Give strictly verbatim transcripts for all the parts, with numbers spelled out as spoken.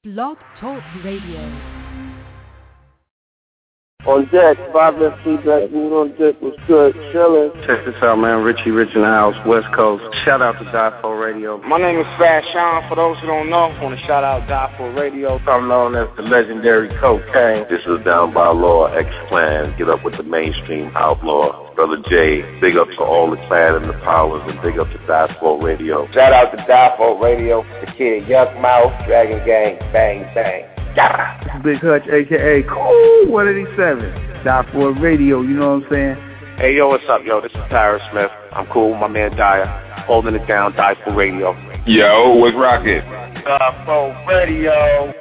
Blog Talk Radio. On deck, Bob F. Feedback, Mood on deck was good, chillin'. Check this out, man. Richie Rich in the house, West Coast. Shout out to Die For Radio. My name is Fast Sean. For those who don't know, I want to shout out Die For Radio. I'm known as the legendary Cocaine. This is Down by Law, X-Clan. Get up with the mainstream outlaw. Brother Jay, big up to all the clan and the powers, and big up to Die For Radio. Shout out to Die For Radio, the kid Yuck Mouth, Dragon Gang, bang, bang. Yeah. Big Hutch, a k a. Cool one eighty-seven. Die For Radio, you know what I'm saying? Hey, yo, what's up, yo? This is Tyrus Smith. I'm cool with my man Dyer. Holding it down, Die For Radio. Yo, what's rockin'? Die For Radio.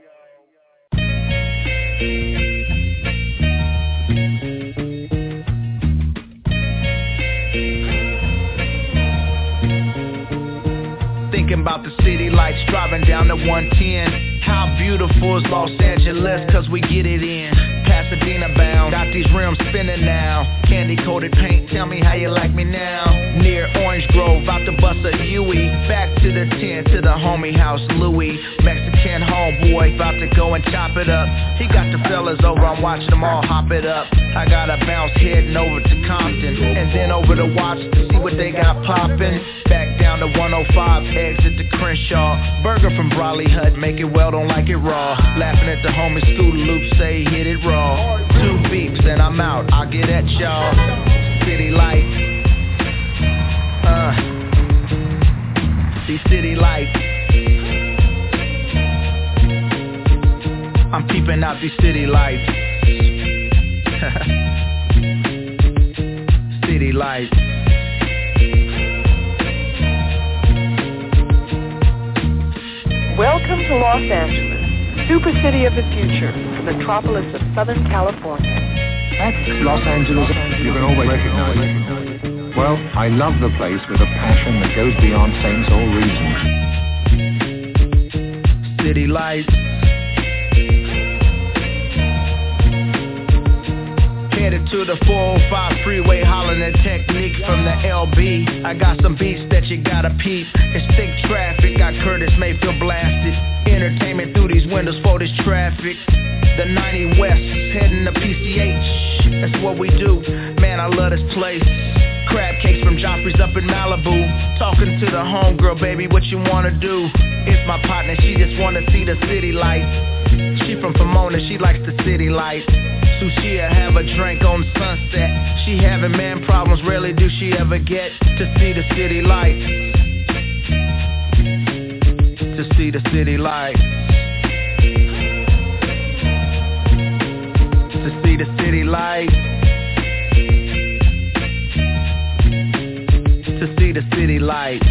Thinking about the city lights driving down the one ten. How beautiful is Los Angeles, cause we get it in. Pasadena bound, got these rims spinning now. Candy coated paint, tell me how you like me now. Near Orange Grove, out the bus of Huey. Back to the ten, to the homie house, Louie. Mexican homeboy, about to go and chop it up. He got the fellas over, I'm watching them all hop it up. I gotta bounce heading over to Compton, and then over to Watts to see what they got poppin'. Back down to one oh five, exit to Crenshaw. Burger from Brawley Hut, make it well, don't like it raw. Laughing at the homie Scooter Loop, say hit it raw. Two beeps and I'm out, I'll get at y'all. City lights, uh, these city lights. I'm peeping out these city lights. City lights. Welcome to Los Angeles, super city of the future, the metropolis of Southern California. That's Los Angeles. You can always recognize it. Well, I love the place with a passion that goes beyond saints or reasons. City lights. Headed to the four oh five freeway, hollering at Technique from the L B. I got some beats that you gotta peep. It's thick traffic, got Curtis Mayfield blasted. Entertainment through these windows for this traffic. The ninety West, heading to P C H. That's what we do, man, I love this place. Crab cakes from Joffrey's up in Malibu. Talking to the homegirl, baby, what you wanna do? It's my partner, she just wanna see the city lights. She from Pomona, she likes the city lights. Sushi, have a drink on Sunset. She having man problems, rarely do she ever get to see the city lights. To see the city lights. To see the city lights. To see the city lights.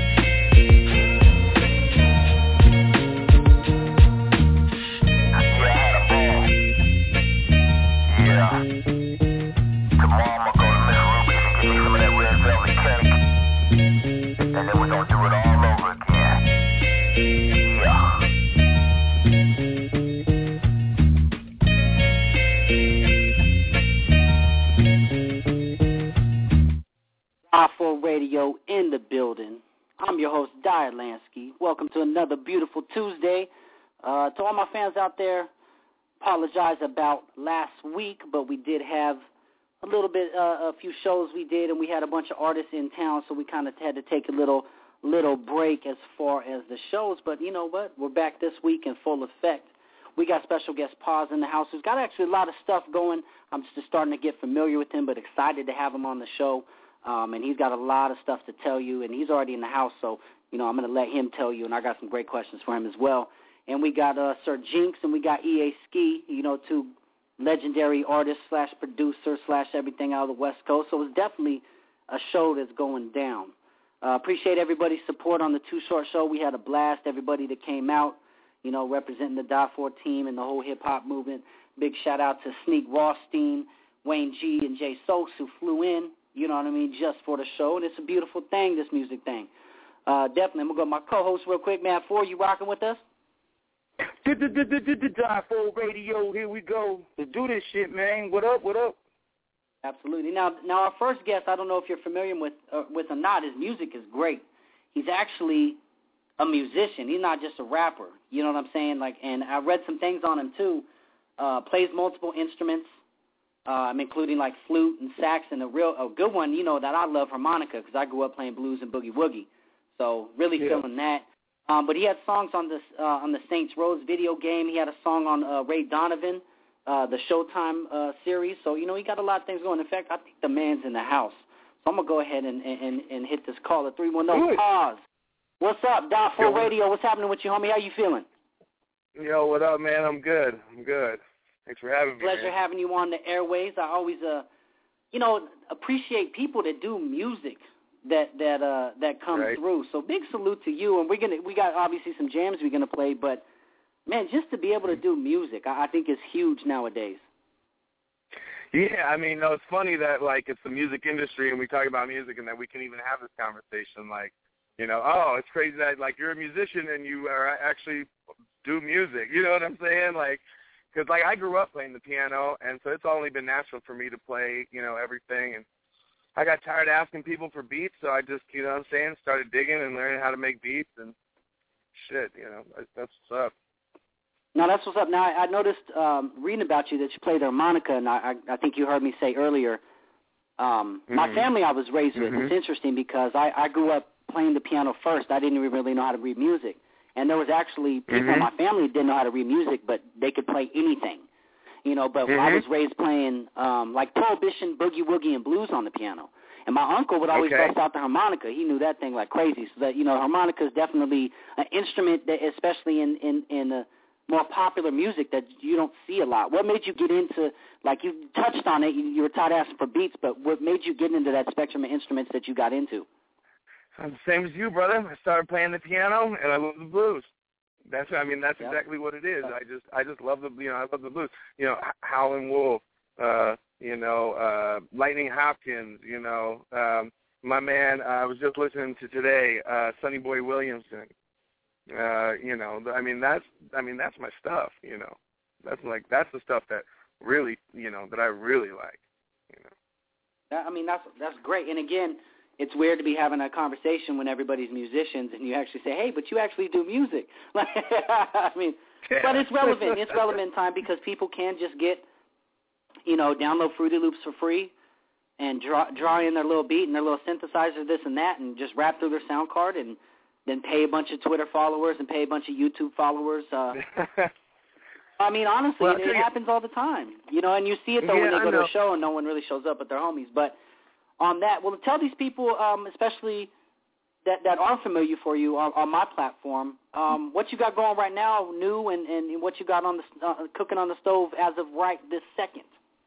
Die For Radio in the building. I'm your host, Dyer Lansky. Welcome to another beautiful Tuesday. Uh, to all my fans out there, apologize about last week, but we did have a little bit, uh, a few shows we did, and we had a bunch of artists in town, so we kind of had to take a little little break as far as the shows. But you know what? We're back this week in full effect. We got special guest Paz in the house, who's got actually a lot of stuff going. I'm just starting to get familiar with him, but excited to have him on the show. Um, and he's got a lot of stuff to tell you, and he's already in the house, so, you know, I'm going to let him tell you, and I got some great questions for him as well. And we got uh, Sir Jinx, and we got E A Ski, you know, two legendary artists slash producer slash everything out of the West Coast. So it's definitely a show that's going down. Uh, appreciate everybody's support on the Too Short Show. We had a blast, everybody that came out, you know, representing the Die For team and the whole hip-hop movement. Big shout-out to Sneak Rothstein, Wayne G, and Jay Soaks, who flew in. You know what I mean, just for the show. And it's a beautiful thing, this music thing. Uh, definitely. I'm going to go to my co-host real quick, man. For you rocking with us? Die For Radio, here we go. Let's do this shit, man. What up, what up? Absolutely. Now, now our first guest, I don't know if you're familiar with uh, with or not. His music is great. He's actually a musician. He's not just a rapper. You know what I'm saying? Like, and I read some things on him too. Uh, plays multiple instruments, um, including like flute and sax, and a real a good one, you know, that I love, harmonica, because I grew up playing blues and boogie woogie. So really Yeah. feeling that. Um, but he had songs on this uh, on the Saints Row video game. He had a song on uh, Ray Donovan, uh, the Showtime uh, series. So, you know, he got a lot of things going. In fact, I think the man's in the house. So I'm going to go ahead and, and, and hit this call at three one zero. Pause. What's up, Dot four Radio? What's happening with you, homie? How you feeling? Yo, what up, man? I'm good. I'm good. Thanks for having me. Pleasure man. having you on the airways. I always, uh, you know, appreciate people that do music that that uh, that comes right. through. So big salute to you. And we're gonna we got obviously some jams we're gonna play, but man, just to be able to do music, I, I think is huge nowadays. Yeah, I mean, no, it's funny that like it's the music industry and we talk about music and that we can even have this conversation. Like, you know, oh, it's crazy that like you're a musician and you are actually do music. You know what I'm saying? Like, because like I grew up playing the piano, and so it's only been natural for me to play, you know, everything. And I got tired of asking people for beats, so I just, you know what I'm saying, started digging and learning how to make beats and shit. You know, that's what's up. No, that's what's up. Now, I noticed um, reading about you that you play the harmonica, and I, I, I think you heard me say earlier, um, mm-hmm. my family I was raised with. Mm-hmm. It's interesting because I, I grew up playing the piano first. I didn't even really know how to read music. And there was actually people mm-hmm. in my family that didn't know how to read music, but they could play anything. You know, but mm-hmm. I was raised playing um, like Prohibition, Boogie Woogie, and blues on the piano. And my uncle would always okay. bust out the harmonica. He knew that thing like crazy. So that, you know, harmonica is definitely an instrument that, especially in, in, in the more popular music, that you don't see a lot. What made you get into, like you touched on it, you, you were tired of asking for beats, but what made you get into that spectrum of instruments that you got into? I'm the same as you, brother. I started playing the piano, and I love the blues. That's, I mean, that's yep. exactly what it is. I just, I just love the, you know, I love the blues. You know, Howlin' Wolf, uh, you know, uh, Lightning Hopkins, you know, um, my man, uh, I was just listening to today, uh, Sonny Boy Williamson. Uh, you know, I mean, that's, I mean, that's my stuff. You know, that's like, that's the stuff that really, you know, that I really like. You know. I mean, that's that's great. And again, it's weird to be having a conversation when everybody's musicians and you actually say, hey, but you actually do music. Like, I mean, yeah. But it's relevant. It's relevant in time because people can just get, you know, download Fruity Loops for free and draw, draw in their little beat and their little synthesizer, this and that, and just rap through their sound card and then pay a bunch of Twitter followers and pay a bunch of YouTube followers. Uh, I mean, honestly, well, it, it happens all the time. You know, and you see it, though, yeah, when they I go know. to a show and no one really shows up but their homies. But on that, well, tell these people, um, especially that, that are familiar for you on, on my platform, um, what you got going right now, new, and, and what you got on the uh, cooking on the stove as of right this second.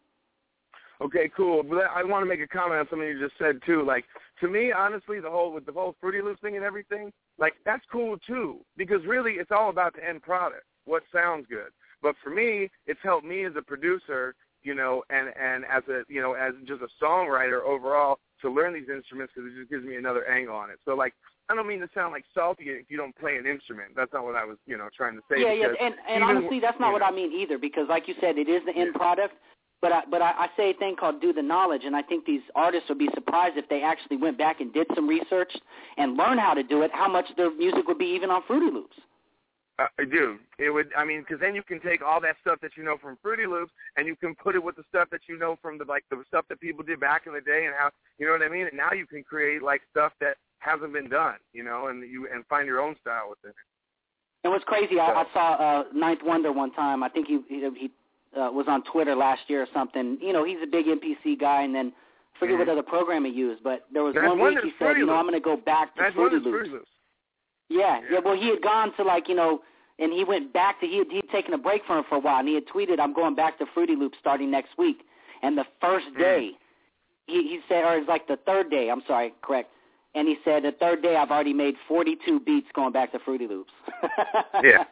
Okay, cool. But I want to make a comment on something you just said too. Like, to me, honestly, the whole with the whole Fruity Loops thing and everything, like that's cool too, because really it's all about the end product, what sounds good. But for me, it's helped me as a producer, you know, and and as a you know as just a songwriter overall to learn these instruments because it just gives me another angle on it. So like, I don't mean to sound like salty if you don't play an instrument. That's not what I was you know trying to say. Yeah, yeah, and and even, honestly, that's not you what know, I mean either, because like you said, it is the end product. But I, but I, I say a thing called do the knowledge, and I think these artists would be surprised if they actually went back and did some research and learned how to do it, how much their music would be even on Fruity Loops. Uh, dude, it would. I mean, because then you can take all that stuff that you know from Fruity Loops and you can put it with the stuff that you know from the like the stuff that people did back in the day, and how you know what I mean. And now you can create like stuff that hasn't been done, you know, and you and find your own style within it. And what's crazy, so. I, I saw uh, Ninth Wonder one time. I think he he. he Uh, was on Twitter last year or something. You know, he's a big M P C guy, and then I forget mm-hmm. what other program he used, but there was That's one week he said, you know, I'm going to go back to That's Fruity Loops. Loops. Yeah, yeah, yeah. Well, he had gone to, like, you know, and he went back to, he had, he'd taken a break from it for a while, and he had tweeted, I'm going back to Fruity Loops starting next week. And the first day, mm-hmm. he, he said, or it was like the third day, I'm sorry, correct, and he said, the third day I've already made forty-two beats going back to Fruity Loops. Yeah.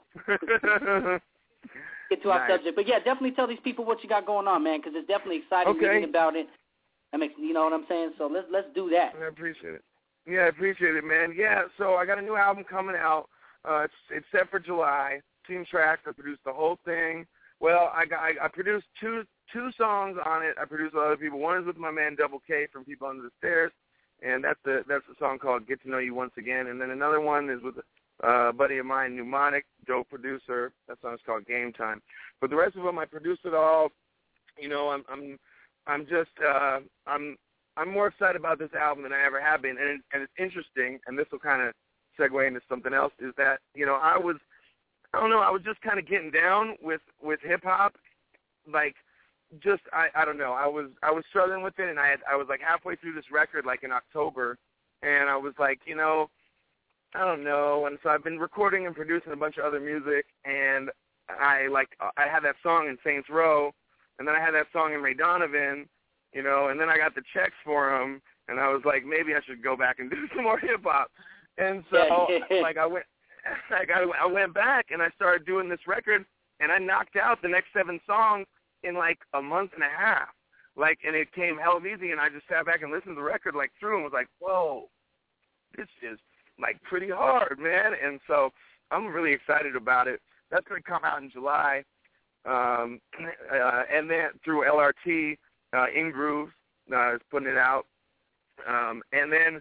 Get to our nice. subject, but yeah, definitely tell these people what you got going on, man, because it's definitely exciting okay. reading about it. I mean, you know what I'm saying? So let's let's do that. I appreciate it. Yeah, I appreciate it, man. Yeah, so I got a new album coming out. Uh, it's it's set for July. Team Tracks. I produced the whole thing. Well, I got I, I produced two two songs on it. I produced with other people. One is with my man Double K from People Under the Stairs, and that's a that's a song called "Get to Know You Once Again." And then another one is with uh, a buddy of mine, Mnemonic, dope producer. That song's called "Game Time." But the rest of them, I produced it all. You know, I'm I'm I'm just uh, I'm I'm more excited about this album than I ever have been, and it, and it's interesting. And this will kind of segue into something else. Is that you know I was I don't know I was just kind of getting down with with hip hop, like. Just I, I don't know I was I was struggling with it, and I had, I was like halfway through this record like in October, and I was like you know I don't know, and so I've been recording and producing a bunch of other music, and I like I had that song in Saints Row, and then I had that song in Ray Donovan, you know, and then I got the checks for them, and I was like maybe I should go back and do some more hip hop, and so like I went like I, I went back and I started doing this record, and I knocked out the next seven songs in like a month and a half, like, and it came hell of easy, and I just sat back and listened to the record like through and was like, whoa, this is like pretty hard, man. And so I'm really excited about it. That's going to come out in July, um, uh, and then through L R T, uh, In Grooves uh, is putting it out, um, and then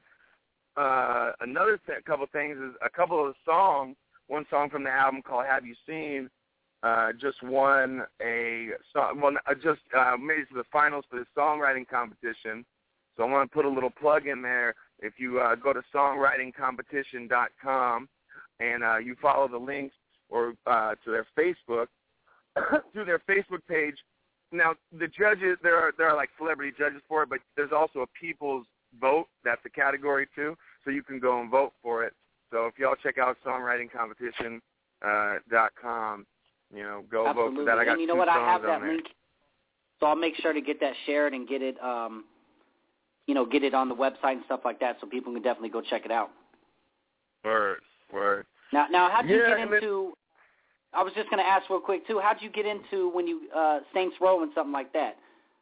uh, another th- couple things is a couple of the songs. One song from the album called "Have You Seen." Uh, just won a song, well, just uh, made it to the finals for the songwriting competition. So I want to put a little plug in there. If you uh, go to songwriting competition dot com and uh, you follow the links or uh, to their Facebook, through their Facebook page. Now the judges, there are there are like celebrity judges for it, but there's also a people's vote. That's a category too, so you can go and vote for it. So if y'all check out songwriting competition dot com. You know, go Absolutely. vote for that. I got and you know two what? songs I have that on there. link, so I'll make sure to get that shared and get it, um, you know, get it on the website and stuff like that, so people can definitely go check it out. Word, word. Now, now, how'd you yeah, get into? I was just going to ask real quick too. How'd you get into when you uh, Saints Row and something like that?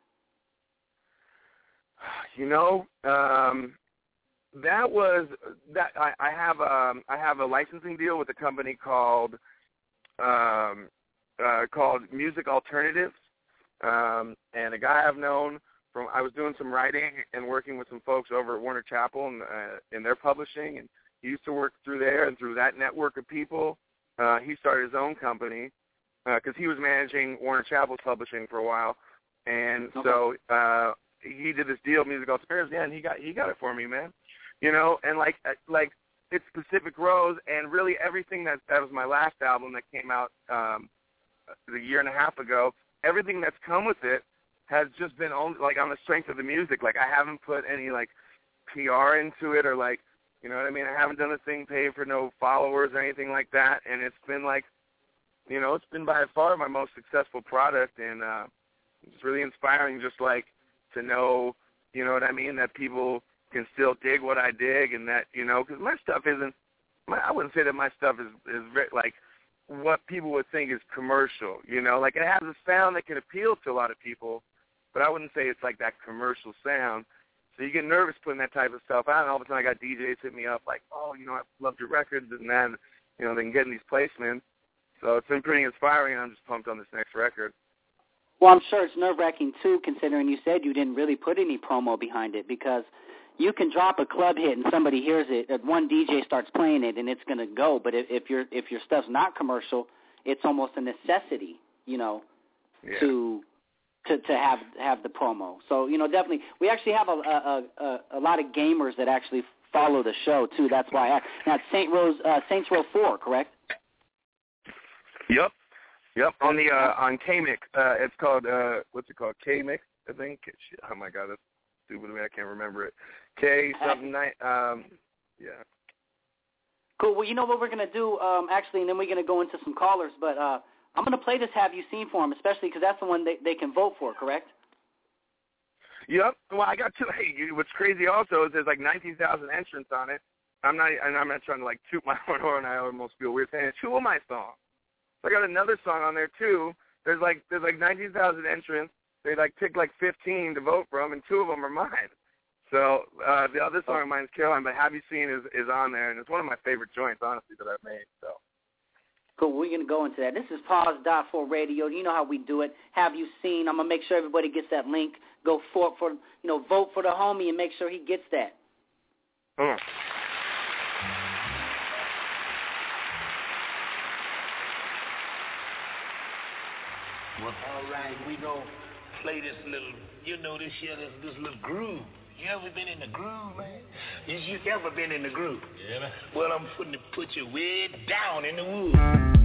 You know, um, that was that. I, I have um, I have a licensing deal with a company called. Um, uh, called Music Alternatives, um, and a guy I've known from, I was doing some writing and working with some folks over at Warner Chappell and, uh, in their publishing, and he used to work through there, and through that network of people, uh, he started his own company, because uh, he was managing Warner Chappell's publishing for a while, and okay. so uh, he did this deal, Music Alternatives, yeah, and he got, he got it for me, man, you know, and like, like, it's Pacific Rose, and really everything that that was my last album that came out um, a year and a half ago. Everything that's come with it has just been only like on the strength of the music. Like I haven't put any like P R into it, or like you know what I mean. I haven't done a thing paid for no followers or anything like that. And it's been like, you know, it's been by far my most successful product, and uh, it's really inspiring. Just like to know, you know what I mean, that people can still dig what I dig, and that, you know, because my stuff isn't, my, I wouldn't say that my stuff is, is very, like what people would think is commercial, you know, like it has a sound that can appeal to a lot of people, but I wouldn't say it's like that commercial sound. So you get nervous putting that type of stuff out, and all of a sudden I got D Js hit me up like, oh, you know, I loved your records, and then, you know, they can get in these placements. So it's been pretty inspiring, and I'm just pumped on this next record. Well, I'm sure it's nerve-wracking, too, considering you said you didn't really put any promo behind it, because you can drop a club hit and somebody hears it, and one D J starts playing it, and it's going to go. But if, if, your if your stuff's not commercial, it's almost a necessity, you know, yeah. to to to have have the promo. So, you know, definitely, we actually have a a, a, a lot of gamers that actually follow the show, too. That's why I Now, it's Saint Rose, uh, Saints Row four, correct? Yep. Yep, on the uh, on K-Mix, uh, it's called, uh, what's it called, K-Mix, I think? Oh, my God, that's stupid of me, I can't remember it. K something, night. um, yeah. Cool, well, you know what we're going to do, um, actually, and then we're going to go into some callers, but uh, I'm going to play this Have You Seen for them, especially because that's the one they, they can vote for, correct? Yep, well, I got two, hey, what's crazy also is there's like nineteen thousand entrants on it. I'm not, and I'm not trying to, like, toot my own horn, I almost feel weird saying it. Two of my songs. I got another song on there too. There's like there's like nineteen thousand entrants. They like picked like fifteen to vote from, and two of them are mine. So uh, the other song of mine is Caroline, but Have You Seen is is on there, and it's one of my favorite joints, honestly, that I've made. So cool. We're gonna go into that. This is Pause dot four Radio. You know how we do it. Have You Seen? I'm gonna make sure everybody gets that link. Go for for you know vote for the homie and make sure he gets that. Mm. Well, all right, we gonna play this little, you know, this here, this, this little groove. You ever been in the groove, man? You, you ever been in the groove? Yeah, man. Well, I'm putting to put you way down in the woods.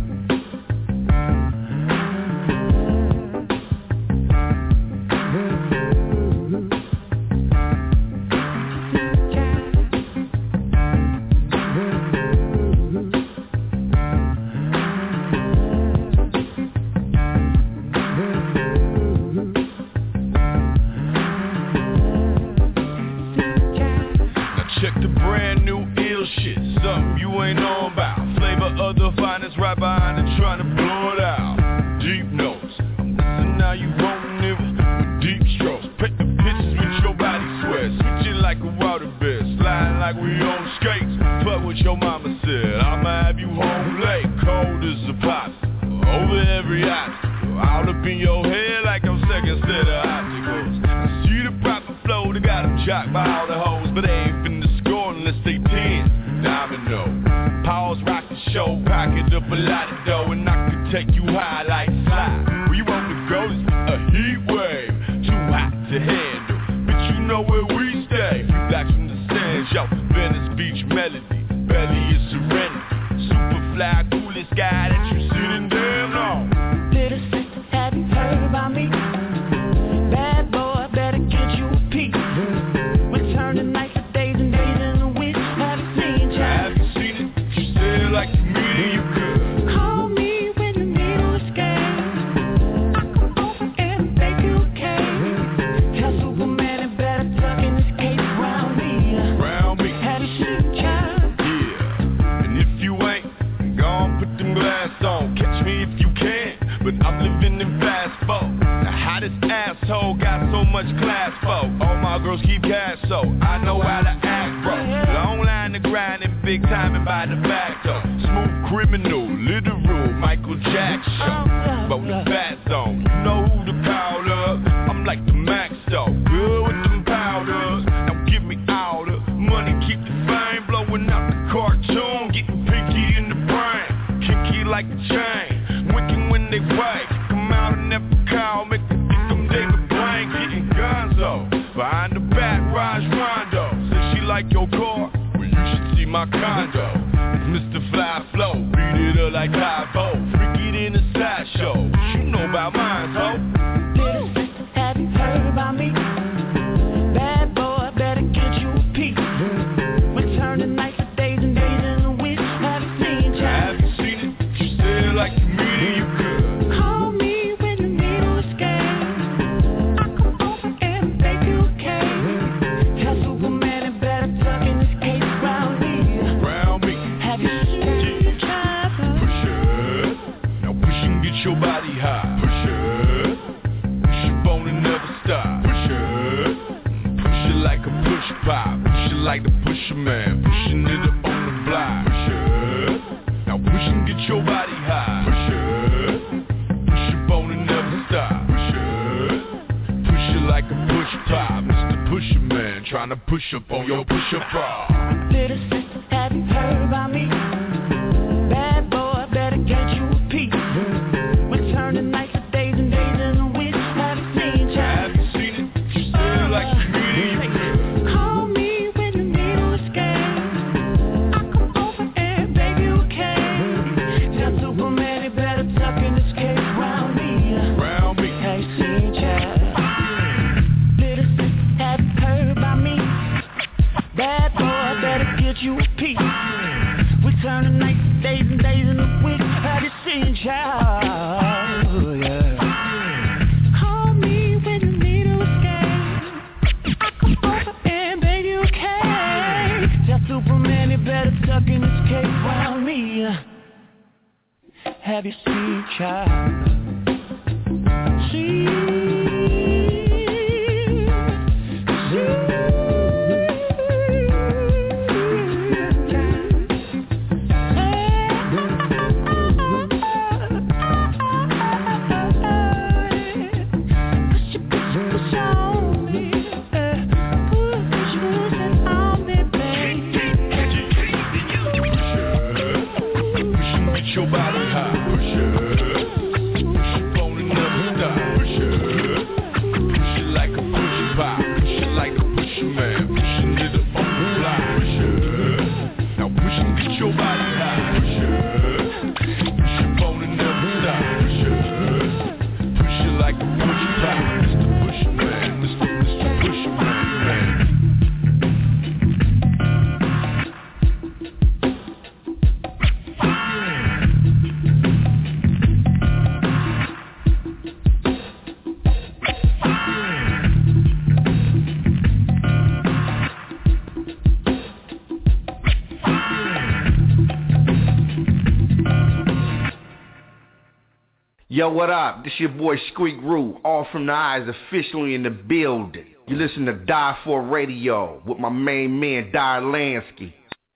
Yo, what up? This your boy Squeak Roo, all from the eyes, officially in the building. You listen to Die For Radio with my main man, Dyer Lansky.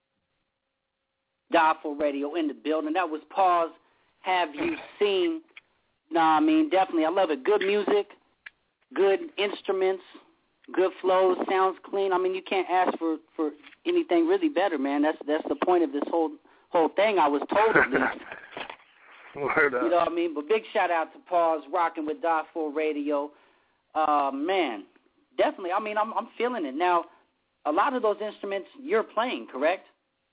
Die For Radio in the building. That was Pause. Have You Seen? Nah, I mean, definitely. I love it. Good music, good instruments, good flows, sounds clean. I mean, you can't ask for, for anything really better, man. That's that's the point of this whole whole thing, I was told at least. Word up. You know what I mean? But big shout out to Pause, rocking with Die For Radio. Uh, man, definitely. I mean, I'm I'm feeling it. Now, a lot of those instruments you're playing, correct?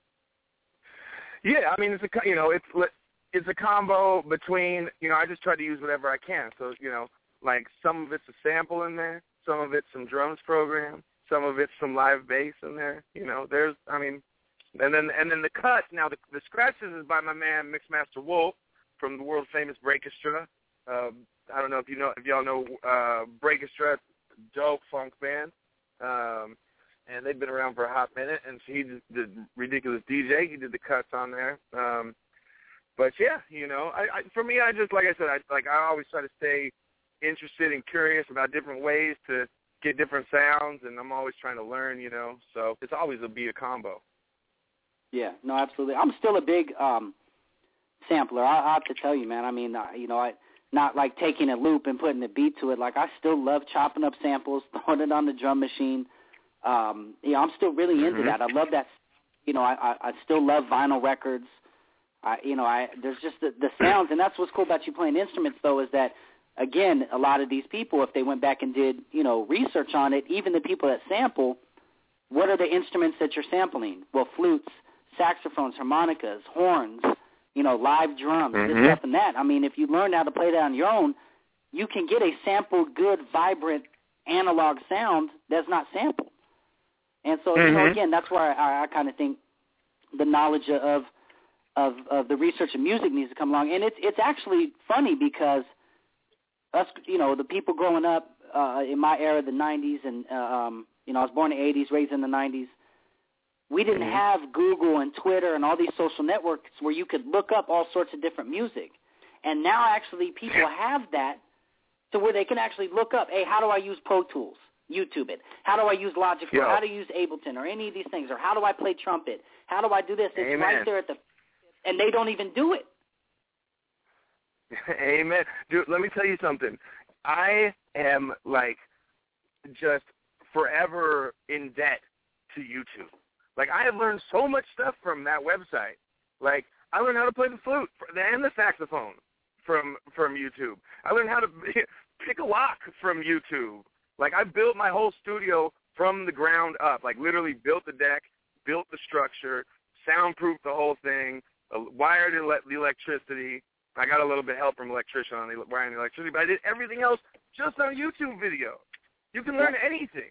Yeah, I mean, it's a, you know, it's it's a combo between, you know, I just try to use whatever I can. So, you know, like some of it's a sample in there, some of it's some drums program, some of it's some live bass in there. You know, there's, I mean, and then and then the cuts. Now, the, the scratches is by my man Mixmaster Wolf from the world famous Breakestra. Uh, I don't know if you know if y'all know uh, Breakestra, dope funk band, um, and they've been around for a hot minute. And he did, did Ridiculous D J. He did the cuts on there. Um, but yeah, you know, I, I, for me, I just like I said, I like I always try to stay interested and curious about different ways to get different sounds, and I'm always trying to learn. You know, so it's always a be a combo. Yeah, no, absolutely. I'm still a big um, sampler. I, I have to tell you, man. I mean, I, you know, I not like taking a loop and putting a beat to it. Like, I still love chopping up samples, throwing it on the drum machine. Um, you know, I'm still really into Mm-hmm. that. I love that. You know, I, I, I still love vinyl records. I, you know, I there's just the, the sounds, and that's what's cool about you playing instruments, though, is that, again, a lot of these people, if they went back and did, you know, research on it, even the people that sample, what are the instruments that you're sampling? Well, flutes, saxophones, harmonicas, horns, you know, live drums, mm-hmm. this, stuff, and that. I mean, if you learn how to play that on your own, you can get a sampled, good, vibrant, analog sound that's not sampled. And so, mm-hmm. you know, again, that's where I, I kind of think the knowledge of, of of the research of music needs to come along. And it's it's actually funny because us, you know, the people growing up uh, in my era, the nineties, and, uh, um, you know, I was born in the eighties, raised in the nineties, we didn't mm-hmm. have Google and Twitter and all these social networks where you could look up all sorts of different music. And now actually people have that to where they can actually look up, hey, how do I use Pro Tools? YouTube it. How do I use Logic? Or how to use Ableton or any of these things? Or how do I play trumpet? How do I do this? It's Amen. right there at the – and they don't even do it. Amen. Dude, let me tell you something. I am, like, just forever in debt to YouTube. Like, I have learned so much stuff from that website. Like, I learned how to play the flute and the saxophone from from YouTube. I learned how to pick a lock from YouTube. Like, I built my whole studio from the ground up. Like, literally built the deck, built the structure, soundproofed the whole thing, uh, wired ele- the electricity. I got a little bit of help from an electrician on the wiring the electricity, but I did everything else just on a YouTube video. You can learn anything.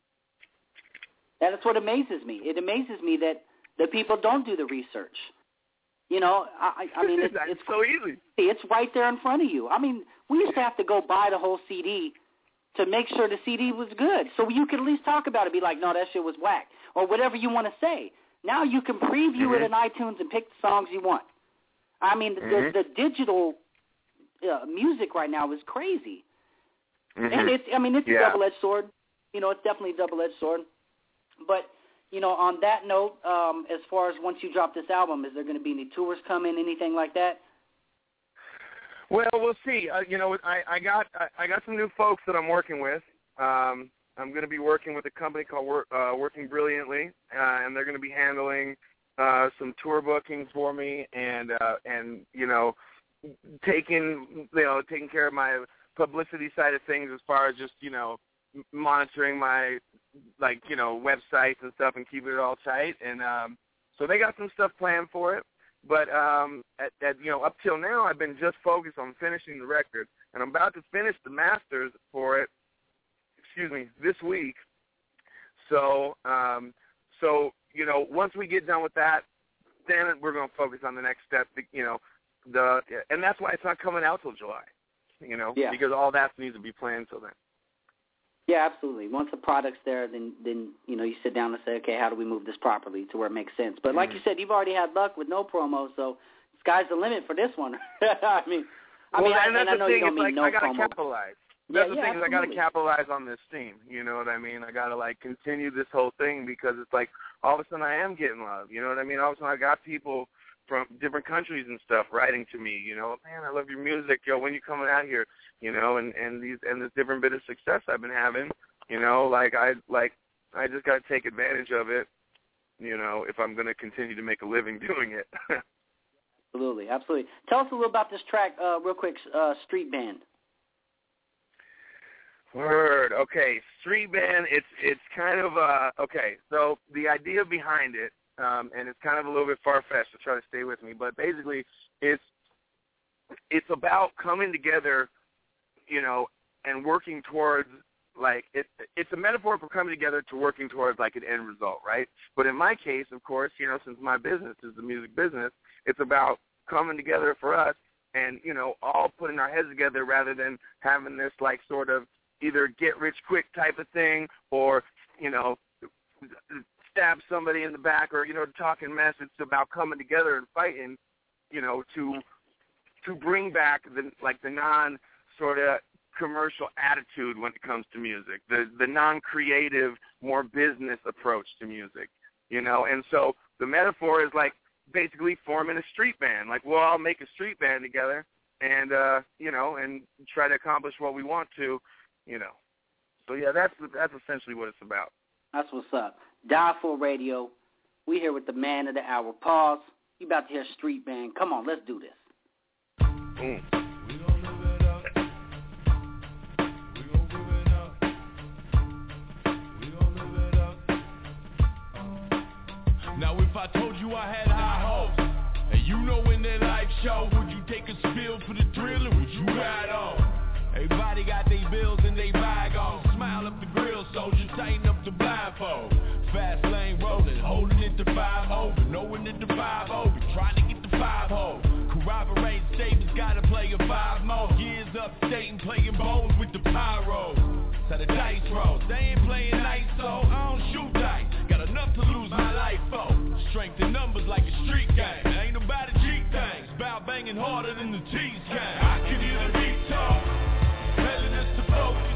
That's what amazes me. It amazes me that the people don't do the research. You know, I, I mean, it's, it's it's so easy. It's right there in front of you. I mean, we used to have to go buy the whole C D to make sure the C D was good, so you could at least talk about it, be like, no, that shit was whack, or whatever you want to say. Now you can preview mm-hmm. it in iTunes and pick the songs you want. I mean, the, mm-hmm. the, the digital uh, music right now is crazy. Mm-hmm. And it's, I mean, it's yeah. a double-edged sword. You know, it's definitely a double-edged sword. But, you know, on that note, um, as far as once you drop this album, is there going to be any tours coming, anything like that? Well, we'll see. Uh, you know, I, I got I, I got some new folks that I'm working with. Um, I'm going to be working with a company called Work, uh, Working Brilliantly, uh, and they're going to be handling uh, some tour bookings for me, and uh, and you know, taking you know taking care of my publicity side of things as far as just you know monitoring my like you know websites and stuff and keeping it all tight. And um, so they got some stuff planned for it. But um, at, at, you know, up till now, I've been just focused on finishing the record, and I'm about to finish the masters for it. Excuse me, this week. So, um, so you know, once we get done with that, then we're going to focus on the next step. You know, the and that's why it's not coming out till July. You know, yeah. because all that needs to be planned till then. Yeah, absolutely. Once the product's there, then, then you know, you sit down and say, okay, how do we move this properly to where it makes sense? But like mm-hmm. you said, you've already had luck with no promo, so sky's the limit for this one. I mean, I well, mean, and I, that's and I the know thing. you don't It's like mean no I gotta promo. capitalize. Yeah, That's the yeah, thing is I gotta absolutely. capitalize on this steam. You know what I mean? I gotta like continue this whole thing because it's like all of a sudden I am getting love. You know what I mean? All of a sudden I got people from different countries and stuff writing to me. You know, man, I love your music. Yo, when you coming out here? You know, and and these and this different bit of success I've been having. You know, like I like I just gotta take advantage of it. You know, if I'm gonna continue to make a living doing it. Absolutely, absolutely. Tell us a little about this track, uh, real quick. Uh, Street Band. Word. Okay, Street Band. It's it's kind of uh okay. So the idea behind it, um, and it's kind of a little bit far fetched. So try to stay with me. But basically, it's it's about coming together, you know, and working towards like it. It's a metaphor for coming together to working towards like an end result, right? But in my case, of course, you know, since my business is the music business, it's about coming together for us and, you know, all putting our heads together rather than having this like sort of either get rich quick type of thing or, you know, stab somebody in the back or, you know, talking mess. It's about coming together and fighting, you know, to to bring back the like the non sort of commercial attitude when it comes to music, the the non-creative, more business approach to music, you know. And so the metaphor is like basically forming a street band. Like we'll all make a street band together and, uh, you know, and try to accomplish what we want to, you know. So, yeah, that's that's essentially what it's about. That's what's up. Die For Radio. We here with the man of the hour. Pause. You about to hear Street Band. Come on, let's do this. Mm. Now if I told you I had high hopes, and you know in that life show, would you take a spill for the thrill or would you ride on? Everybody got their bills and they bag on. Smile up the grill, soldier, tighten up the blindfold. Fast lane rolling, holding it to five over, knowing that the five over, trying to get the five hole. Corroborate statements, gotta play a five more. Years up, stating, playing bowls with the pyros. So the dice rolls, they ain't playing nice, so I don't shoot dice. Got enough to lose my life for. Strength in numbers like a street game. Ain't about a G thing. It's about banging harder than the G's game. I can hear the beat talk, telling us to focus.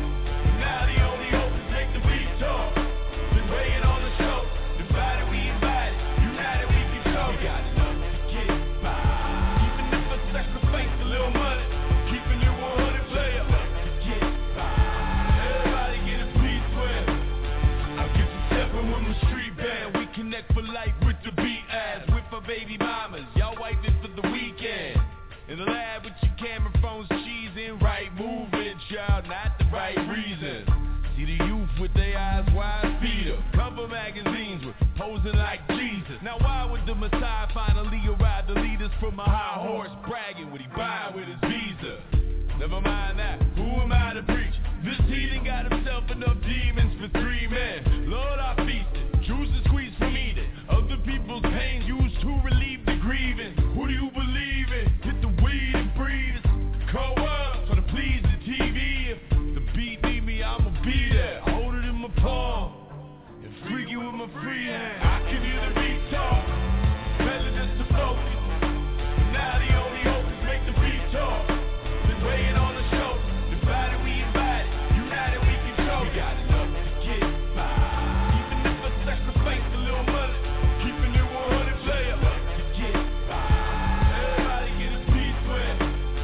Now the only hope is make the beat talk. Been waiting on the show. Divided we invited. United we can show. We got enough to get by. Even if I sacrifice a little money, keeping it one hundred player. Enough to get by. Everybody get a piece with. I'll get you stepping with my street band. We connect for life with the beat ass. With our baby mamas. Y'all wiping for the weekend. In the lab with your camera phones cheesing. Right moving, child, not the right reason. See the youth with their eyes wide, feet up. Cover magazines with posing like Jesus. Now why would the Messiah finally arrive to lead us from a high horse, bragging what he buy with his visa? Never mind that, who am I to preach? This heathen got himself enough demons for three men. Lord, I feasted, juices squeezed from eating. Other people's pain used to relieve the grieving. Who do you believe in? Hit the weed and breathe. Grow up, trying to please the T V. If the beat need me, I'ma be there. Hold it in my palm and freak you with my free hand. I can hear the beat talk, telling us to focus. Now the only hope is make the beat talk. Been waiting on the show. Divided we invited. United we can show. We got enough to get by. Even if I sacrifice a little money, keeping it one hundred player. Enough to get by. Everybody get a piece with.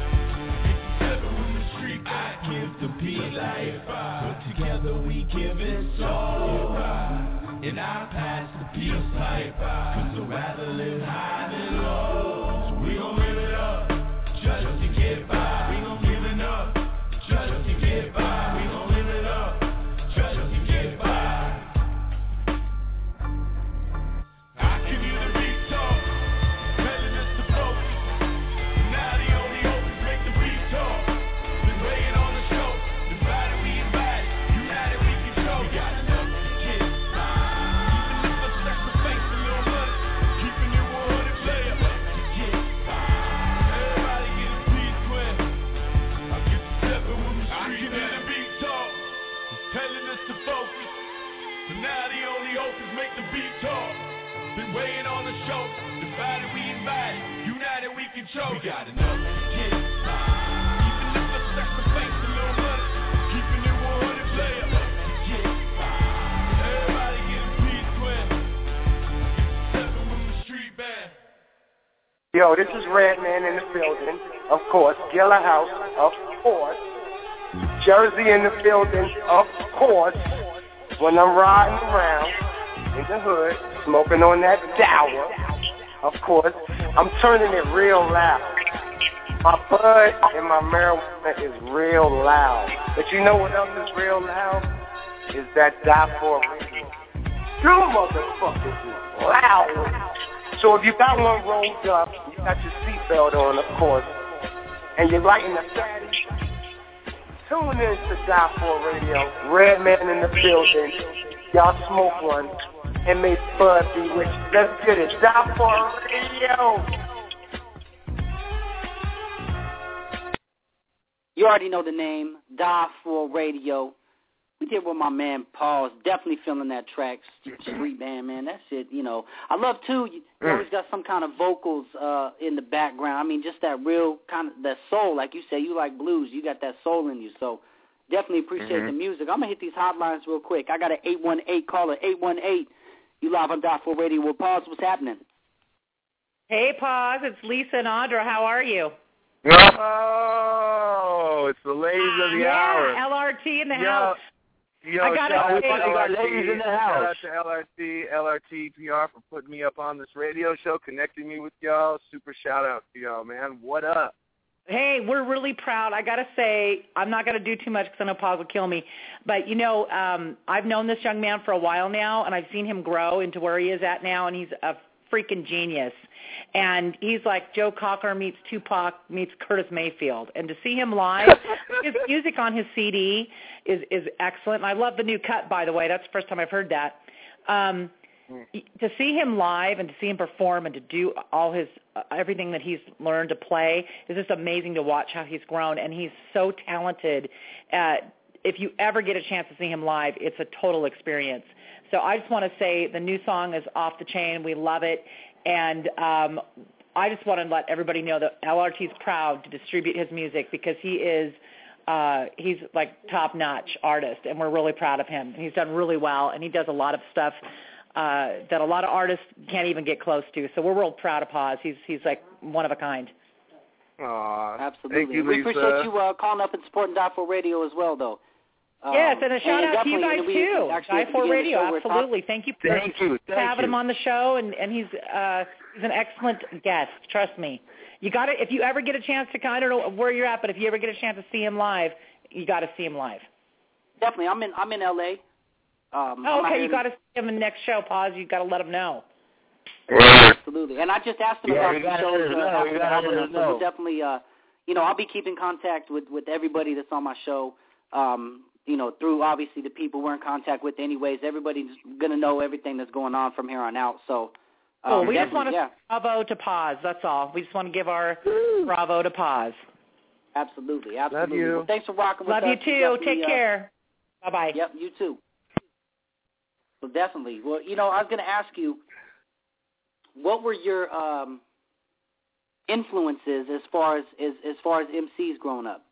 I give the beat life, put together we give it soul. And I pass the peace pipe, cause I'd rather live high than low. So we gon' live it up, just to get by. We gon' give it up, just to get by. We gon' live it up, just to get by. I can hear the beat talk, telling us to focus. Now the only hope is make the beat talk. Waiting on the show, divided we invited, united we can show. We got enough to get by. Even if I sacrifice a little money, keeping it one hundred Yo, this is Redman in the building, of course. Gilla House, of course. Jersey in the building, of course. When I'm riding around in the hood, smoking on that dower, of course, I'm turning it real loud. My bud and my marijuana is real loud. But you know what else is real loud? Is that Die For Radio. You motherfuckers is loud. So if you got one rolled up, you got your seatbelt on, of course, and you're lighting the fatty, tune in to Die For Radio. Redman in the building. Y'all smoke one, and may Bud be with you. Let's get it. Die For Radio. You already know the name, Die For Radio. We did with my man Paul's. Definitely feeling that track. Street band, man. That's it. You know, I love too. You mm. always got some kind of vocals uh, in the background. I mean, just that real kind of that soul, like you say. You like blues. You got that soul in you. So definitely appreciate mm-hmm. the music. I'm gonna hit these hotlines real quick. I got an eight one eight caller. eight one eight. You live on Die For Radio with Paul's. What's happening? Hey, Paul's. It's Lisa and Audra. How are you? Oh, it's the ladies of the yeah, hour. L R T in the Yo. house. Yo, I got shout, it. out to L R T, ladies in the house. Shout out to L R T, L R T P R for putting me up on this radio show, connecting me with y'all. Super shout out to y'all, man. What up? Hey, we're really proud. I got to say, I'm not going to do too much because I know Paul will kill me. But, you know, um, I've known this young man for a while now, and I've seen him grow into where he is at now, and he's a freaking genius. And he's like Joe Cocker meets Tupac meets Curtis Mayfield. And to see him live, his music on his C D is, is excellent. And I love the new cut, by the way. That's the first time I've heard that. Um, to see him live and to see him perform and to do all his uh, everything that he's learned to play is just amazing to watch how he's grown. And he's so talented. Uh, if you ever get a chance to see him live, it's a total experience. So I just want to say the new song is off the chain. We love it. And um, I just want to let everybody know that L R T is proud to distribute his music because he is uh, he's like top-notch artist, and we're really proud of him. He's done really well, and he does a lot of stuff uh, that a lot of artists can't even get close to. So we're real proud of Paz. He's he's like one of a kind. Aw, absolutely. Thank you, we Lisa. appreciate you uh, calling up and supporting Die For Radio as well, though. Um, yes, and a shout and out to you guys we, too. Die For Radio, absolutely. Thank you for Thank you. Thank having you. him on the show, and and he's uh, he's an excellent guest. Trust me. You got to if you ever get a chance to I don't know where you're at, but if you ever get a chance to see him live, you got to see him live. Definitely, I'm in I'm in L A. Um, oh, okay, you in... got to see him in the next show. Pause. You got to let him know. Absolutely, and I just asked him yeah, about the shows uh, after the album, so we'll definitely, uh, you know, I'll be keeping contact with with everybody that's on my show. Um, you know, through obviously the people we're in contact with anyways. Everybody's going to know everything that's going on from here on out. So, um, oh, we just want to yeah. bravo to Paz. That's all. We just want to give our bravo to Paz. Absolutely, absolutely. Love you. Well, thanks for rocking Love with us. Love you too. Take uh, care. Bye-bye. Yep, you too. Well, definitely. Well, you know, I was going to ask you, what were your um, influences as far as, as as far as M Cs growing up?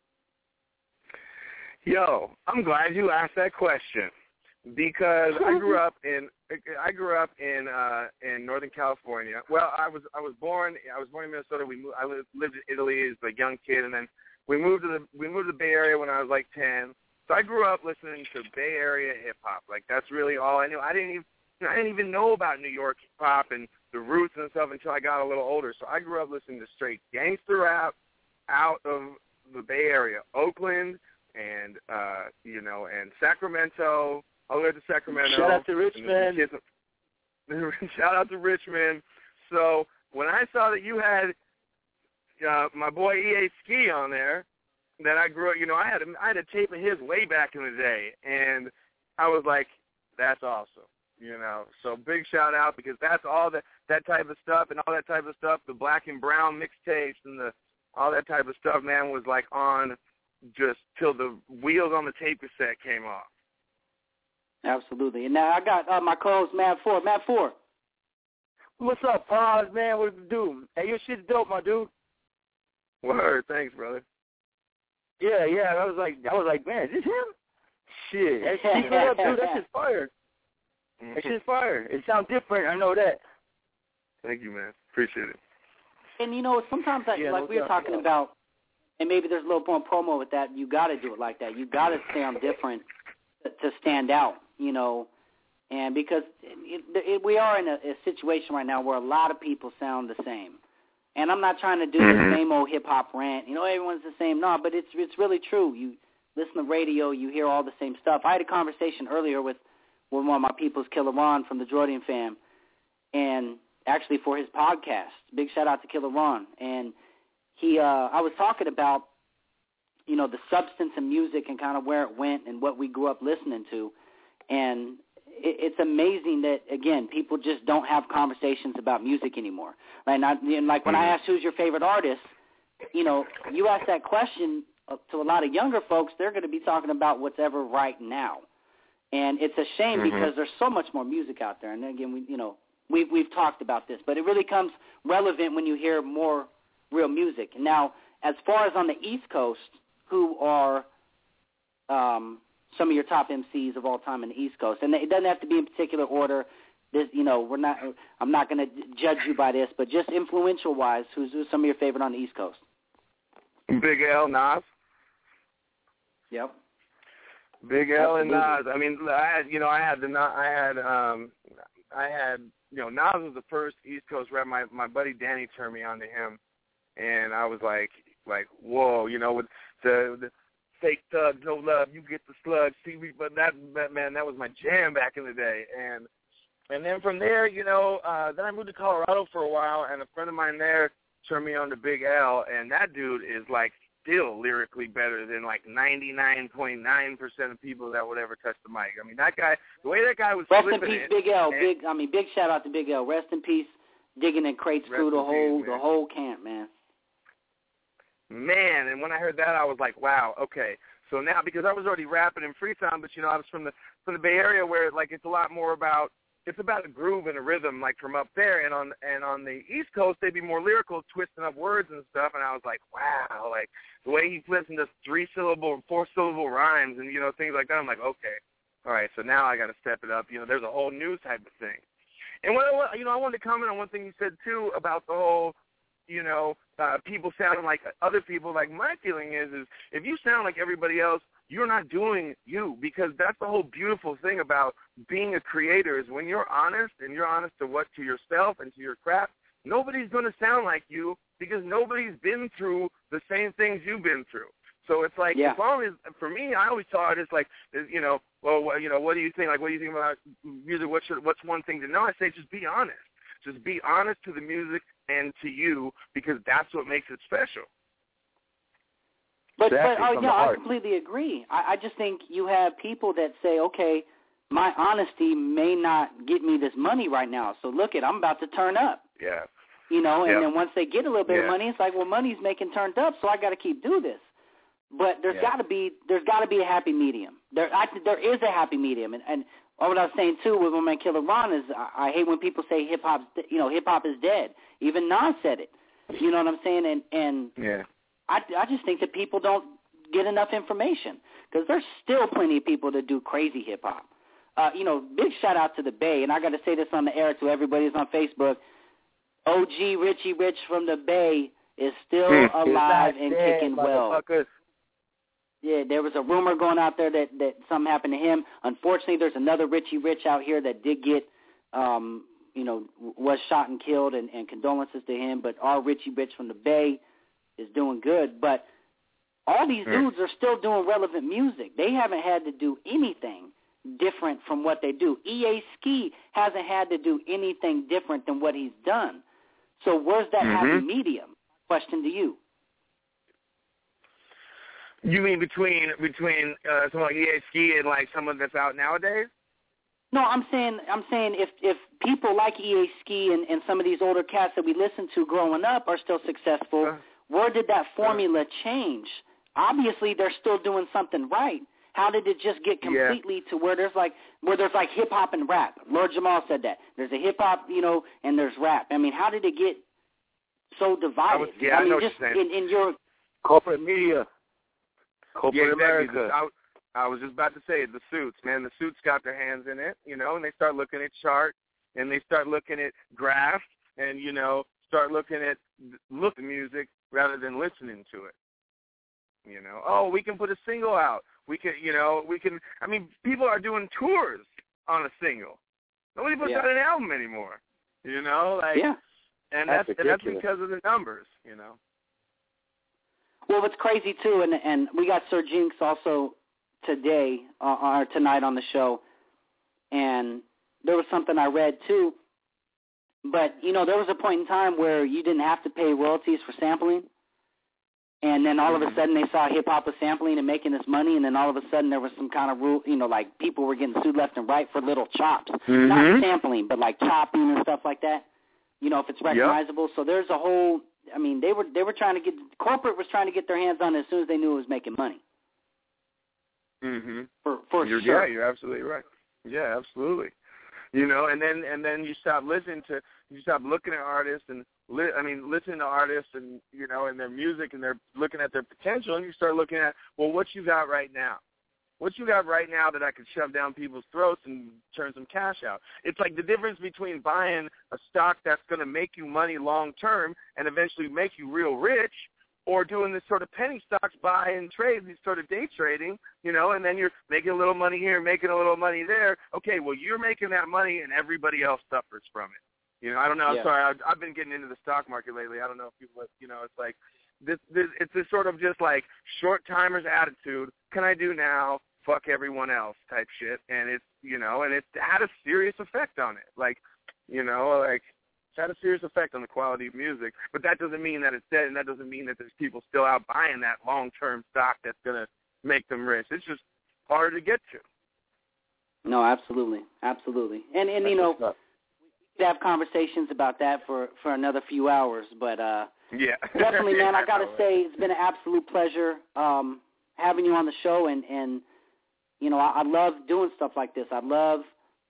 Yo, I'm glad you asked that question because I grew up in I grew up in uh, in Northern California. Well, I was I was born I was born in Minnesota. We moved, I lived, lived in Italy as a young kid, and then we moved to the we moved to the Bay Area when I was like ten. So I grew up listening to Bay Area hip hop. Like that's really all I knew. I didn't even I didn't even know about New York hip hop and the roots and stuff until I got a little older. So I grew up listening to straight gangster rap out of the Bay Area, Oakland. And, uh, you know, and Sacramento, all the way to Sacramento. Shout out to Richmond. Shout out to Richmond. So when I saw that you had uh, my boy E A Ski on there, that I grew up, you know, I had, a, I had a tape of his way back in the day. And I was like, that's awesome, you know. So big shout out because that's all that, that type of stuff and all that type of stuff, the black and brown mixtapes and the all that type of stuff, man, was like on just till the wheels on the tape cassette came off. Absolutely. And now I got uh, my co-host, Matt Ford. Matt Ford. What's up, Paz, man? What you do? Hey, your shit's dope, my dude. Word. Thanks, brother. Yeah, yeah. I was like, I was like, man, is this him? Shit. That keep it up, dude. That shit's fire. That shit's fire. It sounds different. I know that. Thank you, man. Appreciate it. And, you know, sometimes, I, Yeah, like no we were doubt, talking yeah. about, and maybe there's a little more promo with that, you got to do it like that. You got to sound different to, to stand out, you know. And because it, it, we are in a, a situation right now where a lot of people sound the same. And I'm not trying to do the same old hip-hop rant. You know, everyone's the same. No, but it's it's really true. You listen to radio, you hear all the same stuff. I had a conversation earlier with, with one of my people's, Killer Ron from the Jordan fam, and actually for his podcast. Big shout-out to Killer Ron. And he, uh, I was talking about, you know, the substance of music and kind of where it went and what we grew up listening to. And it's amazing that, again, people just don't have conversations about music anymore. Like, not, you know, like when I ask who's your favorite artist, you know, you ask that question to a lot of younger folks, they're going to be talking about what's ever right now. And it's a shame Mm-hmm. because there's so much more music out there. And again, we, you know, we've, we've talked about this, but it really comes relevant when you hear more real music. Now, as far as on the East Coast, who are um, some of your top M Cs of all time in the East Coast, and it doesn't have to be in particular order. This, you know, we're not. I'm not going to judge you by this, but just influential wise, who's, who's some of your favorite on the East Coast? Big L, Nas. Yep. Big L and Absolutely. Nas. I mean, I had, you know, I had the, I had, um, I had, you know, Nas was the first East Coast rap. My my buddy Danny turned me on to him, and I was like, like, whoa, you know, with the, the fake thug, no love, you get the slug. See, we, but that, that man, that was my jam back in the day, and and then from there, you know, uh, then I moved to Colorado for a while, and a friend of mine there turned me on to Big L, and that dude is like still lyrically better than like ninety-nine point nine percent of people that would ever touch the mic. I mean, that guy, the way that guy was Rest in flipping peace, it, Big L. and- Big, I mean, big shout out to Big L. Rest in peace, digging in crates Rest through the in whole peace, the man. whole camp, man. Man, and when I heard that, I was like, wow, okay. So now, because I was already rapping in freestyle, but, you know, I was from the from the Bay Area where, like, it's a lot more about, it's about a groove and a rhythm, like, from up there. And on and on the East Coast, they'd be more lyrical, twisting up words and stuff. And I was like, wow, like, the way he flips into three-syllable, four-syllable rhymes and, you know, things like that. I'm like, okay, all right, so now I got to step it up. You know, there's a whole new type of thing. And, what, what, you know, I wanted to comment on one thing you said, too, about the whole, you know, uh, people sounding like other people. Like, my feeling is, is if you sound like everybody else, you're not doing you, because that's the whole beautiful thing about being a creator is when you're honest and you're honest to what to yourself and to your craft, nobody's going to sound like you because nobody's been through the same things you've been through. So it's like, Yeah. as long as, for me, I always saw it as like, you know, well, what- you know, what do you think? Like, what do you think about music? What should, what's one thing to know? I say just be honest. Just be honest to the music and to you, because that's what makes it special. But, but Exactly, oh, from yeah, the I heart. completely agree. I, I just think you have people that say, okay, my honesty may not get me this money right now, so look it, I'm about to turn up. Yeah. You know, and Yep. then once they get a little bit Yeah. of money, it's like, well, money's making turned up, so I got to keep doing this. But there's Yeah. got to be there's got to be a happy medium. There I, there is a happy medium, and, and what I was saying too with my man Killer Ron is I, I hate when people say hip hop, you know, hip hop is dead. Even Nas said it. You know what I'm saying? And and Yeah. I I just think that people don't get enough information, because there's still plenty of people that do crazy hip hop. Uh, you know, big shout out to the Bay, and I got to say this on the air to everybody that's on Facebook. O G Richie Rich from the Bay is still Hmm. alive He's and not dead, kicking well. motherfuckers. Yeah, there was a rumor going out there that, that something happened to him. Unfortunately, there's another Richie Rich out here that did get, um, you know, was shot and killed, and, and condolences to him. But our Richie Rich from the Bay is doing good. But all these Hmm. dudes are still doing relevant music. They haven't had to do anything different from what they do. E A Ski hasn't had to do anything different than what he's done. So where's that happy Mhm. medium? Question to you. You mean between between uh, someone like E A Ski and like someone that's out nowadays? No, I'm saying I'm saying if if people like E A Ski and, and some of these older cats that we listened to growing up are still successful, Uh, where did that formula change? Obviously, they're still doing something right. How did it just get Yeah. completely to where there's like where there's like hip hop and rap? Lord Jamal said that there's a hip hop, you know, and there's rap. I mean, how did it get so divided? I was- yeah, I mean, know what just you're saying. in, in your Corporate media. Corporate Yeah, exactly. America. I, I was just about to say it, the suits, man. The suits got their hands in it, you know, and they start looking at chart and they start looking at graphs and, you know, start looking at look at music rather than listening to it. You know, oh, we can put a single out. We can, you know, we can. I mean, people are doing tours on a single. Nobody puts yeah. out an album anymore. You know, like, yeah. and that's that's and that's because of the numbers. You know. Well, what's crazy too, and and we got Sir Jinx also today uh, or tonight on the show, and there was something I read too. But you know, there was a point in time where you didn't have to pay royalties for sampling. And then all of a sudden they saw hip-hop was sampling and making this money, and then all of a sudden there was some kind of rule, you know, like people were getting sued left and right for little chops. Mm-hmm. Not sampling, but like chopping and stuff like that, you know, if it's recognizable. Yep. So there's a whole, I mean, they were they were trying to get, corporate was trying to get their hands on it as soon as they knew it was making money. Mm-hmm. For, for you're, sure. Yeah, you're absolutely right. Yeah, absolutely. You know, and then and then you stop listening to, you stop looking at artists and, li- I mean, listening to artists and, you know, and their music, and they're looking at their potential, and you start looking at, well, what you got right now? What you got right now that I could shove down people's throats and turn some cash out? It's like the difference between buying a stock that's going to make you money long term and eventually make you real rich, or doing this sort of penny stocks, buy and trade, these sort of day trading, you know, and then you're making a little money here, making a little money there. Okay, well, you're making that money, and everybody else suffers from it. You know, I don't know. Yeah. I'm sorry. I've, I've been getting into the stock market lately. I don't know if people, you know, it's like this, this. It's this sort of just like short timers attitude. Can I do now? Fuck everyone else type shit. And it's, you know, and it's had a serious effect on it. Like, you know, like it's had a serious effect on the quality of music. But that doesn't mean that it's dead, and that doesn't mean that there's people still out buying that long-term stock that's going to make them rich. It's just harder to get to. No, absolutely, absolutely. And and you know, we could have conversations about that for, for another few hours. But uh, yeah, definitely, man. yeah, I gotta say, it's been an absolute pleasure um, having you on the show, and and you know, I, I love doing stuff like this. I love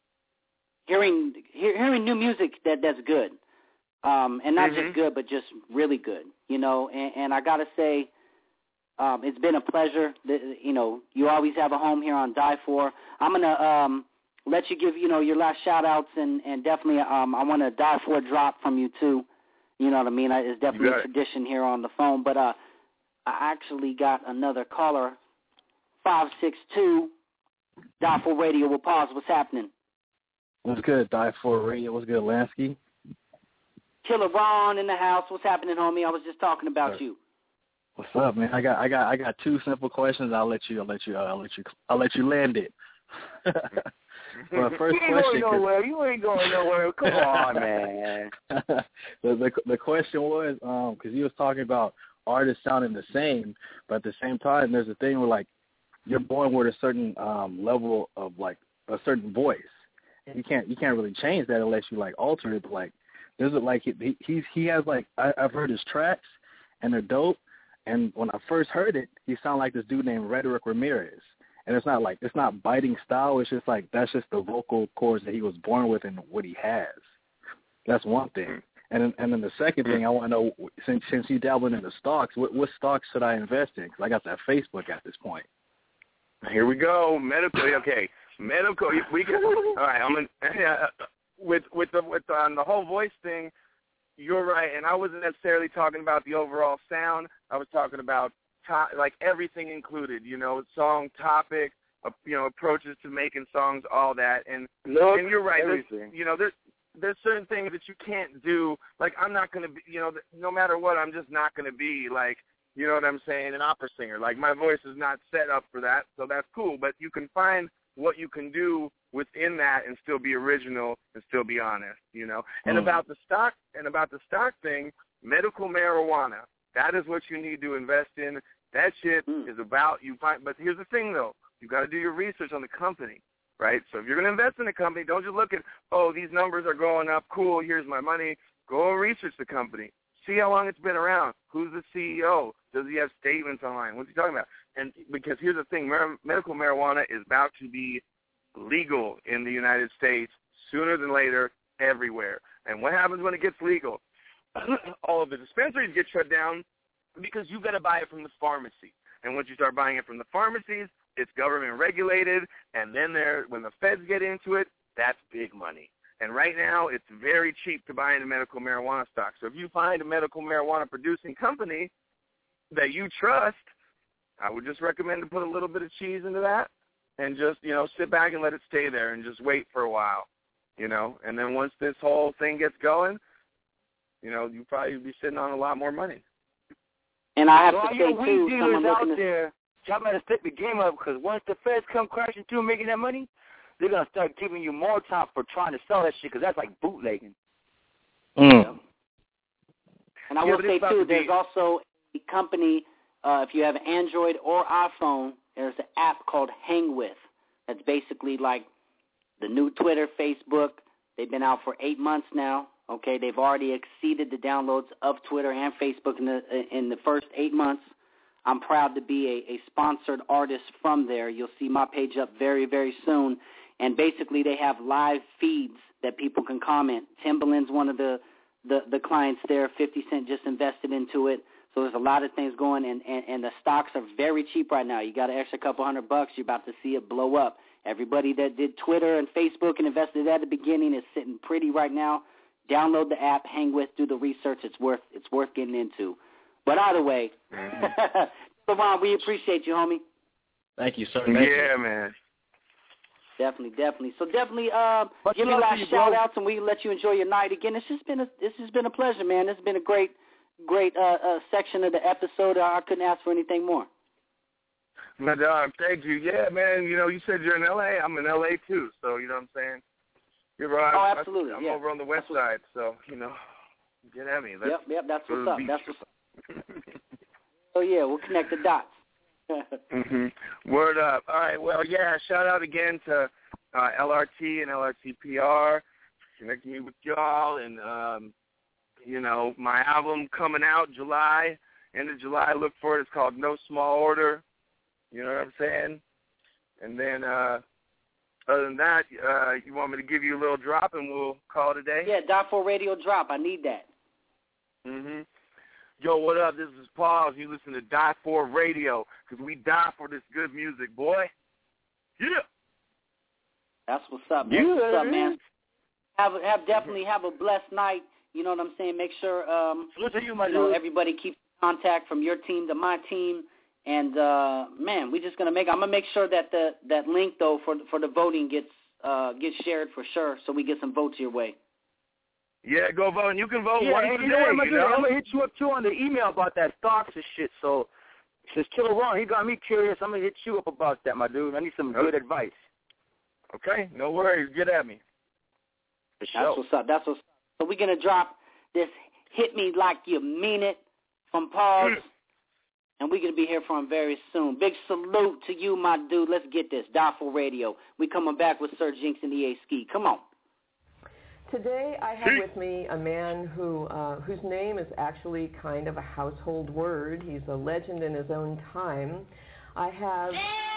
hearing hear, hearing new music that that's good, um, and not mm-hmm. just good, but just really good. You know, and, and I gotta say. Um, it's been a pleasure. You know, you always have a home here on Die For. I'm going to um, let you give, you know, your last shout-outs, and, and definitely um, I want a Die For drop from you, too. You know what I mean? It's definitely a tradition here on the phone. But uh, I actually got another caller, five six two, Die For Radio. We'll pause. What's happening? What's good, Die For Radio? What's good, Lansky? Killer Ron in the house. What's happening, homie? I was just talking about Sure. you. What's up, man? I got, I got, I got two simple questions. I'll let you, I'll let you, uh, I'll let you, I'll let you land it. Well, first you ain't question, going nowhere. You ain't going nowhere. Come on, man. the, the the question was, um, because you was talking about artists sounding the same, but at the same time, there's a thing where like you're born with a certain um level of like a certain voice. You can't, you can't really change that unless you like alter it. But like, there's a, like he he's he has like I, I've heard his tracks, and they're dope. And when I first heard it, he sounded like this dude named Rhetoric Ramirez. And it's not like, it's not biting style. It's just like, that's just the vocal cords that he was born with and what he has. That's one thing. And then, and then the second thing I want to know, since since you dabbling in the stocks, what, what stocks should I invest in? Because I got that Facebook at this point. Here we go. Medical. Okay. Medical. We can, all right. I'm gonna, uh, with with the with on the whole voice thing. You're right, and I wasn't necessarily talking about the overall sound. I was talking about to- like everything included, you know, song topic, uh, you know, approaches to making songs, all that. And Look, and you're right. There's, everything. you know, there's there's certain things that you can't do. Like I'm not going to be, you know, no matter what, I'm just not going to be like, you know what I'm saying, an opera singer. Like my voice is not set up for that, so that's cool. But you can find what you can do within that and still be original and still be honest, you know. And Mm. about the stock and about the stock thing, medical marijuana, that is what you need to invest in. That shit Mm. is about you find. But here's the thing, though, you got to do your research on the company, right? So if you're going to invest in a company, don't just look at, oh, these numbers are going up, cool, here's my money. Go and research the company. See how long it's been around. Who's the C E O? Does he have statements online? What's he talking about? And because here's the thing, mar- medical marijuana is about to be legal in the United States sooner than later everywhere. And what happens when it gets legal? All of the dispensaries get shut down because you've got to buy it from the pharmacy. And once you start buying it from the pharmacies, it's government regulated, and then there, when the feds get into it, that's big money. And right now, it's very cheap to buy into medical marijuana stock. So if you find a medical marijuana producing company that you trust, I would just recommend to put a little bit of cheese into that and just, you know, sit back and let it stay there and just wait for a while, you know. And then once this whole thing gets going, you know, you'll probably be sitting on a lot more money. And I have so to all say, your too, weed dealers out to... there, y'all better step the game up, because once the feds come crashing through making that money, they're going to start giving you more time for trying to sell that shit, because that's like bootlegging. Mm. And I Yeah, will but say, it's about too, to be- there's also a company, uh, if you have Android or iPhone, there's an app called Hang With. That's basically like the new Twitter, Facebook. They've been out for eight months now. Okay, they've already exceeded the downloads of Twitter and Facebook in the in the first eight months. I'm proud to be a, a sponsored artist from there. You'll see my page up very, very soon. And basically they have live feeds that people can comment. Timbaland's one of the, the, the clients there. fifty Cent just invested into it. So there's a lot of things going, and, and, and the stocks are very cheap right now. You got an extra couple hundred bucks, you're about to see it blow up. Everybody that did Twitter and Facebook and invested at the beginning is sitting pretty right now. Download the app, Hang With, do the research. It's worth it's worth getting into. But either way, Lavon, we appreciate you, homie. Thank you, sir. Yeah, Thank you. man. Definitely, definitely. So definitely, uh, Much give me love to last you, bro. shout outs, and we let you enjoy your night again. It's just been a this has been a pleasure, man. This has been a great, great uh, uh, section of the episode. I couldn't ask for anything more. My dog, thank you. Yeah, man, you know, you said you're in L A. I'm in L A too, so you know what I'm saying? You're right. Oh, absolutely. I'm yeah. over on the west side, so, you know, get at me. Let's Yep, yep, that's go to what's the up. beach. That's what's up. Oh, yeah, we'll connect the dots. hmm Word up. All right, well, yeah, shout out again to uh, L R T and L R T P R for connecting me with y'all. And, um, you know, my album coming out July, end of July, look for it. It's called No Small Order. You know what I'm saying? And then, uh, other than that, uh, you want me to give you a little drop and we'll call it a day? Yeah, Die for Radio drop. I need that. Mm-hmm. Yo, what up? This is Paul. You listen to Die for Radio, because we die for this good music, boy. Yeah. That's what's up. That's Yeah. what's up, man. Have a, have definitely have a blessed night. You know what I'm saying? Make sure um, Salute to you, my you know, dude. everybody keeps contact from your team to my team. And uh, man, we're just gonna make. I'm gonna make sure that the that link though for for the voting gets uh, gets shared for sure, so we get some votes your way. Yeah, go vote. And you can vote Yeah, once and a you know day, what I'm gonna you do? know? I'm gonna hit you up too on the email about that stocks and shit. So since Killer Ron, he got me curious, I'm gonna hit you up about that, my dude. I need some good advice. Okay, no worries. Get at me. For That's sure. what's up. That's what's up. So we're gonna drop this "Hit Me Like You Mean It" from Paul, and we're gonna be here for him very soon. Big salute to you, my dude. Let's get this. Die for Radio. We coming back with Sir Jinx and E A Ski. Come on. Today I have with me a man who uh, whose name is actually kind of a household word. He's a legend in his own time. I have...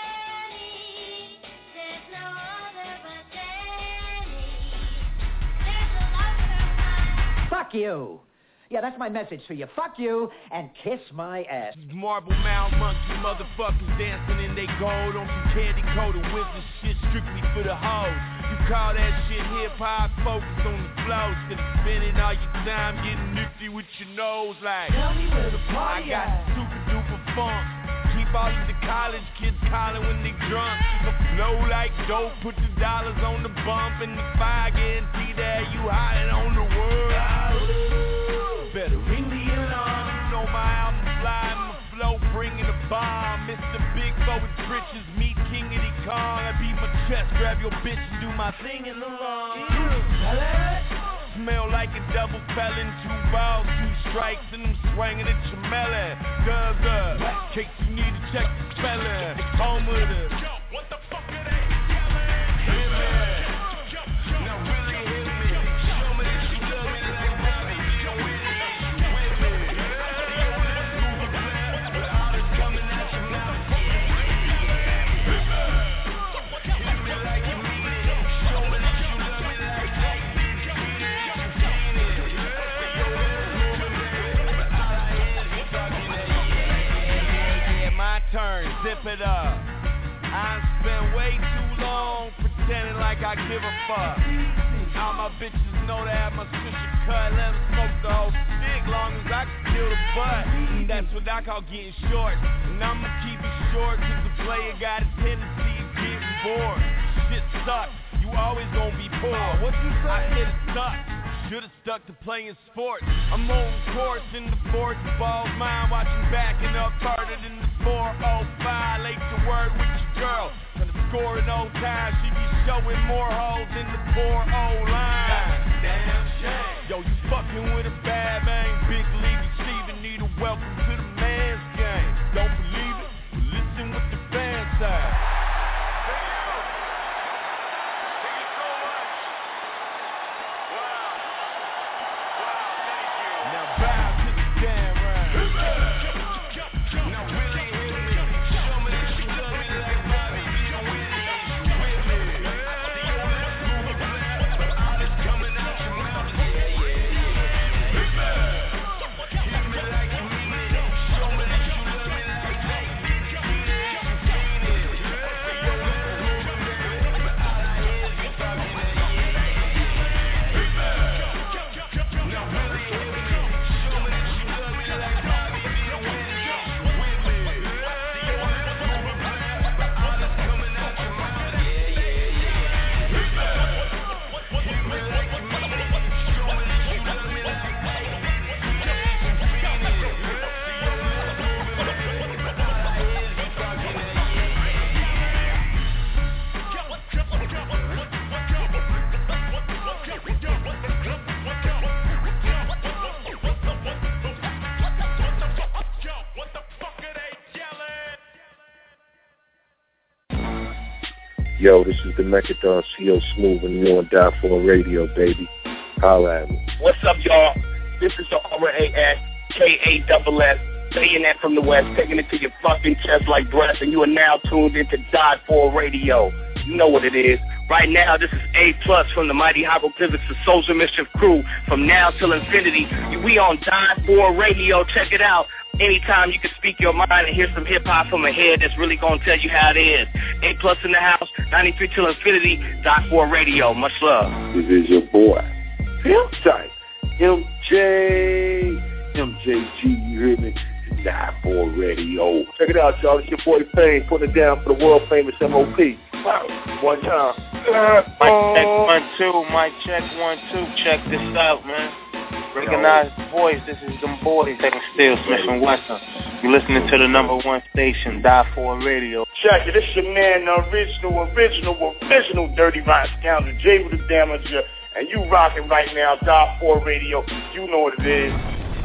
Fuck you. Yeah, that's my message to you. Fuck you and kiss my ass. Marble Mound monkey motherfuckers dancing in they gold on some candy coated wizard shit strictly for the hoes. You call that shit hip hop, focus on the flow. Instead of spending all your time getting nifty with your nose like tell me where the party I got at. Super duper funk. Keep all of the college kids calling when they drunk. The flow like dope, put the dollars on the bump and the fire guarantee that you hiding on the world. Better ring the alarm. You know my album's live, my flow bringing the bomb. Mister Big Bo with britches, meet King of the Kong. I beat my chest, grab your bitch and do my thing in the lawn. Smell like a double felon, two balls, two strikes, and I'm swinging at your melon. Dub up, in case you need to check the spelling. Home with it. What the fuck are they yelling? Hit me. Now really hit me. Show me that you love me like Bobby. Don't win it. With me. Move it back. With all this coming out your mouth. Hit me. Hit me like you mean it. Show me that you love me like that. Turn, zip it up. I spent way too long pretending like I give a fuck. All my bitches know that my sister cut. Let them smoke the whole stick long as I can kill the butt. And that's what I call getting short. And I'ma keep it short cause the player got a tendency of getting bored. Shit sucks. You always gonna be poor. What you say? I said it sucks. Should've stuck to playing sports. I'm on course in the fourth, ball's mine, watching backing up harder than the four oh five. Late to work with your girl, gonna score in old time. She be showing more holes than the poor old line. Damn shame. Yo, you fucking with a bad man, big league receiver, need a welcome to the man's game. Don't believe it? Well, listen what the fans say. Yo, this is the Mechadon, C O Smooth, and you're on Die For Radio, baby. Holla at me. What's up, y'all? This is the R A S K A S S, saying that from the West, taking it to your fucking chest like breath, and you are now tuned into Die For Radio. You know what it is. Right now, this is A Plus from the Mighty Hieroglyphics, the Social Mischief crew. From now till infinity, we on Die For Radio. Check it out. Anytime you can speak your mind and hear some hip-hop from a head that's really going to tell you how it is. A Plus in the house, ninety-three till infinity, Die For Radio. Much love. This is your boy. Feel tight. M J. M J G, you hear me? Die For Radio. Check it out, y'all. It's your boy Fame putting it down for the world-famous M O P. One time. Mic check one, two. Mic check one, two. Check this out, man. Recognize the voice. This is them boys. They can still Smith and Wesson. You're listening to the number one station, Die For Radio. Check it. This your man, the original, original, original Dirty Rotten Scoundrel, Jay with the Damager, and you rocking right now, Die For Radio. You know what it is.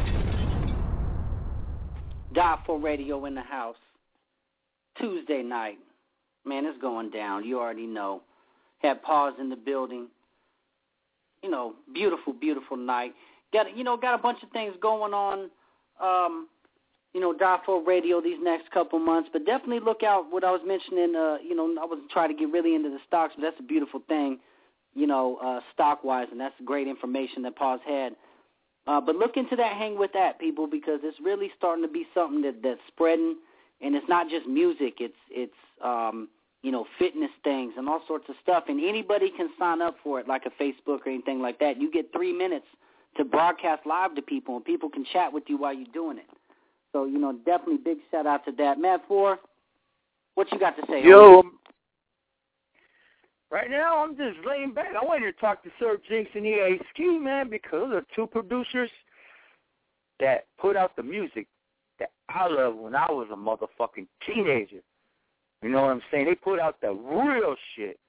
Die For Radio in the house. Tuesday night. Man, it's going down. You already know. Had Pause in the building. You know, beautiful, beautiful night. Got you know, got a bunch of things going on. Um, you know, Die For Radio these next couple months, but definitely look out. What I was mentioning, uh, you know, I was trying to get really into the stocks, but that's a beautiful thing, you know, uh, stock wise, and that's great information that Pause had. Uh, but look into that, hang with that, people, because it's really starting to be something that that's spreading, and it's not just music. It's it's um, you know, fitness things and all sorts of stuff, and anybody can sign up for it, like a Facebook or anything like that. You get three minutes to broadcast live to people, and people can chat with you while you're doing it. So, you know, definitely big shout-out to that. Matt Four, what you got to say? Yo, homie? Right now I'm just laying back. I wanted to talk to Sir Jinx and E A Ski, man, because those are two producers that put out the music that I loved when I was a motherfucking teenager. You know what I'm saying? They put out the real shit.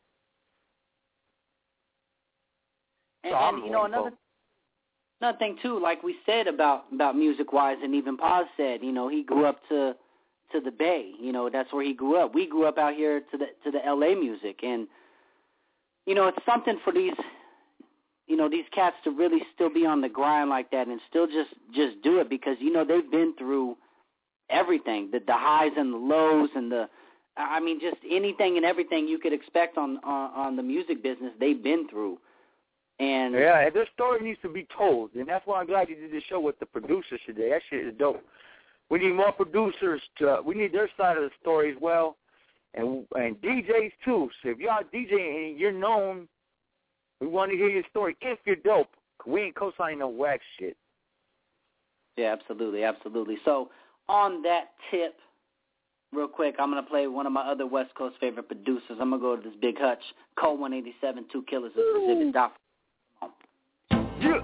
And, so and you know, another another thing, too, like we said about, about music-wise, and even Paz said, you know, he grew up to to the Bay. You know, that's where he grew up. We grew up out here to the to the L A music. And, you know, it's something for these, you know, these cats to really still be on the grind like that and still just, just do it because, you know, they've been through everything, the, the highs and the lows and the, I mean, just anything and everything you could expect on, on, on the music business they've been through. And yeah, and their story needs to be told, and that's why I'm glad you did this show with the producers today. That shit is dope. We need more producers to, we need their side of the story as well, and and D Js too. So if y'all DJing and you're known, we want to hear your story if you're dope. We ain't co-signing no whack shit. Yeah, absolutely, absolutely. So on that tip, real quick, I'm going to play one of my other West Coast favorite producers. I'm going to go to this Big Hutch, Code one eighty-seven, Two Killers of Exhibit. Dot. Yeah.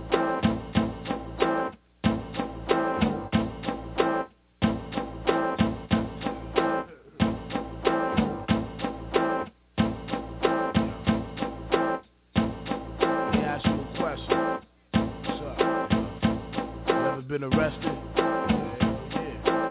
Been arrested? Yeah,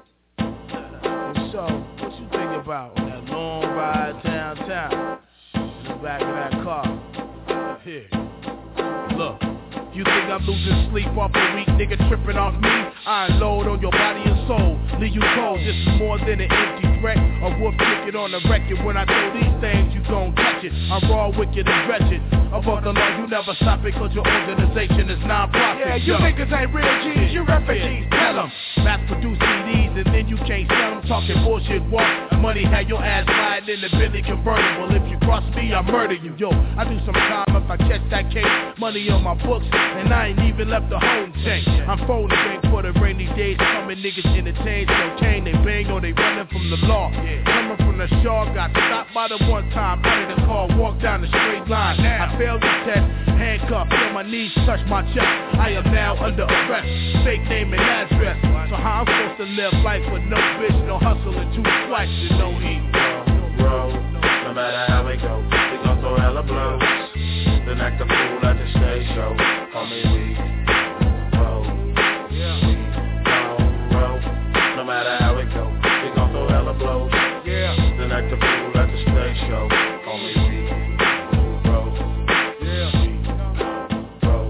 yeah. And so, what you think about that long ride downtown in the back of that car? Here, look. You think I'm losing sleep off a weak nigga tripping off me? I unload on your body and soul, leave you cold. This is more than an empty threat. A wolf ticket on the record. When I throw these things, you gon' catch it. I'm raw, wicked, and wretched. Above the law, you never stop it, cause your organization is non-profit. Yeah, you yo. Niggas ain't real G's, you refugees. Tell them, mass produce C Ds and then you can't sell them. Talking bullshit, walk. Money had your ass riding in the Bentley convertible. If you cross me, I murder you. Yo, I do some time if I catch that case. Money on my books. And I ain't even left the home tank. I'm folding bank for the rainy days. Coming niggas entertained, cocaine, they bang or they running from the law. Yeah. Coming from the shore, got stopped by the one time. Out of the car, walked down the straight line. Now. I failed the test, handcuffed, feel my knees touch my chest. I am now under arrest, fake name and address. So how I'm supposed to live life with no bitch, no hustle and two swipes and no heat? Bro, no matter how it go, we gon' throw hella blows. Then act a fool at the stage show. Call me weak, roll, we gon' roll. No matter how it go, we gon' throw hella blows. Yeah. Then act a fool at the stage show. Call me weak, roll, yeah. Roll,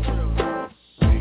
we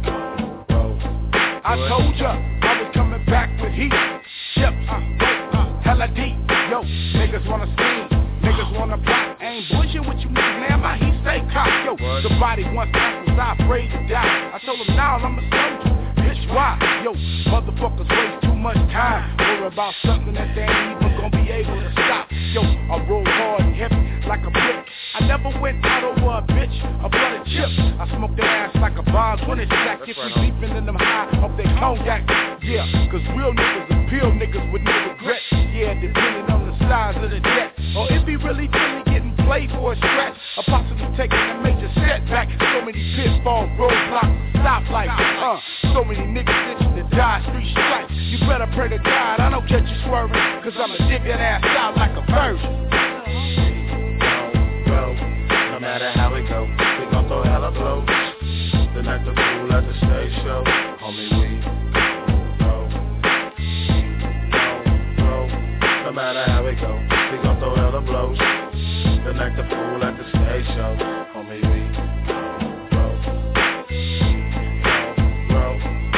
roll. I told ya I was coming back with heat. Ship, uh, wait, uh, hella deep. Yo, niggas wanna steam. Niggas wanna block, ain't bullshit with you niggas, man, my heat stay cocked, yo. What? The body once asked was I afraid to die. I told him now I'm a soldier, bitch, why? Yo, motherfuckers waste too much time. Worry about something that they ain't even gonna be able to stop. Yo, I roll hard and heavy like a brick. I never went out over a bitch, a butter chip. I smoked their ass like a bomb twenty sack. If we beeping in them high up they cognac. Yeah, cause real niggas are pure niggas with no regret. Yeah, depending on the size of the jet. Or if he really really getting played for a stretch, or possibly taking a major setback. So many pitfalls, roadblocks, stoplights, uh, so many niggas itching to die, street stripes. You better pray to God I don't catch you swerving, cause I'ma dig that ass out like a virgin. No matter how it go, we gon' throw hella blows. Then act the fool at the stage show. Homie, we roll, roll, roll. No matter how it go, we gon' throw hella blows. Then act the fool at the stage show. Homie, we roll, roll, roll.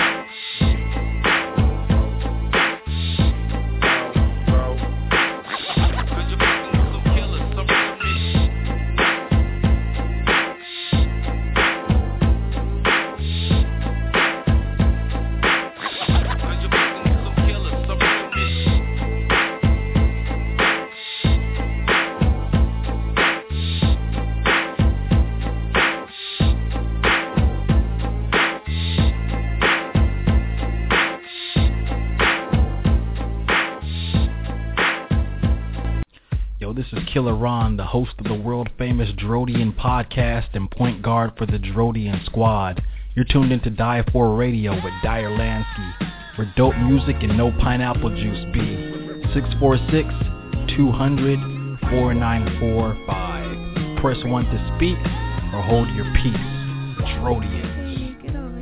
This is Killer Ron, the host of the world-famous Drodian podcast and point guard for the Drodian Squad. You're tuned into Die four Radio with Dyer Lansky, where dope music and no pineapple juice be. six four six, two hundred, four nine four five. Press one to speak or hold your peace. Drodians.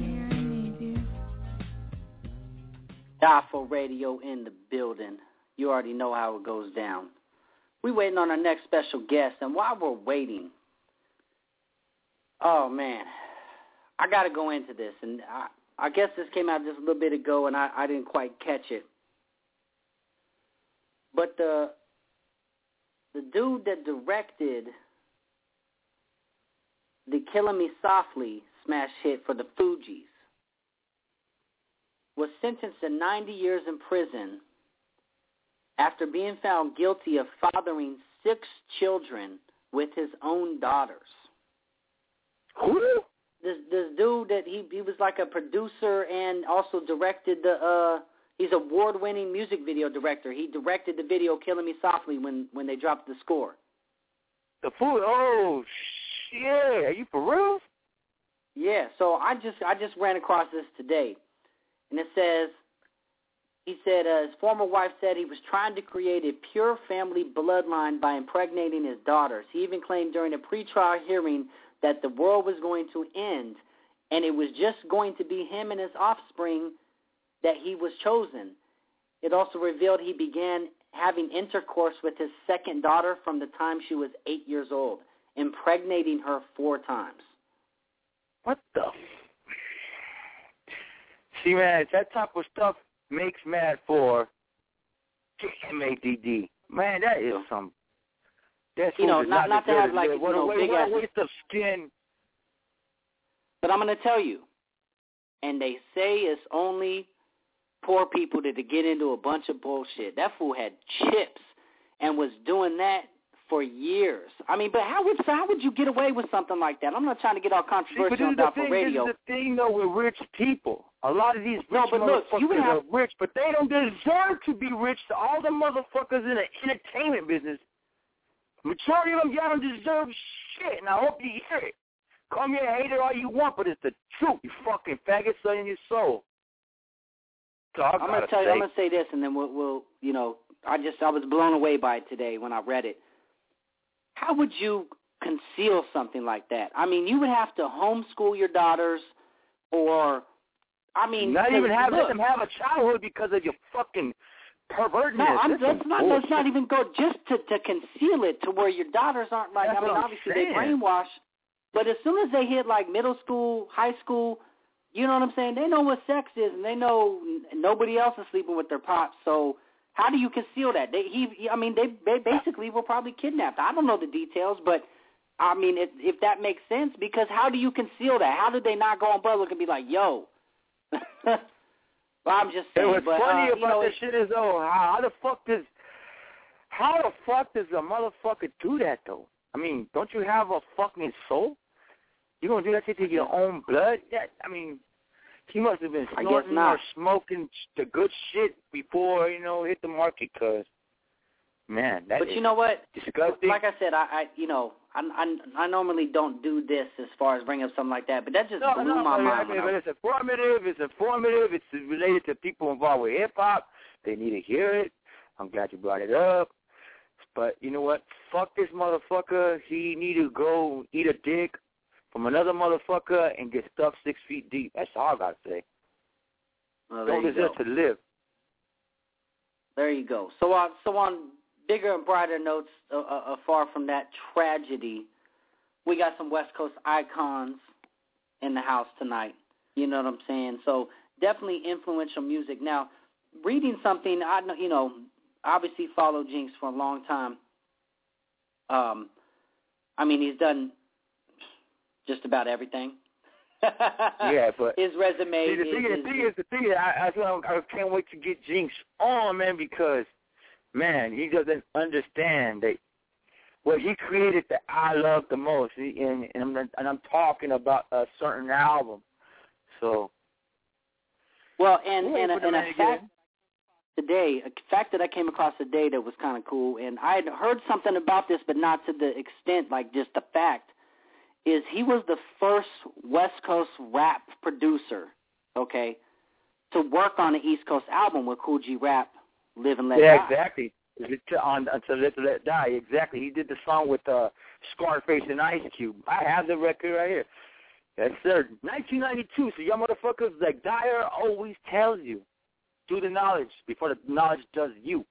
Die four Radio in the building. You already know how it goes down. We're waiting on our next special guest, and while we're waiting, oh, man, I got to go into this, and I, I guess this came out just a little bit ago, and I, I didn't quite catch it. But the the dude that directed the Killing Me Softly smash hit for the Fugees was sentenced to ninety years in prison after being found guilty of fathering six children with his own daughters. Who? This this dude that he he was like a producer and also directed the uh he's an award-winning music video director. He directed the video "Killing Me Softly" when when they dropped the score. The fool. Oh shit! Are you for real? Yeah. So I just I just ran across this today, and it says he said uh, his former wife said he was trying to create a pure family bloodline by impregnating his daughters. He even claimed during a pretrial hearing that the world was going to end, and it was just going to be him and his offspring that he was chosen. It also revealed he began having intercourse with his second daughter from the time she was eight years old, impregnating her four times. What the? See, man, that type of stuff makes mad for M A D D. Man, that is some... That's you know, not, not to have like, you what know, a, big what ass... a waste of skin. But I'm going to tell you, and they say it's only poor people that get into a bunch of bullshit. That fool had chips and was doing that for years. I mean, but how would how would you get away with something like that? I'm not trying to get all controversial See, on Dot for thing, Radio. This is the thing, though, with rich people. A lot of these rich no, but look, motherfuckers you would have... are rich, but they don't deserve to be rich. All the motherfuckers in the entertainment business, majority of them, y'all don't deserve shit, and I hope you hear it. Call me a hater all you want, but it's the truth, you fucking faggot, son in your soul. So I'm gonna tell you. I'm gonna say this, and then we'll, we'll, you know, I just I was blown away by it today when I read it. How would you conceal something like that? I mean, you would have to homeschool your daughters, or, I mean, not even have look, let them have a childhood because of your fucking pervertness. No, I'm, let's not. bullshit. Let's not even go just to to conceal it to where your daughters aren't like. That's I mean, what I'm obviously saying. they brainwash, but as soon as they hit like middle school, high school, you know what I'm saying? They know what sex is, and they know nobody else is sleeping with their pops. So how do you conceal that? They, he, he I mean, they, they basically were probably kidnapped. I don't know the details, but I mean, if, if that makes sense, because how do you conceal that? How did they not go on Brother and be like, yo? Well, I'm just saying. Hey, what's but, funny uh, about you know, this shit is, though, how, how the fuck does, how the fuck does a motherfucker do that, though? I mean, don't you have a fucking soul? You gonna do that shit to your own blood? Yeah, I mean, he must have been snorting or smoking the good shit before, you know, hit the market, cause, man, that But is you know what? disgusting. Like I said, I, I you know, I, I I normally don't do this as far as bringing up something like that, but that just No, blew no, my but, mind. I mean, but it's informative. It's informative. It's related to people involved with hip hop. They need to hear it. I'm glad you brought it up. But you know what? Fuck this motherfucker. He need to go eat a dick from another motherfucker and get stuffed six feet deep. That's all I gotta say. Well, there Don't you deserve go. to live. There you go. So on so on bigger and brighter notes, uh, uh, far from that tragedy, we got some West Coast icons in the house tonight. You know what I'm saying? So definitely influential music. Now, reading something, I know, you know, obviously followed Jinx for a long time. Um, I mean, he's done just about everything. Yeah, but his resume. See, the thing is, is, the thing is, the thing is, I, I, I can't wait to get Jinx on, man, because, man, he doesn't understand that what he created that I love the most, and and I'm and I'm talking about a certain album. So, well, and We'll and, wait for and the a man to get fact in. today, a fact that I came across today that was kind of cool, and I had heard something about this, but not to the extent, like just the fact, is he was the first West Coast rap producer, okay, to work on an East Coast album with Kool G Rap, Live and Let yeah, Die. exactly. On Until Let Let Die, exactly. He did the song with uh, Scarface and Ice Cube. I have the record right here. Yes, sir. nineteen ninety-two. So y'all motherfuckers, like Dyer always tells you, do the knowledge before the knowledge does you.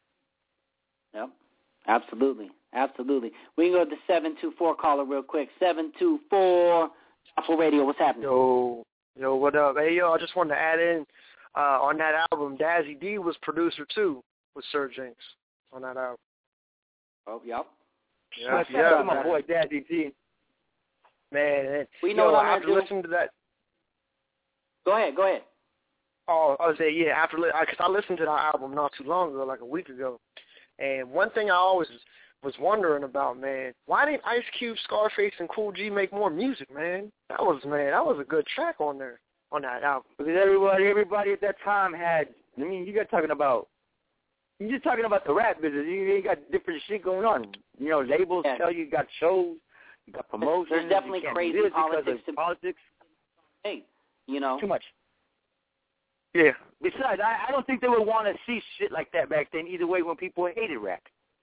Yep, absolutely, absolutely. We can go to the seven two four caller real quick. seven two four, Gospel Radio, what's happening? Yo, yo, what up? Hey, yo, I just wanted to add in, uh, on that album, Dazzy D was producer, too, with Sir Jinx on that album. Oh, yep. Yeah, What's yeah, up, my man. boy Dazzy D? Man, We know yo, what I'm after gonna do. listening to that, Go ahead, go ahead. Oh, I was saying, yeah, after because I, I listened to that album not too long ago, like a week ago, and one thing I always was wondering about, man, why didn't Ice Cube, Scarface, and Cool G make more music, man? That was, man, that was a good track on there, on that album. Because everybody, everybody at that time had, I mean, you got talking about, you're just talking about the rap business. You, you got different shit going on. You know, labels yeah. tell you you got shows, you got promotions. There's definitely crazy politics. To, politics. Hey, you know. Too much. Yeah. Besides, I, I don't think they would want to see shit like that back then either way when people hated rap.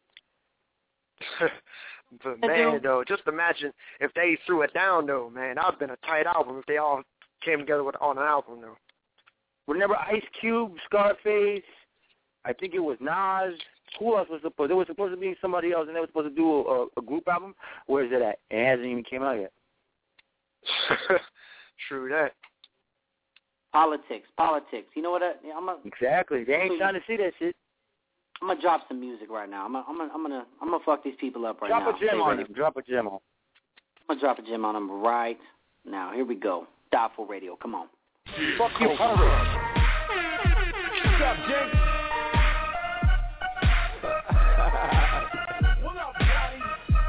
But, man, though, just imagine if they threw it down, though, man. That would have been a tight album if they all came together with, on an album, though. Remember Ice Cube, Scarface, I think it was Nas. Who else was supposed? There was supposed to be somebody else, and they were supposed to do a, a group album. Where is it at? It hasn't even came out yet. True that. Politics, politics. You know what? I, I'm a, exactly. They ain't trying to see that shit. I'm gonna drop some music right now. I'm gonna, I'm gonna, I'm gonna, I'm gonna fuck these people up right drop now. Drop a gem on them. Drop a gem on. I'm gonna drop a gem on them right now. Here we go. Die for Radio. Come on. Fuck you, hungry. What's up, Jake? What up, buddy?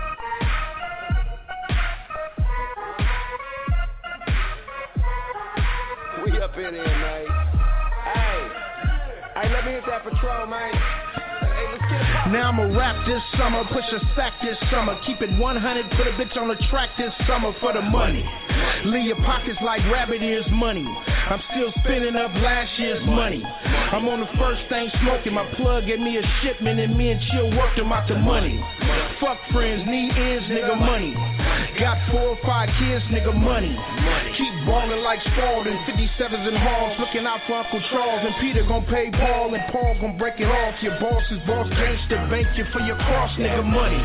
We up in here, man. Hey, hey, let me hit that patrol, man. Now I'ma rap this summer, push a sack this summer, keep it one hundred, put a bitch on the track this summer for the money. Leave your pockets like rabbit ears money. I'm still spending up last year's money. I'm on the first thing smoking, my plug gave me a shipment and me and Chill worked them out the money. Fuck friends, need ends, nigga, money. Got four or five kids, nigga, money. Keep ballin' like Spalding, fifty-sevens and Halls, looking out for Uncle Charles, and Peter gon' pay Paul, and Paul gon' break it off. Your boss is boss gangster, bank you for your cross, nigga, money.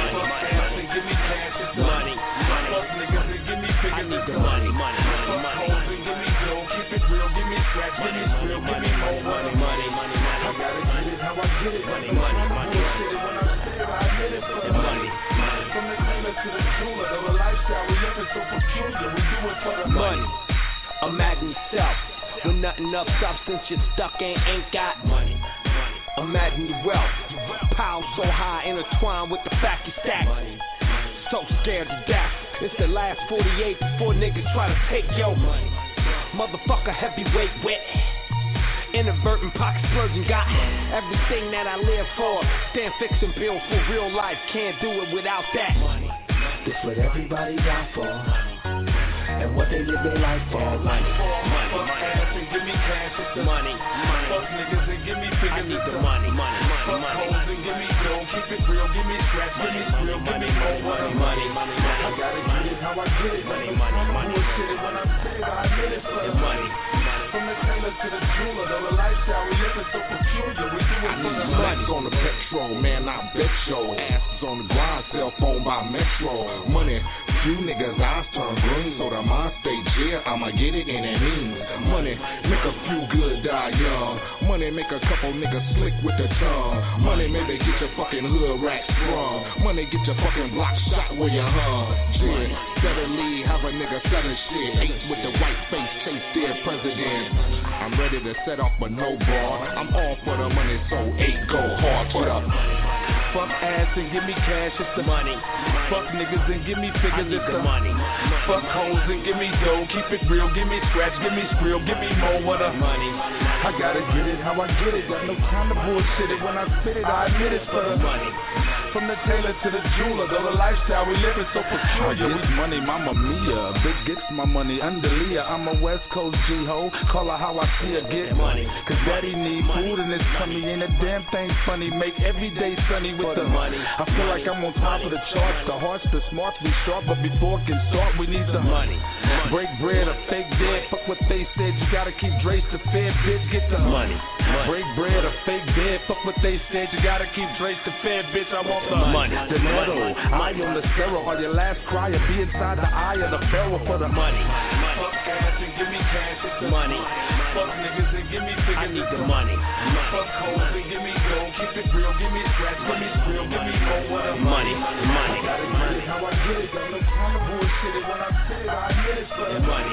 Give me cash, it's money. Fuck niggas and give me figures, I need the money, money, money, money. Fuck hoes and give me dough, keep it real, give me scratch, give me real, give me more money, money, money, money. I gotta get it how I get it, money, money, money. When I spit it, I hit it for the money. From the tailor to the jeweler, the lifestyle we living so peculiar, we do it for the money. Imagine yourself with nothing of substance, you're stuck and ain't got money. Imagine your wealth, piles so high, intertwined with the fact you stack. So scared to death, it's the last forty-eight before niggas try to take your money. Motherfucker heavyweight wet, inadvertent pocket splurging, got everything that I live for. Stand fix and build for real life, can't do it without that. This what everybody got for, and what they live their life for. Money, money, fuck ass and give me cash, it's the money. Fuck niggas and give me figures, I need the money, money, money, money. Fuck hoes and give me dough, keep it real, give me scratch, give me real, give me more money, money, money. I gotta get it how I get it, money, money, money. Bullshit when I spit it, I hit it for the money. From the tailor to the jeweler, the lifestyle we living so peculiar, we do it for the money. On the petrol, man, I bet your ass is on the grind, cell phone by Metro. Money, few niggas eyes turn green, so the mind stay jail, I'ma get it in and means. Money, make a few good die young. Money, make a couple niggas slick with the tongue. Money, maybe get your fucking hood rack sprung. Money, get your fucking block shot where you hung. Yeah, steadily have a nigga selling shit. Eight with the white face, chase their president. I'm ready to set off but no bar. I'm all for the money, so eight go hard. What up? Fuck ass and give me cash, it's the money. Fuck niggas and give me figures, it's the money. Fuck hoes and give me dough, keep it real, give me scratch, give me skrill, give me more what the money. I gotta get it how I get it, got no time to bullshit it. When I spit it, I admit it's for the money. From the tailor to the jeweler, though the lifestyle we live is so peculiar. I get money, mama mia, bitch gets my money under Leah. I'm a West Coast G-ho, call her how I see her get money. Cause daddy need food in his tummy, ain't a damn thing funny. Make every day sunny with the money. I feel like I'm on top of the charts, the hearts, the smarts, we sharp, but before it can start, we need the money. Break bread or fake dead, fuck what they said, you gotta keep Drace the fair, bitch, get the money. Break bread or fake dead, fuck what they said, you gotta keep Drace the fair, bitch, I want the money. The metal, I am the sterile, or your last cry, or be inside the eye of the barrel for the money. Fuck ass and give me cash, it's the money. Fuck niggas and give me figures, I need the money. Fuck hoes and give me dough, keep it real, give me scratch, give me skrill, give me more what the money, money. I gotta get it how I get it, got no time to bullshit it. When I spit it, I admit it's for the money.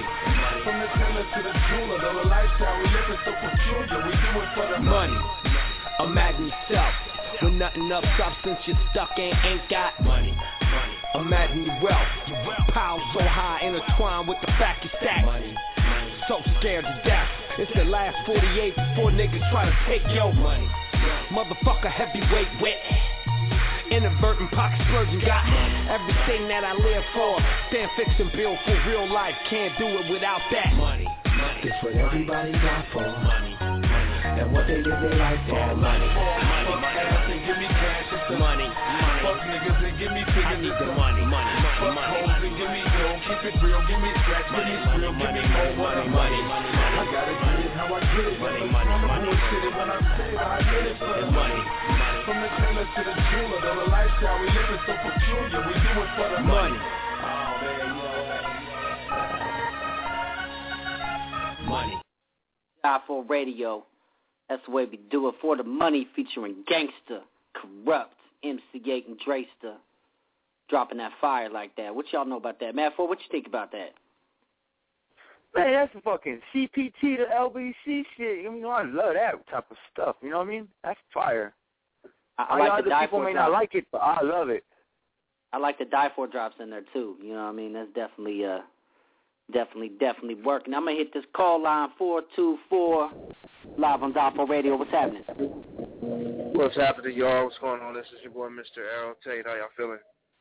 From the tailor to the jeweler, though the lifestyle we live is so peculiar, we do it for the money. Imagine yourself with nothing of substance, you're stuck and ain't got money. Imagine your wealth, piles so high intertwined with the fact you stack. So scared to death, it's the last forty-eight before niggas try to take your money. Motherfucker heavyweight wet, inadvertent pocket splurging, got everything that I live for. Stand fixed and build for real life, can't do it without that money. It's what everybody got for money, and what they live their life for money. Fuck ass and give me cash, it's the money. Fuck niggas and give me figures, it's the money. Fuck hoes and give me dough, keep it real, give me scratch, give me real, give me more money, money. I gotta get it how I get it, money, money, money. When I say it, I get it for the money. From the tailor to the jeweler, though the lifestyle we live is so peculiar, we do it for the money. Oh man, money. Die for radio. That's the way we do it, for the money, featuring Gangsta, Corrupt, M C eight, and Drayster. Dropping that fire like that. What y'all know about that? Matt Ford, what you think about that? Man, that's fucking C P T to L B C shit. I mean, I love that type of stuff. You know what I mean? That's fire. I, I like other the Die people For may drop. not like it, but I love it. I like the Die For drops in there too. You know what I mean? That's definitely, uh, definitely, definitely working. I'm gonna hit this call line four two four live on Die For Radio. What's happening? What's happening, y'all? What's going on? This is your boy, Mister Errol Tate. How y'all feeling?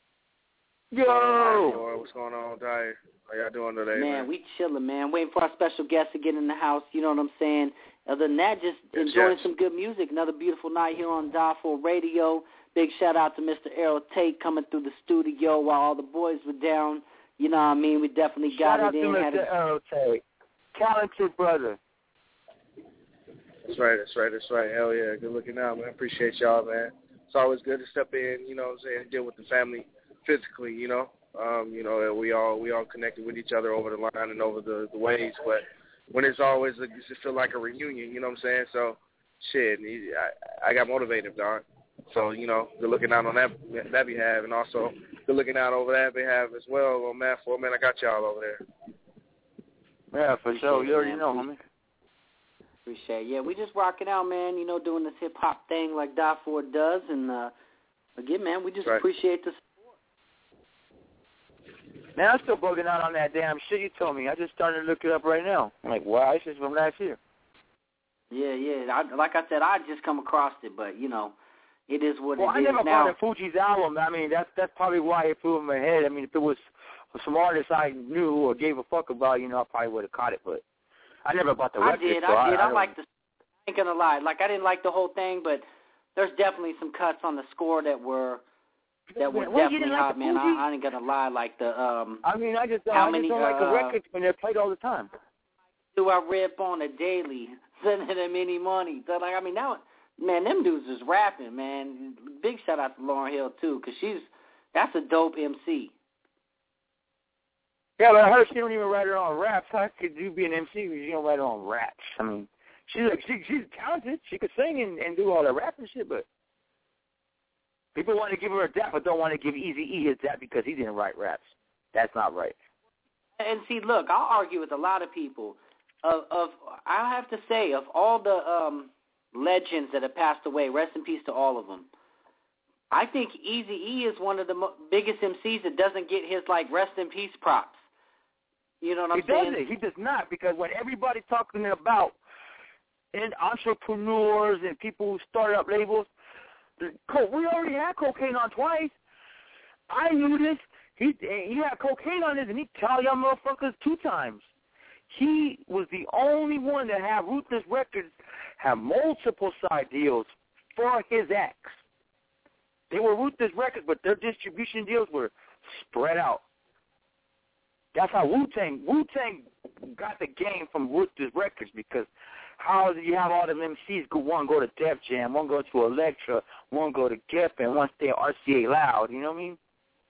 Yo! What's going on, Dyer? How y'all doing today, man? Man, we chilling, man. Waiting for our special guest to get in the house. You know what I'm saying? Other than that, just yes, enjoying yes. some good music. Another beautiful night here on Die For Radio. Big shout out to Mister Errol Tate coming through the studio while all the boys were down. You know what I mean? We definitely got shout it in. in. Shout out to Mister Errol Tate. Talented brother. That's right, that's right, that's right. Hell yeah. Good looking out, man. Appreciate y'all, man. It's always good to step in, you know what I'm saying, and deal with the family physically, you know. Um, you know, we all we all connected with each other over the line and over the, the ways, but when it's always, a, it just feel like a reunion, you know what I'm saying? So, shit, I, I got motivated, dog. So, you know, good looking out on that that behalf, and also good looking out over that behalf as well. On Matt Ford, man, I got y'all over there. Yeah, for sure. You already know, homie. Appreciate it. Yeah, we just rocking out, man, you know, doing this hip-hop thing like Die For does, and, uh, again, man, we just right. appreciate the Man, I'm still bugging out on that damn shit you told me. I just started to look it up right now. I'm like, wow, this is from last year. Yeah, yeah. I, like I said, I just come across it, but, you know, it is what well, it I is never now. bought Fuji's album. I mean, that's that's probably why it flew in my head. I mean, if it was some artist I knew or gave a fuck about, you know, I probably would have caught it, but I never bought the I record. did, so I did. I, I, I liked the, I ain't gonna lie. Like, I didn't like the whole thing, but there's definitely some cuts on the score that were that were well, definitely like hot, man. I, Fuji? I ain't gonna lie. Like the um. I mean, I just don't, how I many, just don't like the uh, records when they're played all the time. Do I rip on a daily, sending them any money? So like, I mean, now, man, them dudes is rapping, man. Big shout out to Lauryn Hill too, cause she's that's a dope M C. Yeah, but I heard she don't even write her own raps. How could you be an M C if you don't write her own raps? I mean, she's like she, she's talented. She could sing and, and do all that rap and shit, but people want to give her a dap, but don't want to give Eazy-E his dap because he didn't write raps. That's not right. And see, look, I'll argue with a lot of people. Of, of I have to say, of all the um, legends that have passed away, rest in peace to all of them. I think Eazy-E is one of the mo- biggest M Cs that doesn't get his like rest in peace props. You know what I'm he saying? He doesn't. He does not, because when everybody's talking about and entrepreneurs and people who started up labels, we already had cocaine on twice. I knew this. He he had cocaine on his, and he tell y'all motherfuckers two times. He was the only one that had Ruthless Records have multiple side deals for his acts. They were Ruthless Records, but their distribution deals were spread out. That's how Wu-Tang, Wu-Tang got the game from Ruthless Records, because how do you have all them M Cs go, one go to Def Jam, one go to Elektra, one go to Geffen, one stay at R C A Loud, you know what I mean?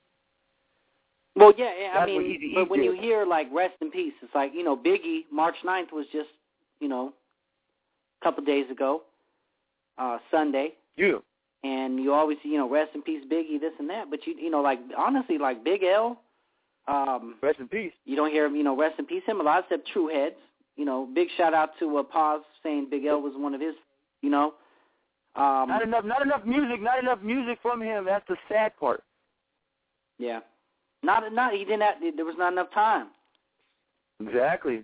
Well, yeah, I That's mean, but when you hear, like, rest in peace, it's like, you know, Biggie, March ninth was just, you know, a couple days ago, uh, Sunday. Yeah. And you always see, you know, rest in peace, Biggie, this and that. But, you you know, like, honestly, like, Big L, Um, rest in peace. You don't hear, you know, rest in peace him a lot, except true heads. You know, big shout out to uh, Paz saying Big L was one of his, you know. Um, not enough, not enough music, not enough music from him. That's the sad part. Yeah. Not, not, he didn't have, there was not enough time. Exactly.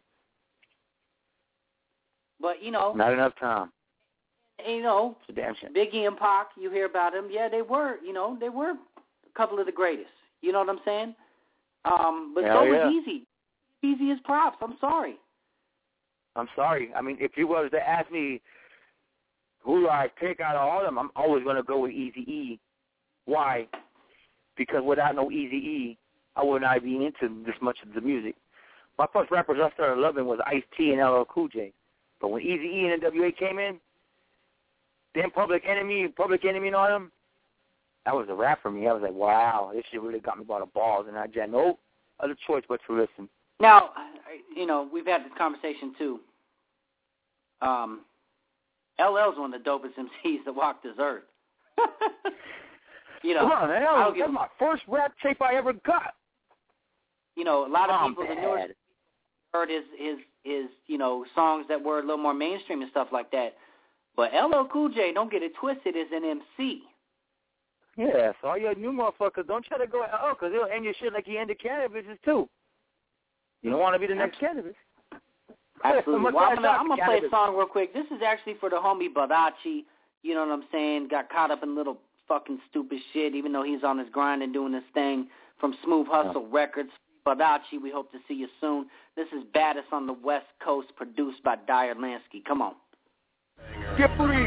But, you know. Not enough time. And, you know, it's a damn shame. Biggie and Pac, you hear about them. Yeah, they were, you know, they were a couple of the greatest. You know what I'm saying? Um, but Hell so yeah. was Easy. Easy as props. I'm sorry. I'm sorry. I mean, if you was to ask me who do I pick out of all of them, I'm always going to go with Eazy-E. Why? Because without no Eazy-E, I would not be into this much of the music. My first rappers I started loving was Ice-T and L L Cool J. But when Eazy-E and N W A came in, then Public Enemy, Public Enemy and all them, that was a rap for me. I was like, wow, this shit really got me by the balls. And I had no other choice but to listen. Now, you know, we've had this conversation, too. Um, L L's one of the dopest M Cs that walked this earth. you know, Come on, man. That was, give, that's my first rap tape I ever got. You know, a lot of I'm people bad. that knew heard his, his, his, you know, songs that were a little more mainstream and stuff like that. But L L Cool J, don't get it twisted, is an M C. Yeah, so all you new motherfuckers, don't try to go, oh, because they'll end your shit like you ended Cannabis too. You don't want to be the next Cannabis. Absolutely. Well, I'm going I'm to play a song real quick. This is actually for the homie Badachi. You know what I'm saying? Got caught up in little fucking stupid shit, even though he's on his grind and doing this thing from Smooth Hustle yeah. Records. Badachi, we hope to see you soon. This is Baddest on the West Coast, produced by Dyer Lansky. Come on. Get free.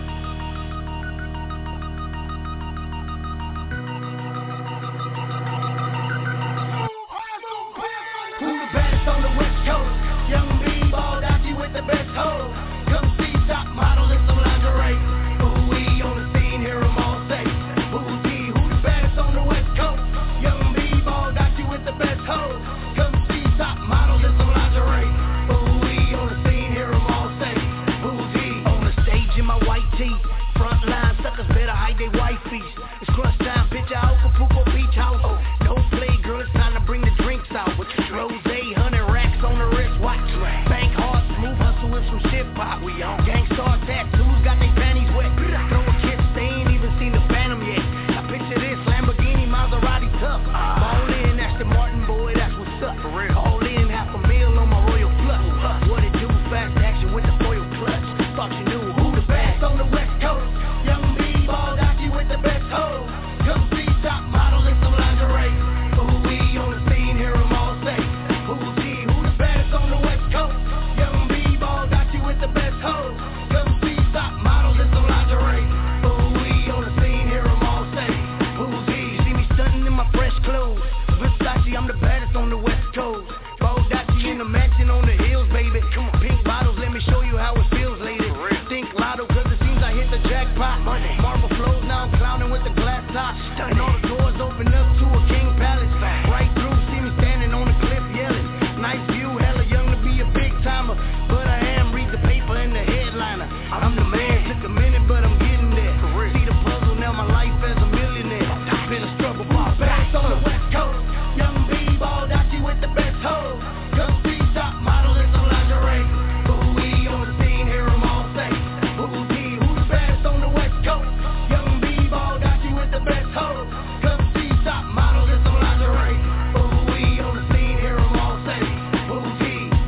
Who the baddest on the West Coast? Young B, Badachi with the best hoes. Come see top model in some lingerie. Ooh, we on the scene, hear them all say. Ooh, D, who the baddest on the West Coast? Young B, Badachi with the best hoes. Come see top model in some lingerie. Ooh, we on the scene, hear them all say. Ooh, D, on the stage in my white tee. Front line suckers better hide their wifeys. It's crunch time, bitch out for Puko Beach House. No play, girl, it's time to bring the drinks out. With Rose, hundred racks on the wristwatch. Bank hard, Smooth Hustle with some shit pop. We on Gangstar tattoos, got they panties wet. Throw a kiss, they ain't even seen the Phantom yet. I picture this Lamborghini, Maserati tough. Ball in, that's the Martin boy, that's what's up. For real. All in, half a meal on my Royal Plus. What it do, fast action with the foil clutch. Thought you knew who the best on the West Coast. Young B, Badachi with the best hoes. Come see top model in some lingerie. Ooh, we on the scene, hear them all say. Ooh, D, who the best on the West Coast? Young B, Badachi with the best hoes. Come see top model in some lingerie. Ooh, we on the scene, hear them all say. Ooh, D, see me stunting in my fresh clothes. Versace, I'm the baddest on the West Coast. Badachi in the mansion on the hills, baby. Come on, pink bottles, let me show you how it feels, lady. Think lotto, cause it seems I hit the jackpot. Money. Marble flows, now I'm clowning with the glass top. And all the doors open up to a king palace. Right through, see me standing on the cliff yelling. Nice view, hella young to be a big timer. But I am, read the paper and the headliner. I'm the man, took a minute, but I'm getting there. See the puzzle, now my life as a millionaire. It's been a struggle for my back on the West Coast. Young B, Badachi with the best hoes. Come see top model in some lingerie. Ooh, we on the scene, hear them all say. Ooh, D, who the best on the West Coast? Young B, Badachi with the best hoes. Come see top model in some lingerie. Ooh, we on the scene, hear them all say. Ooh, D,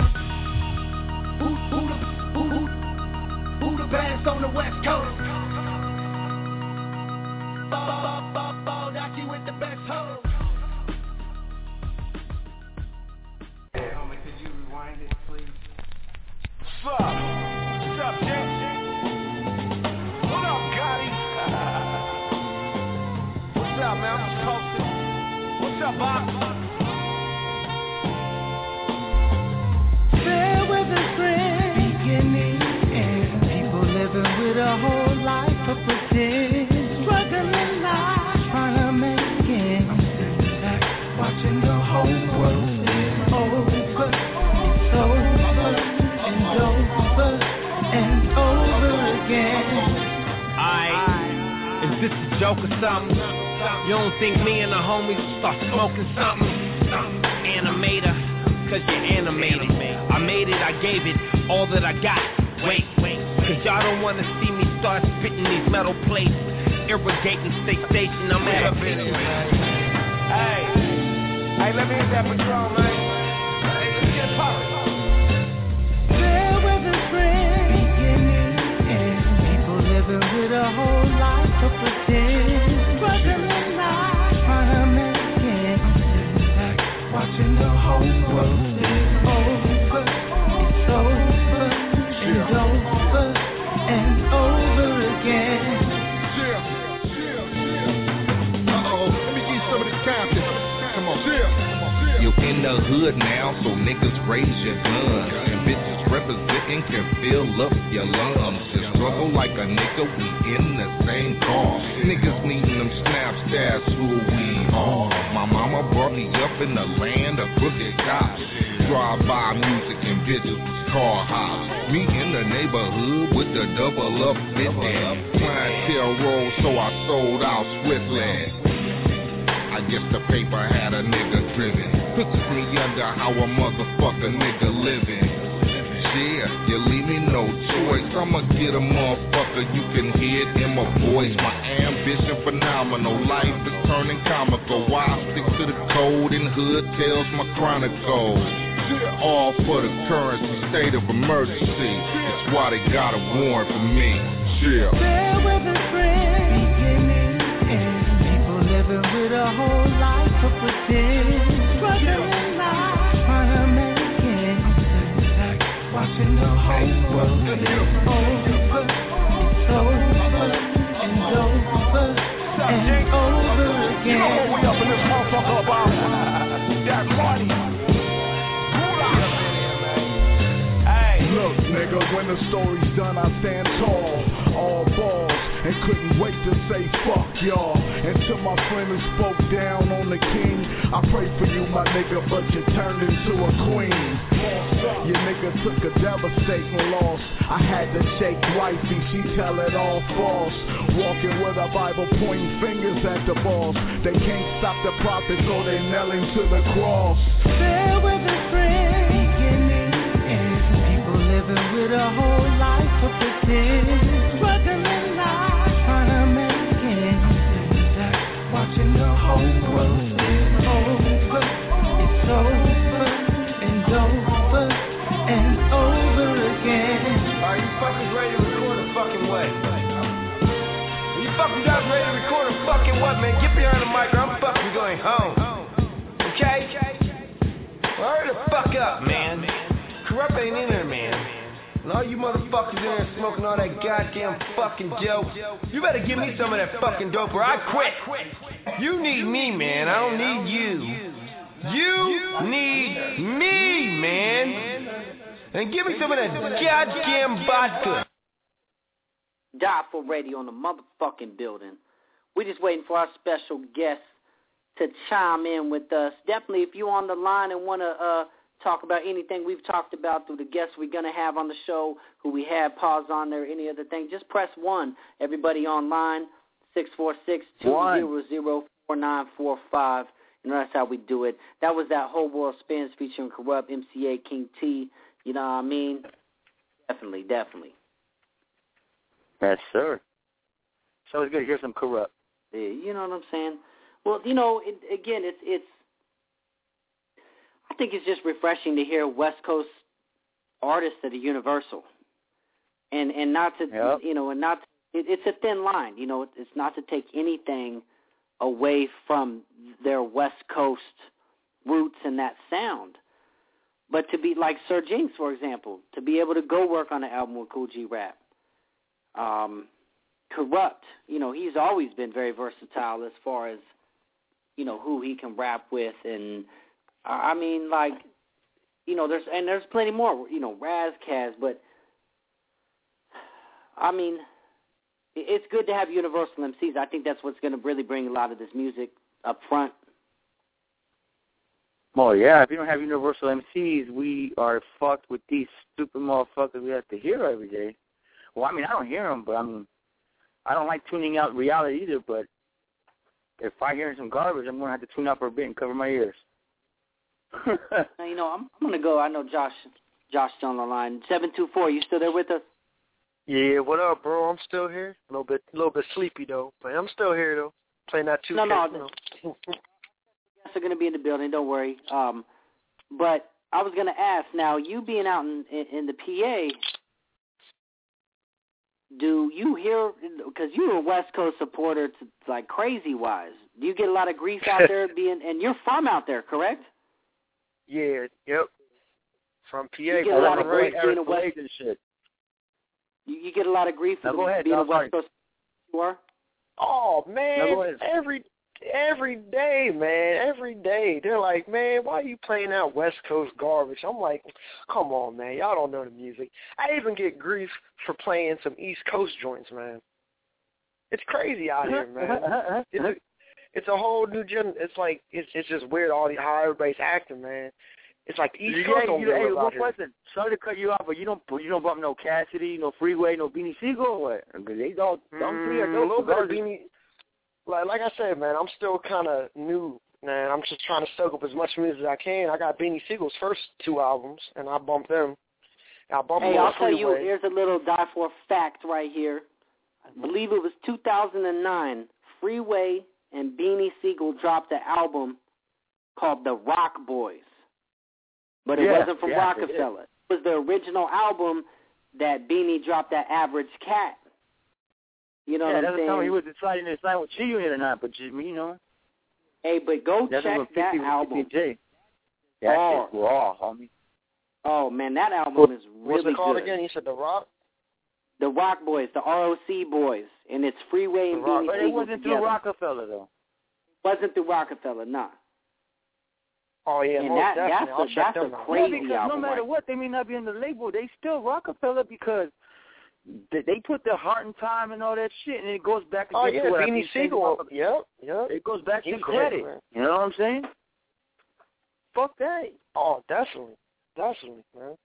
who, who the, who, who, who the best on the West Coast? Badachi with the best hoes. What's up? What's up, Jack? What up, Gotti? What's up, man? I'm just posting. What's up, Bob? There was a great beginning, and people living with a whole life of pretend, struggling life, trying to make it. I'm sitting back, watching the whole world spin over, it's over. Over and over again. Aight, is this a joke or something? You don't think me and the homies will start smoking something? Animator, cause you're animated. I made it, I gave it, all that I got. Wait, wait, cause y'all don't wanna see me start spitting these metal plates. Irrigating state station, I'm at a anyway. Hey, hey, let me hit that patrol, man. Hey, let's get poppin'. There was a great beginning, and people living with a whole life to pretend. Struggling life, trying to make it. Sitting back, watching the whole world is over. It's over, and over, and over again. You in the hood now, so niggas raise your guns. And bitches representing can fill up your lungs. You struggle like a nigga, we in the same car. Niggas needing them snaps, that's who we are. My mama brought me up in the land of crooked cops. Drive-by music and bitches was car hops. Me in the neighborhood with the double up fifty. Clientele roll, so I sold out swiftly. I guess the paper had a nigga driven. Puts me under how a motherfucker nigga living. Yeah, you leave me no choice. I'ma get a motherfucker, you can hear it in my voice. My ambition phenomenal, life is turning comical. Why I stick to the code and hood tells my chronicle. All for the currency, state of emergency. It's why they got a warrant for me. Yeah. There was a great beginning, and people living with a whole life to pretend. Struggling life, trying to make it. Sitting back, watching the whole world is over. It's over, and over, and over again. You know what we up in this motherfucker about? That money. Look, nigga, when the story's done, I stand tall, all balls, and couldn't wait to say fuck y'all. And to my friend who spoke down on the king, I pray for you, my nigga, but you turned into a queen. Your nigga took a devastating loss. I had to shake wifey, she tell it all false. Walking with a Bible, pointing fingers at the boss. They can't stop the prophet, so they nail him to the cross. There was a great beginning, living with a whole life to pretend. Struggling life, trying to make it. Sitting back, watching the whole world is over. It's over, and over, and over again. Are you fuckers ready to record a fucking what? You fucking guys ready to record a fucking what, man? Get behind the mic or I'm fucking going home. Okay? Well, hurry the fuck up, man. Corrupt ain't in there, man. And all you motherfuckers in there smoking all that goddamn fucking dope, you better give me some of that fucking dope or I quit. You need me, man. I don't need you. You need me, man. And give me some of that goddamn vodka. Die for Radio on the motherfucking building. We're just waiting for our special guest to chime in with us. Definitely, if you're on the line and want to uh, talk about anything we've talked about through the guests we're going to have on the show, who we have, pause on there, any other thing, just press one. Everybody online, six four six, two zero zero, four nine four five. You know, that's how we do it. That was that Whole World Spins featuring Corrupt, M C A, King T. You know what I mean? Definitely, definitely. Yes, sir. So it's good to hear some Corrupt. Yeah, you know what I'm saying? Well, you know, it, again, it's it's. I think it's just refreshing to hear West Coast artists that are universal, and and not to yep. you know, and not it, it's a thin line. You know, it's not to take anything away from their West Coast roots and that sound, but to be like Sir Jinx, for example, to be able to go work on an album with Kool G Rap. Um, Corrupt, you know, he's always been very versatile as far as, you know, who he can rap with, and I mean, like, you know, there's and there's plenty more, you know, Razkaz, but I mean, it's good to have universal M Cs. I think that's what's going to really bring a lot of this music up front. Well, yeah, if you don't have universal M Cs, we are fucked with these stupid motherfuckers we have to hear every day. Well, I mean, I don't hear them, but I mean, I don't like tuning out reality either, but if I hear some garbage, I'm going to have to tune out for a bit and cover my ears. Now, you know, I'm, I'm gonna go. I know Josh. Josh is on the line. Seven two four. You still there with us? Yeah. What up, bro? I'm still here. A little bit, a little bit sleepy though, but I'm still here though. Playing that two K. No, no. You know. Guests are gonna be in the building. Don't worry. Um, but I was gonna ask. Now, you being out in in, in the P A. Do you hear, because you're a West Coast supporter, to, like crazy-wise, do you get a lot of grief out there being, and you're from out there, correct? Yeah, yep. From P A. You get a lot of grief being a West West and shit. You, you get a lot of grief now for go ahead, being no, a West sorry. Coast supporter? Oh, man, no, go ahead. every every day, man, every day. They're like, man, why are you playing that West Coast garbage? I'm like, come on, man, y'all don't know the music. I even get grief for playing some East Coast joints, man. It's crazy out here, man. It's a, it's a whole new gen. It's like, it's it's just weird all the, how everybody's acting, man. It's like the East Yeah, Coast don't you, get hey, love one out here. question. Sorry to cut you off, but you don't you don't bump no Cassidy, no Freeway, no Beanie Siegel, or what? Because they don't. Them three are Mm, those a little bit of regardless. Beanie. Like like I said, man, I'm still kind of new, man. I'm just trying to soak up as much music as I can. I got Beanie Siegel's first two albums, and I bumped them. I bumped Hey, them on I'll tell you, Freeway. here's a little die for fact right here. I believe it was two thousand nine. Freeway and Beanie Siegel dropped an album called The Rock Boys. But it Yeah, wasn't from yeah, Rockefeller. It, it was the original album that Beanie dropped that Average Cat. You know yeah, what I'm that's saying? how he was deciding to sign with G-Unit or not, but you know. Hey, but go That's check what that fifty album. J. That Oh. shit's raw, homie. Oh, man, that album What- is What's really it called good. again? You said The Rock? The Rock Boys, the R O C Boys, and it's Freeway and The Rock- Beanie But it Siegel wasn't together. through Rockefeller, though. Wasn't through Rockefeller, nah. Oh, yeah, And most that, definitely. that's I'll a, check that's a them out. Yeah, crazy because album. no matter right? what, they may not be on the label. They still Rockefeller because they, they put their heart and time and all that shit, and it goes back Oh, again yeah, to what I've Beanie been saying Siegel. about- Yep, yep. It goes back He's to credit. dead, man. You know what I'm saying? Fuck that. Oh, definitely. Definitely, man.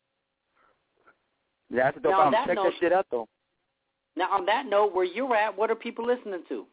That's the dope Now, on album. that Check note- that shit out, though. Now, on that note, where you're at, what are people listening to?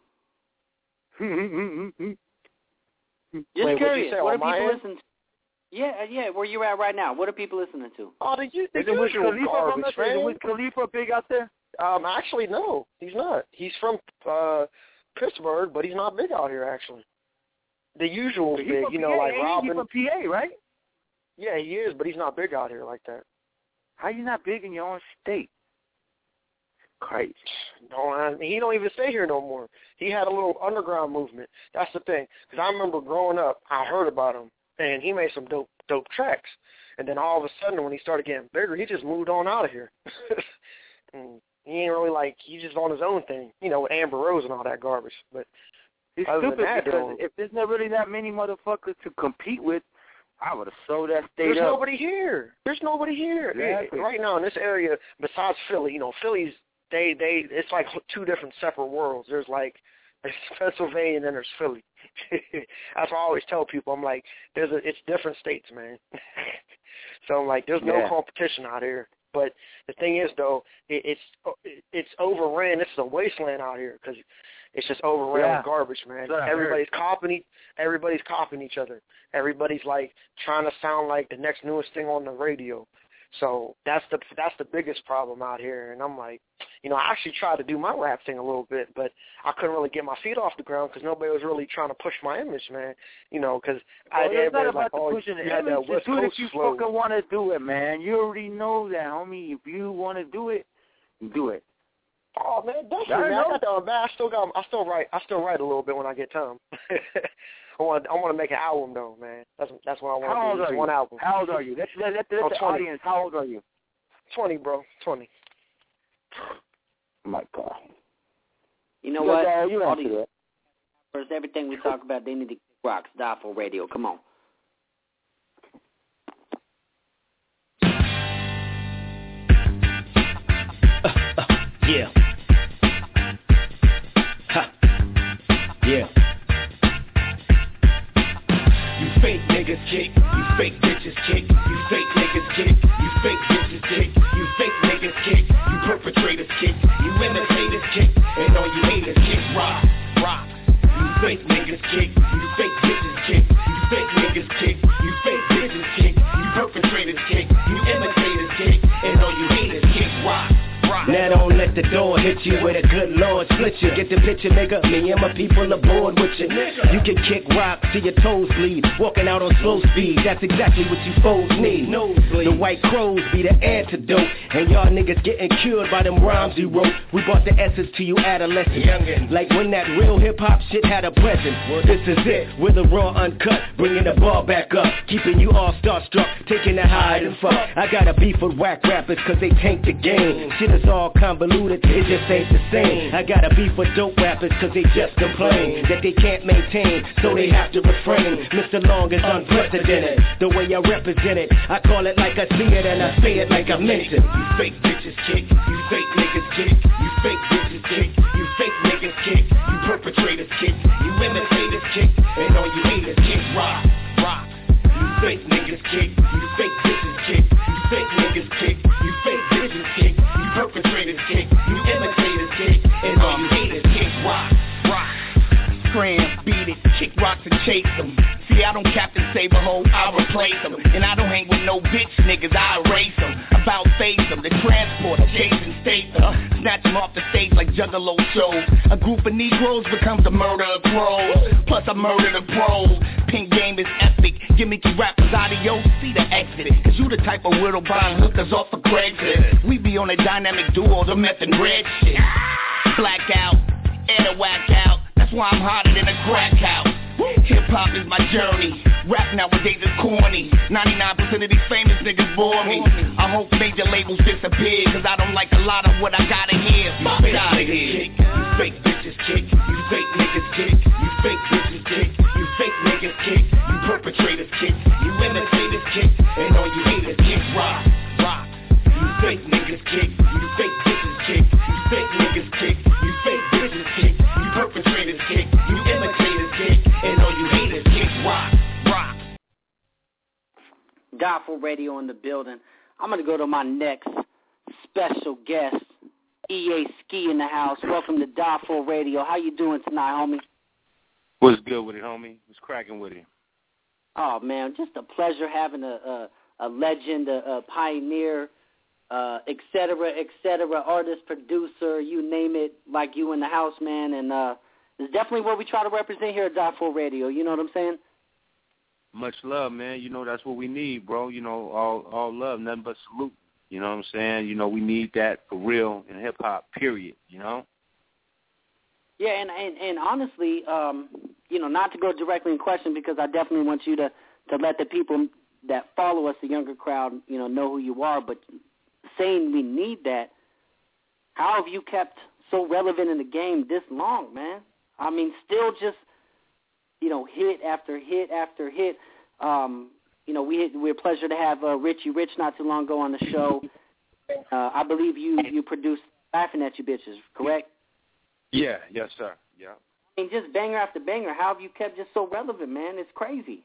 Just Wait, what'd you curious. say, What are on my people end? listening to? Yeah, uh, yeah, where you're at right now. What are people listening to? Oh, the, u- the Is it Wiz usual Khalifa from garbage, up there? Is it man. Wiz Khalifa big out there? Um, actually, no, he's not. He's from uh, Pittsburgh, but he's not big out here, actually. The usual He's big, from you know, P A, like ain't he? Robin. He's from P A, right? Yeah, he is, but he's not big out here like that. How you not big in your own state? Crazy. No, I mean, he don't even stay here no more. He had a little underground movement. That's the thing. Because I remember growing up, I heard about him, and he made some dope, dope tracks. And then all of a sudden, when he started getting bigger, he just moved on out of here. And he ain't really like, he's just on his own thing, you know, with Amber Rose and all that garbage. But It's other than stupid that, because though, if there's not really that many motherfuckers to compete with, I would have sold that state there's up. nobody here. There's nobody here. Exactly. Right now in this area, besides Philly, you know, Philly's, they, they, it's like two different separate worlds. There's like, there's Pennsylvania and then there's Philly. That's what I always tell people. I'm like, there's a, it's different states, man. So I'm like, there's no Yeah. competition out here. But the thing is, though, it, it's it's overran. It's a wasteland out here because it's just overran Yeah. with garbage, man. That's what I Everybody's copying. Everybody's copying each other. Everybody's like trying to sound like the next newest thing on the radio. So that's the that's the biggest problem out here. And I'm like, you know, I actually tried to do my rap thing a little bit, but I couldn't really get my feet off the ground because nobody was really trying to push my image, man. You know, because I Well, it's not everybody's about like, the oh, pushing you it. had that Just West do it Coast if you flow. fucking want to do it, man. You already know that, homie. If you want to do it, do it. Oh man, definitely, I man. know. I got that, man. I still got. I still write. I still write a little bit when I get time. I want. I want to make an album though, man. That's that's what I want How to do. old Just are one you? album. How old are you? Let's let, let, let I'm the twenty. audience. How old are you? Twenty, bro. Twenty. Oh my God. You know You what? got- you All answer these that. rappers, everything we talk about, they need to kick rocks. Die for radio. Come on. Yeah. Ha. Yeah. You fake niggas kick, you fake bitches kick, you fake niggas kick, you fake bitches kick, you fake niggas kick, you perpetrators kick, you imitators kick, and all you haters kick rock, rock. You fake niggas kick, you fake bitches kick, you fake niggas kick, you fake bitches kick, you perpetrators kick, you imitators kick, and all you haters kick rock. Now don't let the door hit you with a good Lord split you. Get the picture, nigga, me and my people aboard with you. You can kick rock till your toes bleed, walking out on slow speed, that's exactly what you foes need. The white crows be the antidote, and y'all niggas getting cured by them rhymes you wrote. We brought the essence to you adolescents, like when that real hip-hop shit had a presence. This is it, with the raw uncut, bringing the ball back up, keeping you all starstruck, taking the hide and fuck. I got a beef with whack rappers cause they tank the game. Shit is all convoluted, it just ain't the same. I got a beef with dope rappers cause they just complain that they can't maintain, so they have to refrain. Mister Long is unprecedented, the way I represent it. I call it like I see it and I say it like I meant it. You fake bitches kick, you fake niggas kick, you fake bitches kick, you fake niggas kick, you perpetrators kick, you imitators kick, and all you haters kick rock, rock. You fake niggas kick, you fake bitches kick, you fake niggas kick, you fake bitches kick, you perpetrators kick, you imitators kick, and all you haters kick rock, rock. Scram, beat it, kick rocks and chase them. See, I don't Captain Saberho, I replace them. And I don't hang with no bitch niggas, I erase them. About face them, the transporter, Jason Statham. Snatch them off the stage like Juggalo shows. A group of Negroes becomes a murder of crows. Plus I murder the pros. Pink game is epic, gimmicky rappers adios, see the exit. Cause you the type of weirdo buying hookers off of Craigslist. We be on a dynamic duo, the meth and red shit. Blackout, and a whack out. That's why I'm hotter than a crack house. Hip-hop is my journey. Rap nowadays is corny. ninety-nine percent of these famous niggas bore me. I hope major labels disappear, cause I don't like a lot of what I gotta hear. Fuck out of here. You fake bitches kick, you fake niggas kick, you fake bitches kick, you fake niggas kick, you perpetrators kick, you imitators kick, and all you haters kick rock, rock. You fake niggas kick, you fake bitches kick, you fake niggas kick, you fake bitches kick, you perpetrators kick, you imitators kick, and all you haters kick rock, rock. Die for Radio in the building. I'm going to go to my next special guest, E A Ski in the house. Welcome to Die for Radio. How you doing tonight, homie? What's good with it, homie? What's cracking with it? Oh, man, just a pleasure having a a, a legend, a, a pioneer, uh, et cetera, et cetera, artist, producer, you name it, like you in the house, man. And uh, it's definitely what we try to represent here at Die for Radio. You know what I'm saying? Much love, man. You know, that's what we need, bro. You know, all all love, nothing but salute. You know what I'm saying? You know, we need that for real in hip-hop, period, you know? Yeah, and, and, and honestly, um, you know, not to go directly in question because I definitely want you to, to let the people that follow us, the younger crowd, you know, know who you are, but saying we need that, how have you kept so relevant in the game this long, man? I mean, still just, you know, hit after hit after hit. Um, you know, we we had a pleasure to have uh, Richie Rich not too long ago on the show. Uh, I believe you, you produced Laughing at You Bitches, correct? Yeah, yes, sir. Yeah. I mean, just banger after banger. How have you kept just so relevant, man? It's crazy.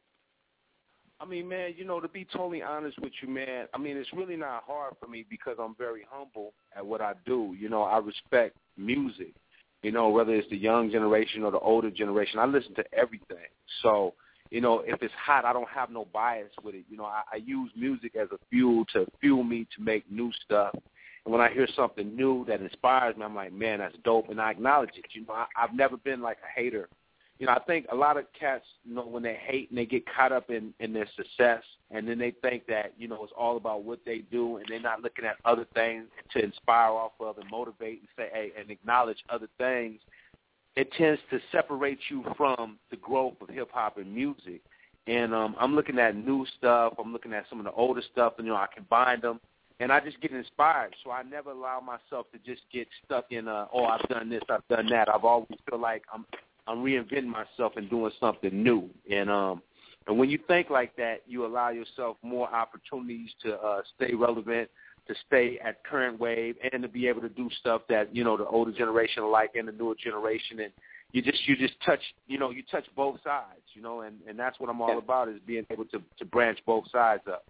I mean, man, you know, to be totally honest with you, man, I mean, it's really not hard for me because I'm very humble at what I do. You know, I respect music, you know, whether it's the young generation or the older generation. I listen to everything. So, you know, if it's hot, I don't have no bias with it. You know, I, I use music as a fuel to fuel me to make new stuff. And when I hear something new that inspires me, I'm like, man, that's dope, and I acknowledge it. You know, I, I've never been like a hater. You know, I think a lot of cats, you know, when they hate and they get caught up in, in their success, and then they think that, you know, it's all about what they do, and they're not looking at other things to inspire off of and motivate and say, hey, and acknowledge other things. It tends to separate you from the growth of hip-hop and music. And um, I'm looking at new stuff. I'm looking at some of the older stuff, and, you know, I combine them. And I just get inspired. So I never allow myself to just get stuck in, uh, oh, I've done this, I've done that. I've always feel like I'm I'm reinventing myself and doing something new. And um, and when you think like that, you allow yourself more opportunities to uh, stay relevant, to stay at current wave, and to be able to do stuff that, you know, the older generation like and the newer generation. And you just you just touch, you know, you touch both sides, you know, and, and that's what I'm all about, is being able to, to branch both sides up.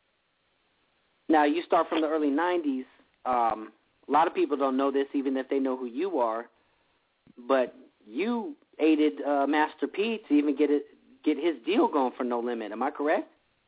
Now, you start from the early nineties. Um, a lot of people don't know this, even if they know who you are, but you aided uh, Master P to even get it get his deal going for No Limit. Am I correct?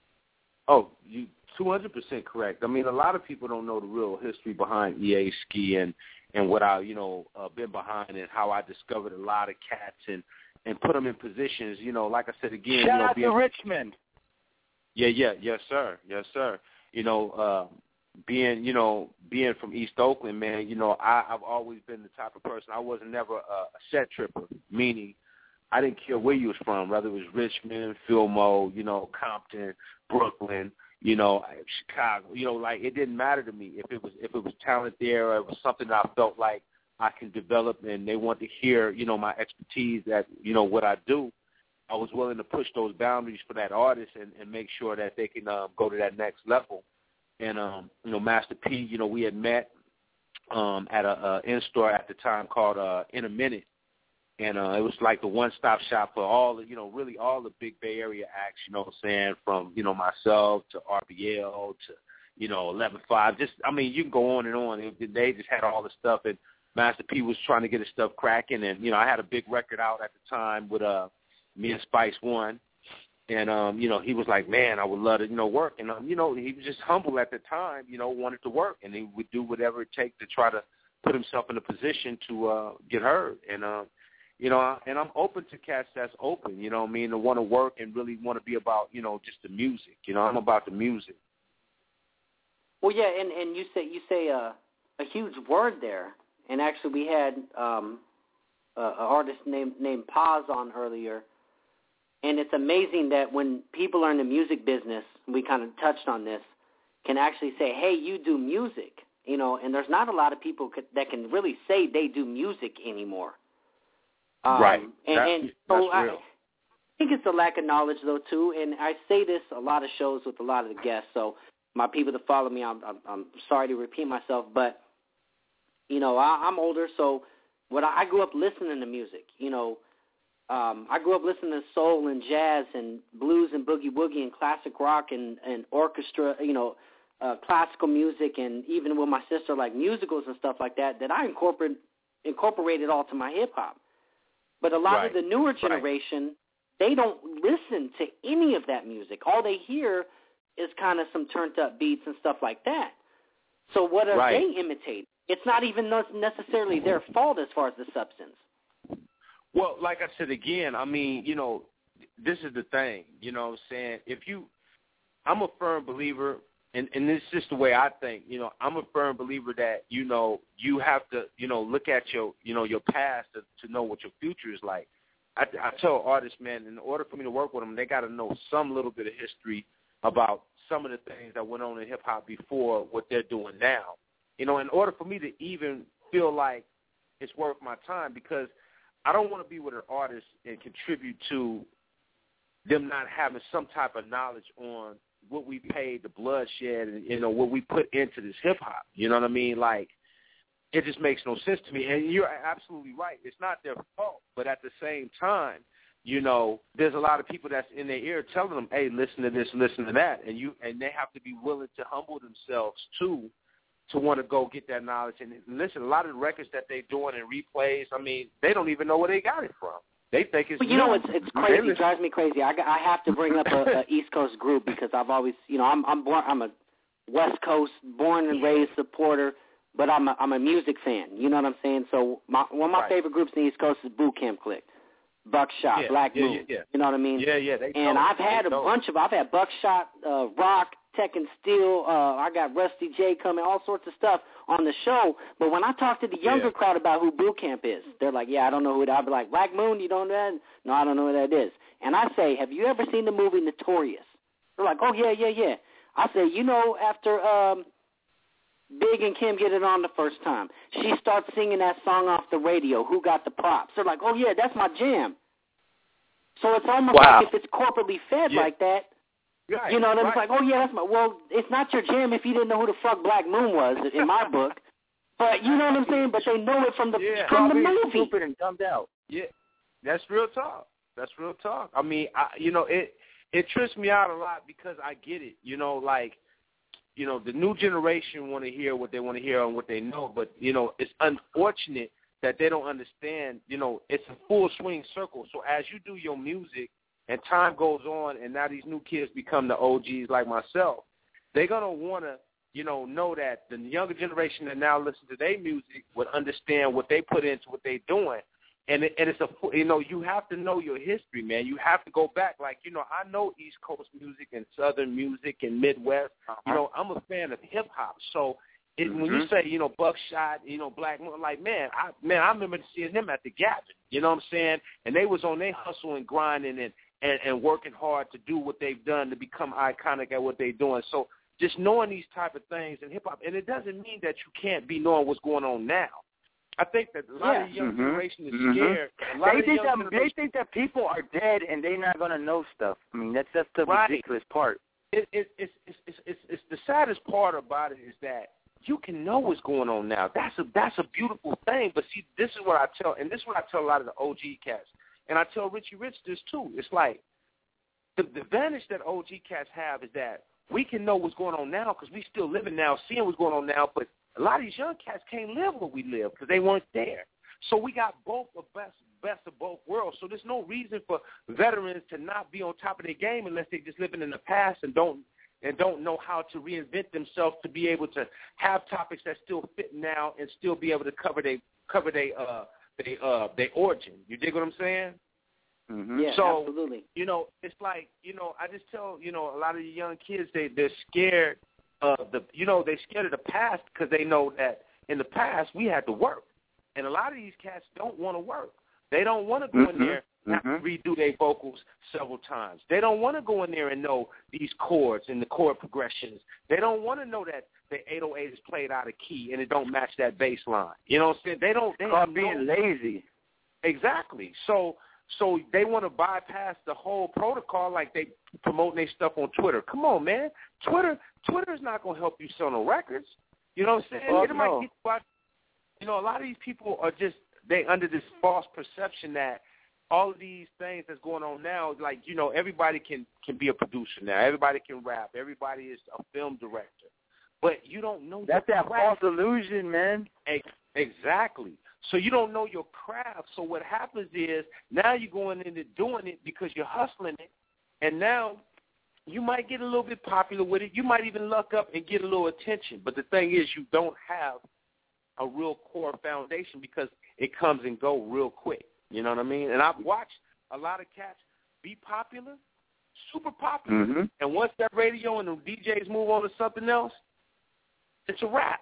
Oh, you two hundred percent correct. I mean, a lot of people don't know the real history behind E A Ski and, and what I, you know, uh, been behind and how I discovered a lot of cats and, and put them in positions, you know, like I said again. Shout you know, out being, to Richmond. Yeah, yeah, yes, sir. Yes, sir. You know, uh, being, you know, being from East Oakland, man, you know, I, I've always been the type of person. I wasn't never a, a set tripper, meaning I didn't care where you was from, whether it was Richmond, Fillmore, you know, Compton, Brooklyn, you know, Chicago. You know, like it didn't matter to me if it was if it was talent there or it was something that I felt like I can develop and they want to hear, you know, my expertise at, you know, what I do. I was willing to push those boundaries for that artist and, and make sure that they can um, go to that next level. And, um, you know, Master P, you know, we had met um, at a, a in-store at the time called uh, In a Minute. And uh, it was like the one-stop shop for all the, you know, really all the big Bay Area acts, you know what I'm saying, from, you know, myself to R B L to, you know, eleven five. Just, I mean, you can go on and on. It, they just had all the stuff. And Master P was trying to get his stuff cracking. And, you know, I had a big record out at the time with uh, me and Spice One. And, um, you know, he was like, man, I would love to, you know, work. And, um, you know, he was just humble at the time, you know, wanted to work. And he would do whatever it takes to try to put himself in a position to uh, get heard. And, um, you know, and I'm open to cats that's open, you know what I mean, to want to work and really want to be about, you know, just the music. You know, I'm about the music. Well, yeah, and, and you say you say a, a huge word there. And actually we had um, a, an artist named, named Paz on earlier. And it's amazing that when people are in the music business, we kind of touched on this, can actually say, hey, you do music, you know, and there's not a lot of people could, that can really say they do music anymore. Um, right. And, that's, and so that's I, real. I think it's a lack of knowledge, though, too, and I say this a lot of shows with a lot of the guests, so my people that follow me, I'm, I'm, I'm sorry to repeat myself, but, you know, I, I'm older, so what I, I grew up listening to music, you know, Um, I grew up listening to soul and jazz and blues and boogie woogie and classic rock and, and orchestra, you know, uh, classical music, and even with my sister, like musicals and stuff like that, that I incorporate, incorporated all to my hip-hop. But a lot right. of the newer generation, right. they don't listen to any of that music. All they hear is kind of some turned-up beats and stuff like that. So what are right. they imitating? It's not even necessarily their fault as far as the substance. Well, like I said again, I mean, you know, this is the thing, you know what I'm saying? If you, I'm a firm believer, and, and this is just the way I think, you know, I'm a firm believer that, you know, you have to, you know, look at your, you know, your past to, to know what your future is like. I, I tell artists, man, in order for me to work with them, they got to know some little bit of history about some of the things that went on in hip-hop before what they're doing now. You know, in order for me to even feel like it's worth my time, because I don't want to be with an artist and contribute to them not having some type of knowledge on what we paid, the bloodshed, and, you know, what we put into this hip-hop. You know what I mean? Like, it just makes no sense to me. And you're absolutely right. It's not their fault. But at the same time, you know, there's a lot of people that's in their ear telling them, hey, listen to this, listen to that. And you and they have to be willing to humble themselves, too, to want to go get that knowledge. And listen, a lot of the records that they're doing and replays, I mean, they don't even know where they got it from. They think it's. But you new. know, it's it's crazy. It drives me crazy. I, I have to bring up a, a East Coast group because I've always, you know, I'm I'm born, I'm a West Coast born and raised supporter, but I'm a, I'm a music fan. You know what I'm saying? So my, one of my right. favorite groups in the East Coast is Boot Camp Click, Buckshot, yeah, Black yeah, Moon. Yeah, yeah. You know what I mean? Yeah, yeah. They and know. I've had they a know. bunch of. I've had Buckshot, uh, Rock, Tech and Steel. Uh, I got Rusty J coming, all sorts of stuff on the show. But when I talk to the younger yeah. crowd about who Boot Camp is, they're like, yeah, I don't know who that is. I'll be like, Black Moon, you don't know that? No, I don't know who that is. And I say, have you ever seen the movie Notorious? They're like, oh, yeah, yeah, yeah. I say, you know, after um, Big and Kim get it on the first time, she starts singing that song off the radio, Who Got the Props? They're like, oh, yeah, that's my jam. So it's almost wow. like if it's corporately fed yeah. like that, Right, you know what I mean? right. It's like, oh, yeah, that's my, well, it's not your jam if you didn't know who the fuck Black Moon was in my book. But you know what I'm saying? But they know it from the yeah. from the Probably movie. Stupid and dumbed out. Yeah, that's real talk. That's real talk. I mean, I, you know, it it trips me out a lot because I get it. You know, like, you know, the new generation want to hear what they want to hear and what they know. But, you know, it's unfortunate that they don't understand, you know, it's a full swing circle. So as you do your music, and time goes on, and now these new kids become the O Gs like myself, they're going to want to, you know, know that the younger generation that now listen to their music would understand what they put into what they're doing. And, it, and it's a, you know, you have to know your history, man. You have to go back. Like, you know, I know East Coast music and Southern music and Midwest. Uh-huh. You know, I'm a fan of hip-hop. So it, mm-hmm. when you say, you know, Buckshot, you know, Black Moon, like, man, I man, I remember seeing them at the Gavin. You know what I'm saying? And they was on their hustle and grinding and, and, and working hard to do what they've done to become iconic at what they're doing. So just knowing these type of things in hip-hop, and it doesn't mean that you can't be knowing what's going on now. I think that a lot yeah. of the young mm-hmm. generation is mm-hmm. scared. A lot they of think the young that generation, they think that people are dead and they're not gonna know stuff. I mean, that's that's the right. ridiculous part. It, it, it's, it's, it's, it's, it's the saddest part about it is that you can know what's going on now. That's a that's a beautiful thing. But see, this is what I tell, and this is what I tell a lot of the O G cats, and I tell Richie Rich this too. It's like the, the advantage that O G cats have is that we can know what's going on now because we still living now, seeing what's going on now. But a lot of these young cats can't live what we live because they weren't there. So we got both the best best of both worlds. So there's no reason for veterans to not be on top of their game unless they're just living in the past and don't and don't know how to reinvent themselves to be able to have topics that still fit now and still be able to cover their cover their uh their uh their origin. You dig what I'm saying? Mm-hmm. Yeah, so, absolutely. You know, it's like, you know, I just tell, you know, a lot of the young kids, they, they're scared of the, you know, they're scared of the past because they know that in the past we had to work. And a lot of these cats don't want to work. They don't want to go mm-hmm. in there and have mm-hmm. to redo their vocals several times. They don't want to go in there and know these chords and the chord progressions. They don't want to know that the eight oh eight is played out of key and it don't match that bass line. You know what I'm saying? They don't. They called being no, lazy. Exactly. So so they want to bypass the whole protocol like they promoting their stuff on Twitter. Come on, man. Twitter Twitter is not going to help you sell no records. You know what I'm saying? Well, it no. might get you out. You know, a lot of these people are just, they under this false perception that all of these things that's going on now, like, you know, everybody can, can be a producer now. Everybody can rap. Everybody is a film director. But you don't know That's that craft. false illusion, man. Exactly. So you don't know your craft. So what happens is now you're going into doing it because you're hustling it, and now you might get a little bit popular with it. You might even luck up and get a little attention. But the thing is, you don't have a real core foundation because it comes and go real quick. You know what I mean? And I've watched a lot of cats be popular, super popular, mm-hmm. and once that radio and the D Js move on to something else, it's a wrap.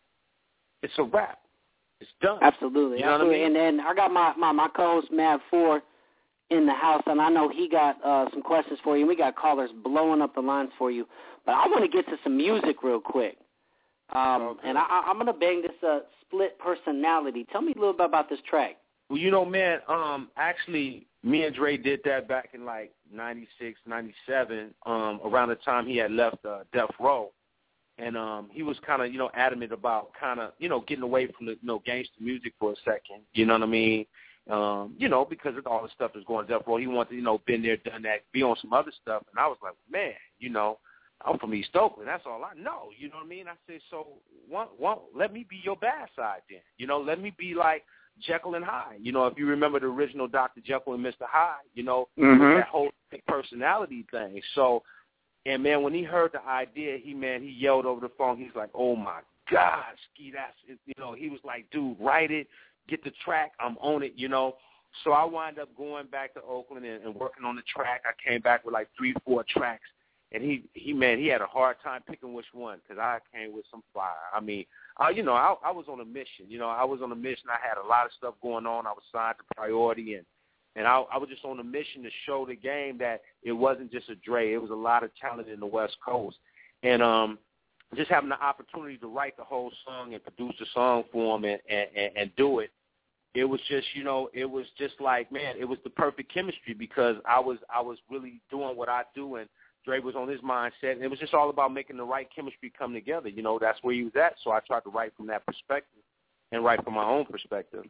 It's a wrap. It's done. Absolutely. You know absolutely. what I mean? And then I got my, my, my co-host, Mav four, in the house, and I know he got uh, some questions for you, and we got callers blowing up the lines for you. But I want to get to some music real quick. Um, okay. And I, I'm going to bang this uh, Split Personality. Tell me a little bit about this track. Well, you know, man, um, actually, me and Dre did that back in, like, ninety-six, ninety-seven, um, around the time he had left uh, Death Row. And um, he was kind of, you know, adamant about kind of, you know, getting away from the, you know, gangster music for a second. You know what I mean? Um, you know, because of all the stuff that's going on Death Row. He wanted to, you know, been there, done that, be on some other stuff. And I was like, man, you know, I'm from East Oakland. That's all I know. You know what I mean? I said, so one, one, let me be your bad side then. You know, let me be like Jekyll and Hyde. You know, if you remember the original Doctor Jekyll and Mister Hyde, you know, mm-hmm. that whole personality thing. So, and, man, when he heard the idea, he, man, he yelled over the phone. He's like, oh, my God, Ski, that's, you know, he was like, dude, write it, get the track, I'm on it, you know. So I wound up going back to Oakland and, and working on the track. I came back with like three, four tracks. And he, he, man, he had a hard time picking which one because I came with some fire. I mean, I, you know, I, I was on a mission. You know, I was on a mission. I had a lot of stuff going on. I was signed to Priority, and and I, I was just on a mission to show the game that it wasn't just a Dre. It was a lot of talent in the West Coast. And um, just having the opportunity to write the whole song and produce the song for him and, and, and do it, it was just, you know, it was just like, man, it was the perfect chemistry because I was I was really doing what I do, and Dre was on his mindset, and it was just all about making the right chemistry come together. You know, that's where he was at, so I tried to write from that perspective and write from my own perspective.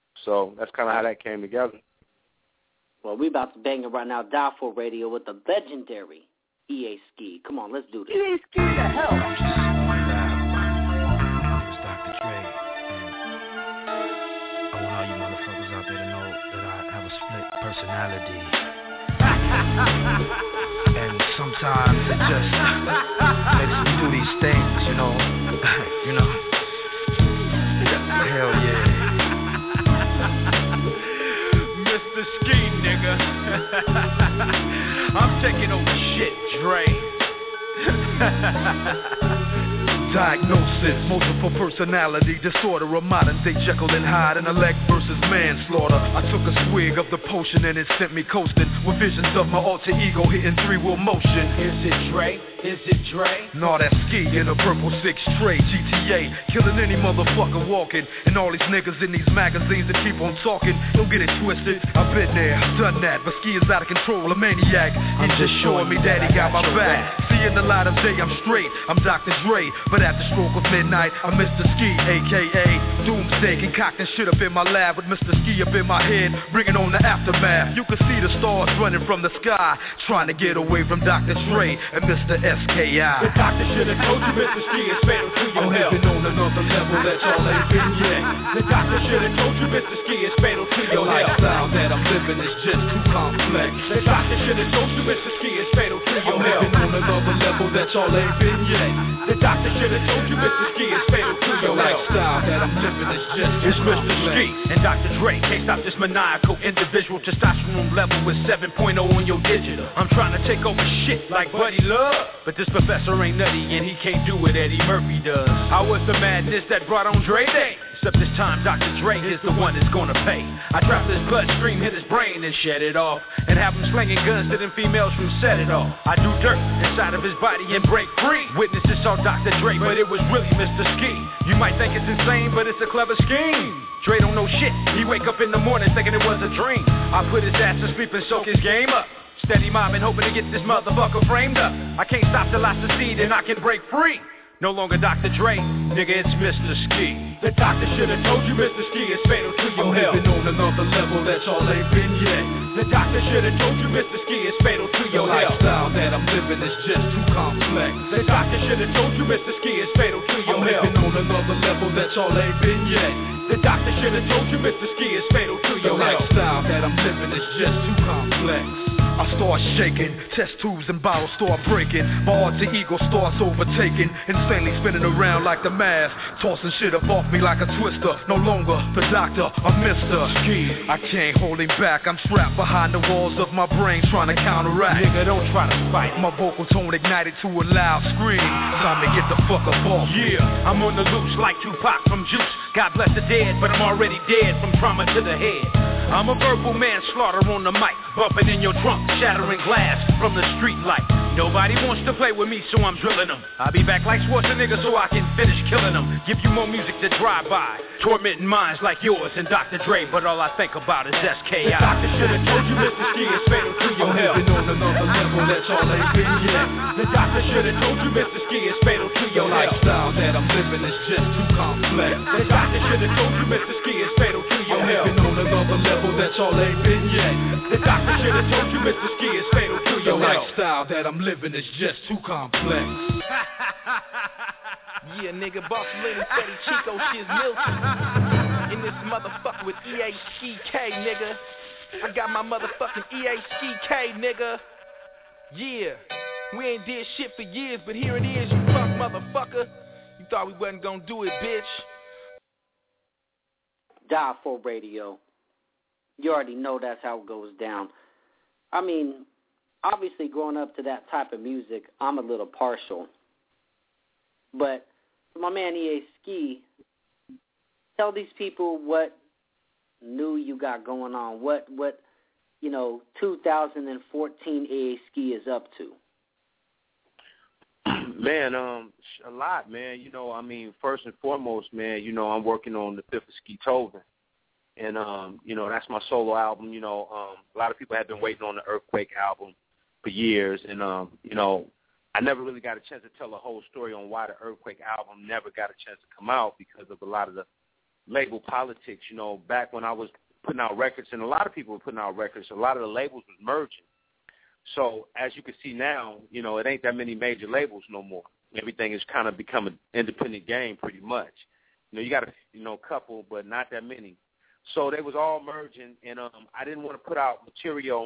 So that's kind of how that came together. Well, we about to bang it right now, Dial four Radio with the legendary E A Ski. Come on, let's do this. E A Ski the hell. It's Doctor Dre. I want all you motherfuckers out there to know that I have a split personality. And sometimes it just makes me do these things, you know. You know. Hell yeah. Mister Ski, nigga. I'm taking over shit, Dre. Diagnosis, multiple personality disorder, a modern day Jekyll and Hyde, intellect versus manslaughter. I took a swig of the potion and it sent me coasting with visions of my alter ego hitting three-wheel motion. Is it Dre? Is it Dre? Nah, that's Ski in a purple six tray, G T A, killing any motherfucker walking. And all these niggas in these magazines that keep on talking, don't get it twisted, I've been there, done that, but Ski is out of control, a maniac. He's just showing me that he got my back. See, in the light of day, I'm straight, I'm Doctor Dre, but at the stroke of midnight, I'm Mister Ski, aka Doomsday, concocting shit up in my lab with Mister Ski up in my head, bringing on the aftermath. You can see the stars running from the sky, trying to get away from Doctor Dre and Mister S K I. The doctor should have told you Mister Ski is fatal to your I'm health. living on another level that y'all ain't been yet. The doctor should have told you Mister Ski is fatal to The your health. lifestyle that I'm living is just too complex. The doctor should have told you Mister Ski is fatal to your I'm health. living on another level that y'all ain't been yet. The doctor should have told you Mister Ski is fatal to The your health. lifestyle that I'm living is just It's too Mister complex. Ski and Doctor Dre. Can't stop this maniacal individual. Testosterone level with seven point oh on your digital. I'm trying to take over shit like Buddy Love, but this professor ain't nutty and he can't do what Eddie Murphy does. I was the madness that brought on Dre Day. Except this time Doctor Dre is the one that's gonna pay. I drop his bloodstream, hit his brain and shed it off, and have him slinging guns to them females from Set It Off. I do dirt inside of his body and break free. Witnesses saw Doctor Dre, but it was really Mister Ski. You might think it's insane, but it's a clever scheme. Dre don't know shit. He wake up in the morning thinking it was a dream. I put his ass to sleep and soak his game up. Steady mobbing, hoping to get this motherfucker framed up. I can't stop till I succeed and I can break free. No longer Doctor Dre, nigga, it's Mister Ski. The doctor should have told you Mister Ski is fatal to your I'm health. living on another level that y'all ain't been yet. The doctor should have told you Mister Ski is fatal to The your health. lifestyle that I'm living is just too complex. The doctor should have told you Mister Ski is fatal to your I'm health. living on another level that y'all ain't been yet. The doctor should have told you Mister Ski is fatal to The your health. lifestyle that I'm living is just too complex. I start shaking, test tubes and bottles start breaking. My alter ego starts overtaking, insanely spinning around like the mask, tossing shit up off me like a twister. No longer the doctor, I'm Mister Ski. I can't hold him back, I'm trapped behind the walls of my brain trying to counteract. Nigga, don't try to fight. My vocal tone ignited to a loud scream. Time to get the fuck up off me. Yeah, I'm on the loose like Tupac from Juice. God bless the dead, but I'm already dead from trauma to the head. I'm a verbal manslaughter on the mic, bumping in your trunk, shattering glass from the street light. Nobody wants to play with me, so I'm drilling them. I'll be back like Schwarzenegger so I can finish killing them. Give you more music to drive by, tormenting minds like yours and Doctor Dre, but all I think about is S K I. The doctor should have told you Mister Ski is fatal to your I'm health. living on another level that y'all ain't been yet. The doctor should have told you Mister Ski is fatal to The your health. lifestyle that I'm living is just too complex. The doctor should have told you Mister Ski is fatal to your I'm health. living on another level that y'all ain't been yet. The doctor should have told you Mister Ski is fatal to The your health. lifestyle that I'm living is just too complex. Yeah, nigga, Boss Lenny said he Chico Shiz Milton. In this motherfucker with E A Ski K, nigga. I got my motherfucking E A Ski K, nigga. Yeah, we ain't did shit for years, but here it is, you fuck motherfucker. You thought we wasn't gonna do it, bitch. Die for Radio. You already know that's how it goes down. I mean, obviously growing up to that type of music, I'm a little partial. But for my man E A Ski, tell these people what new you got going on. What, what you know, two thousand fourteen E A Ski is up to. Man, um, a lot, man. You know, I mean, first and foremost, man, you know, I'm working on the fifth of Ski Tovin. And, um, you know, that's my solo album. You know, um, a lot of people have been waiting on the Earthquake album for years. And, um, you know, I never really got a chance to tell the whole story on why the Earthquake album never got a chance to come out because of a lot of the label politics. You know, back when I was putting out records, and a lot of people were putting out records, a lot of the labels was merging. So as you can see now, you know, it ain't that many major labels no more. Everything has kind of become an independent game pretty much. You know, you got a you know couple, but not that many. So they was all merging, and um, I didn't want to put out material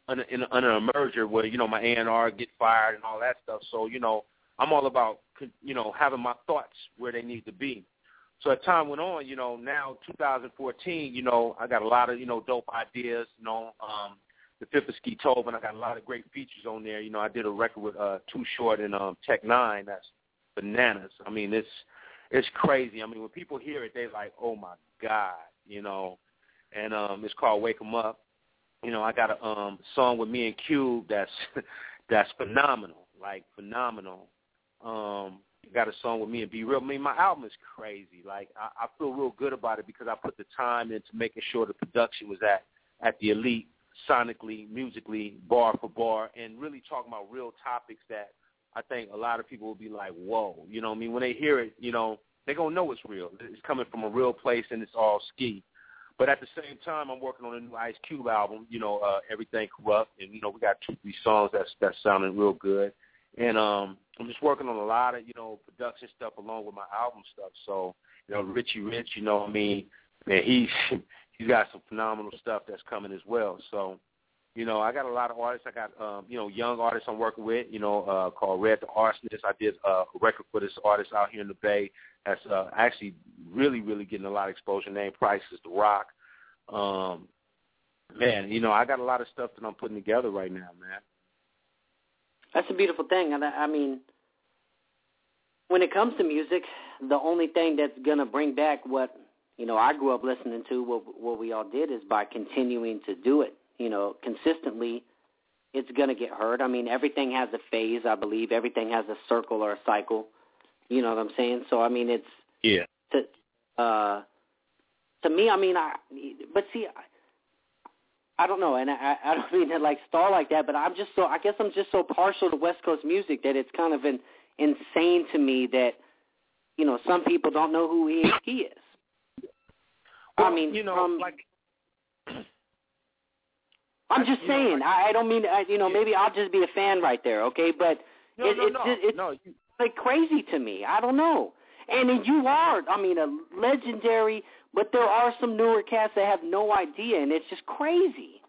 in, in, in a merger where, you know, my A and R get fired and all that stuff. So, you know, I'm all about, you know, having my thoughts where they need to be. So as time went on, you know, now two thousand fourteen, you know, I got a lot of, you know, dope ideas, you know, um, the Fifth of Ski Tobin, I got a lot of great features on there. You know, I did a record with uh, Too Short and um, Tech Nine. That's bananas. I mean, it's it's crazy. I mean, when people hear it, they're like, oh, my God, you know. And um, it's called Wake 'Em Up. You know, I got a um, song with me and Cube that's that's phenomenal, like phenomenal. Um, got a song with me and Be Real. I mean, my album is crazy. Like, I, I feel real good about it because I put the time into making sure the production was at, at the elite, sonically, musically, bar for bar, and really talking about real topics that I think a lot of people will be like, whoa. You know what I mean? When they hear it, you know, they're going to know it's real. It's coming from a real place, and it's all ski. But at the same time, I'm working on a new Ice Cube album, you know, uh, Everything Corrupt, and, you know, we got two, three songs that's, that's sounding real good. And um, I'm just working on a lot of, you know, production stuff along with my album stuff. So, you know, Richie Rich, you know what I mean, man, he's, he's got some phenomenal stuff that's coming as well. So, you know, I got a lot of artists. I got, um, you know, young artists I'm working with, you know, uh, called Red the Arsonist. I did uh, a record for this artist out here in the Bay that's uh, actually really, really getting a lot of exposure. Named Price is The Rock. Um, man, you know, I got a lot of stuff that I'm putting together right now, man. That's a beautiful thing. And I, I mean, when it comes to music, the only thing that's going to bring back what, you know, I grew up listening to, what, what we all did, is by continuing to do it. You know, consistently, it's going to get heard. I mean, everything has a phase, I believe. Everything has a circle or a cycle. You know what I'm saying? So, I mean, it's... Yeah. To, uh, to me, I mean, I... But see... I, I don't know, and I, I don't mean to, like, stall like that, but I'm just so, I guess I'm just so partial to West Coast music that it's kind of an, insane to me that, you know, some people don't know who he, he is. Well, I mean, you know, from, like... I'm just saying, know, I, I don't mean, I, you know, maybe I'll just be a fan right there, okay, but no, it, no, it's, no, it's, it's no, you... like crazy to me. I don't know. And then you are, I mean, a legendary, but there are some newer cats that have no idea, and it's just crazy.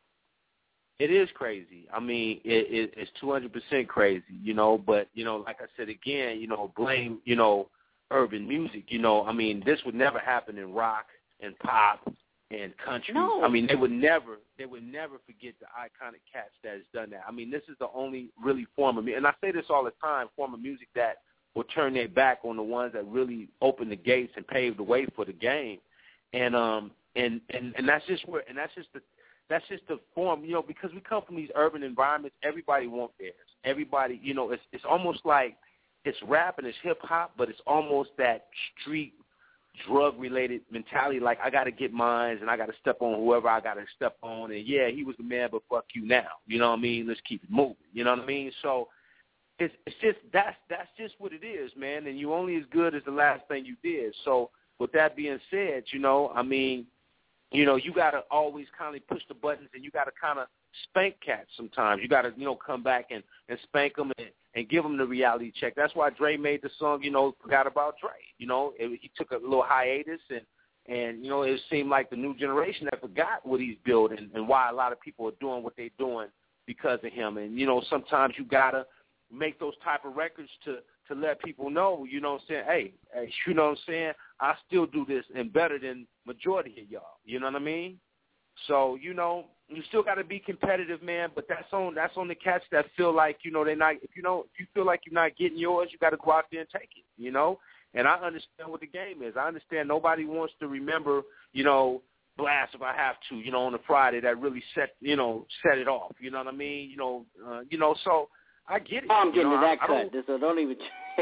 It is crazy. I mean, it, it, it's two hundred percent crazy, you know, but, you know, like I said again, you know, blame, you know, urban music, you know. I mean, this would never happen in rock and pop and country. No. I mean, they would never, they would never forget the iconic cats that has done that. I mean, this is the only really form of music, and I say this all the time, form of music that will turn their back on the ones that really opened the gates and paved the way for the game. And um and, and, and that's just where, and that's just the, that's just the form, you know, because we come from these urban environments, everybody wants theirs. Everybody, you know, it's it's almost like it's rap and it's hip-hop, but it's almost that street drug-related mentality, like I got to get mines and I got to step on whoever I got to step on. And, yeah, he was the man, but fuck you now. You know what I mean? Let's keep it moving. You know what I mean? So it's it's just that's that's just what it is, man, and you only as good as the last thing you did. So with that being said, you know, I mean, you know, you got to always kind of push the buttons and you got to kind of spank cats sometimes. You got to, you know, come back and, and spank them and, and give them the reality check. That's why Dre made the song, you know, Forgot About Dre. You know, it, he took a little hiatus and, and, you know, it seemed like the new generation that forgot what he's building and why a lot of people are doing what they're doing because of him. And, you know, sometimes you got to make those type of records to, to let people know, you know what I'm saying, hey, hey, you know what I'm saying, I still do this and better than majority of y'all. You know what I mean? So, you know, you still got to be competitive, man, but that's on that's on the cats that feel like, you know, they're not, if you know, if you feel like you're not getting yours, you got to go out there and take it, you know? And I understand what the game is. I understand nobody wants to remember, you know, Blast if I have to, you know, on a Friday that really set, you know, set it off. You know what I mean? You know, uh, you know, so I get it. I'm getting you know, to that I, cut, I don't, so don't even.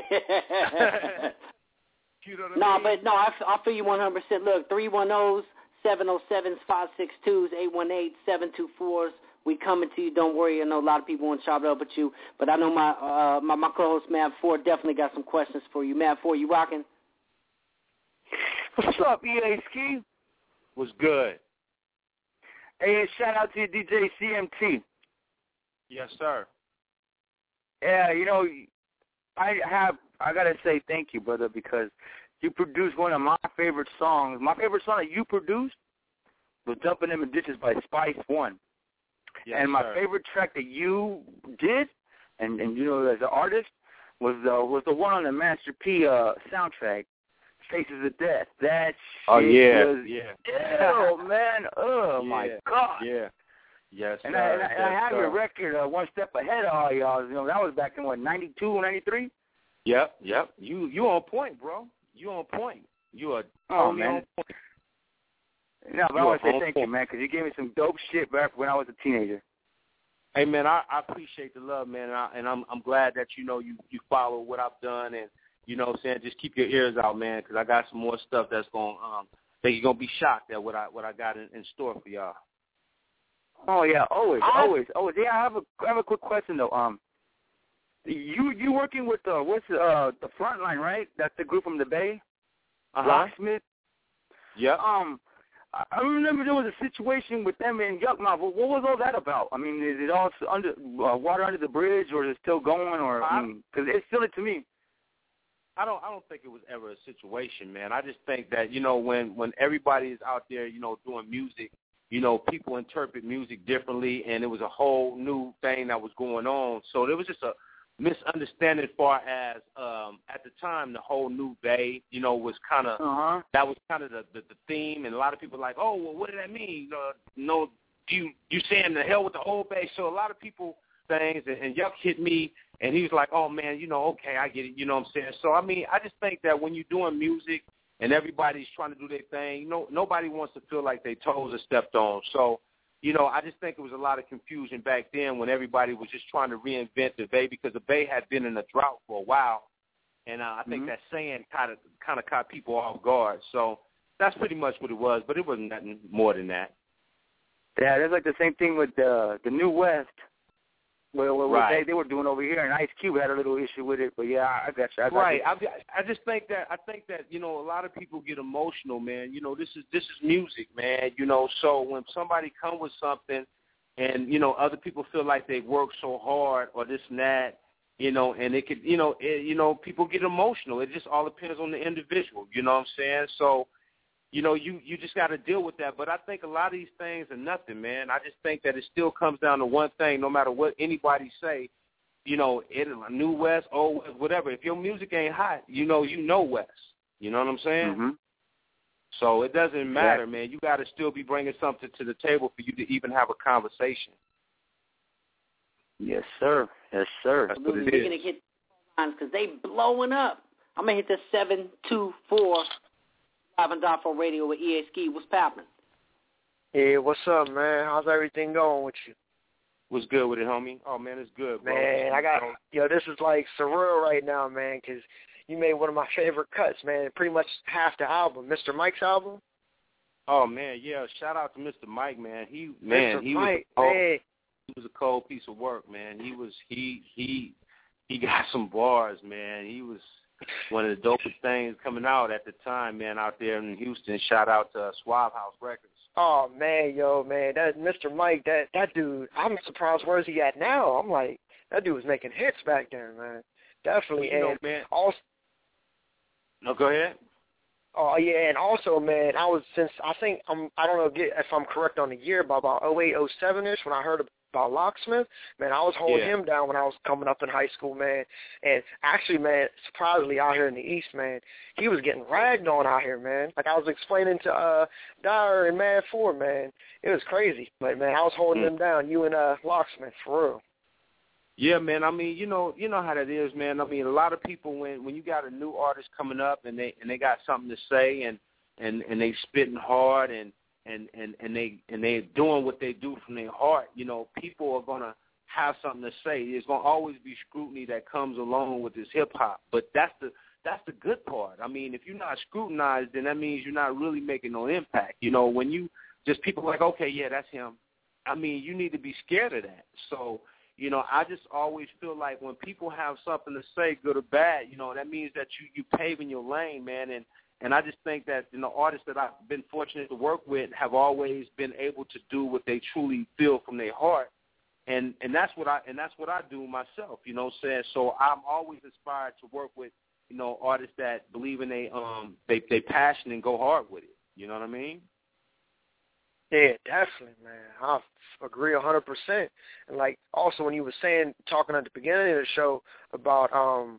you know what I no, mean? but no, I, I feel you one hundred percent. Look, three one zeros, seven oh sevens, five six twos, eight one eight, seven two fours. We coming to you. Don't worry. I know a lot of people want to chop it up with you, but I know my uh, my, my co-host Mav Ford definitely got some questions for you. Mav Ford, you rocking? What's up, E A Ski? What's good? Hey, shout out to your D J C M T. Yes, sir. Yeah, you know, I have, I got to say thank you, brother, because you produced one of my favorite songs. My favorite song that you produced was Dumping Them in Ditches by Spice One. Yes, and my sir. favorite track that you did, and and you know as an artist, was the was the one on the Master P uh, soundtrack, Faces of Death. That Oh shit yeah, was yeah. oh man, oh yeah. my god. Yeah. Yes, And sir. I, and I, and I yes, have sir. your record uh, one step ahead of all y'all. You know that was back in what ninety-two, ninety-three. Yep, yep. You you on point, bro. You on point. You are Oh totally man. on point. No, but You I want to are say on thank you, point. man, because you gave me some dope shit back when I was a teenager. Hey man, I, I appreciate the love, man, and, I, and I'm I'm glad that you know you you follow what I've done, and you know what I'm saying, just keep your ears out, man, because I got some more stuff that's going. Um, I think you're gonna be shocked at what I what I got in, in store for y'all. Oh yeah, always, I- always, always. Yeah, I have a I have a quick question though. Um, you you working with the what's uh the Frontline, right? That's the group from the Bay, Uh-huh. Locksmith. Yep. Um, I I remember there was a situation with them in Yuckmouth. What, what was all that about? I mean, is it all under uh, water under the bridge, or is it still going, or because it's still to me. I don't I don't think it was ever a situation, man. I just think that, you know, when, when everybody is out there, you know, doing music, you know, people interpret music differently, and it was a whole new thing that was going on. So there was just a misunderstanding as far as um, at the time the whole New Bay, you know, was kind of uh-huh. that was kind of the, the the theme, and a lot of people were like, oh, well, what did that mean? Uh, no, you you saying the hell with the Old Bay? So a lot of people things, and, and Yuck hit me, and he was like, oh man, you know, okay, I get it, you know what I'm saying? So I mean, I just think that when you're doing music and everybody's trying to do their thing, you know, nobody wants to feel like their toes are stepped on. So, you know, I just think it was a lot of confusion back then when everybody was just trying to reinvent the Bay, because the Bay had been in a drought for a while, and uh, I think Mm-hmm. that saying kind of kind of caught people off guard. So that's pretty much what it was, but it wasn't nothing more than that. Yeah, there's like the same thing with the the New West. Well, what Right. they, they were doing over here, and Ice Cube had a little issue with it, but yeah, I got you. I got Right. you. I, I just think that I think that you know a lot of people get emotional, man. You know, this is this is music, man. You know, so when somebody come with something, and you know other people feel like they work so hard or this and that, you know, and it could, you know, it, you know, people get emotional. It just all depends on the individual. You know what I'm saying? So, you know, you you just got to deal with that. But I think a lot of these things are nothing, man. I just think that it still comes down to one thing. No matter what anybody say, you know, it, New West, Old West, whatever. If your music ain't hot, you know, you know West. You know what I'm saying? Mm-hmm. So it doesn't matter, man. You got to still be bringing something to the table for you to even have a conversation. Yes, sir. Yes, sir. That's what Absolutely. it We're is. going to hit lines because they blowing up. I'm going to hit the seven two four Live on Dafo Radio with E A Ski. What's poppin'? Hey, what's up, man? How's everything going with you? What's good with it, homie? Oh, man, it's good, bro. Man, I got, yo, this is like surreal right now, man, because you made one of my favorite cuts, man. Pretty much half the album, Mister Mike's album. Oh, man, yeah. Shout out to Mister Mike, man. He, man, Mister he Mike, was, man. he was a cold piece of work, man. He was, he, he, he got some bars, man. He was one of the dopest things coming out at the time, man, out there in Houston. Shout out to uh, Suave House Records. Oh, man, yo, man, that Mister Mike, that, that dude, I'm surprised where's he at now. I'm like, that dude was making hits back then, man. Definitely. You know, and man. Also, No, go ahead. oh, yeah, and also, man, I was, since, I think, I'm, I don't know get, if I'm correct on the year, but about oh eight, oh seven-ish, when I heard about Locksmith, man, I was holding Yeah. him down when I was coming up in high school, man. And actually, man, surprisingly, out here in the East, man, he was getting ragged on out here, man. Like I was explaining to uh, Dyer and Mad four, man, it was crazy. But, man, I was holding Mm. him down, you and uh, Locksmith, for real. Yeah, man. I mean, you know, you know how that is, man. I mean, a lot of people when when you got a new artist coming up and they and they got something to say and and and they spitting hard and and and and they and they doing what they do from their heart, you know, people are gonna have something to say. There's gonna always be scrutiny that comes along with this hip hop, but that's the that's the good part. I mean, if you're not scrutinized, then that means you're not really making no impact. You know, when you just people are like, okay, yeah, that's him. I mean, you need to be scared of that. So, you know, I just always feel like when people have something to say, good or bad, you know, that means that you you paving your lane, man. And and I just think that, you know, artists that I've been fortunate to work with have always been able to do what they truly feel from their heart. And and that's what I and that's what I do myself, you know what I'm saying? So I'm always inspired to work with, you know, artists that believe in they um they they passion and go hard with it. You know what I mean? Yeah, definitely, man. I agree a hundred percent. And like also when you were saying, talking at the beginning of the show about um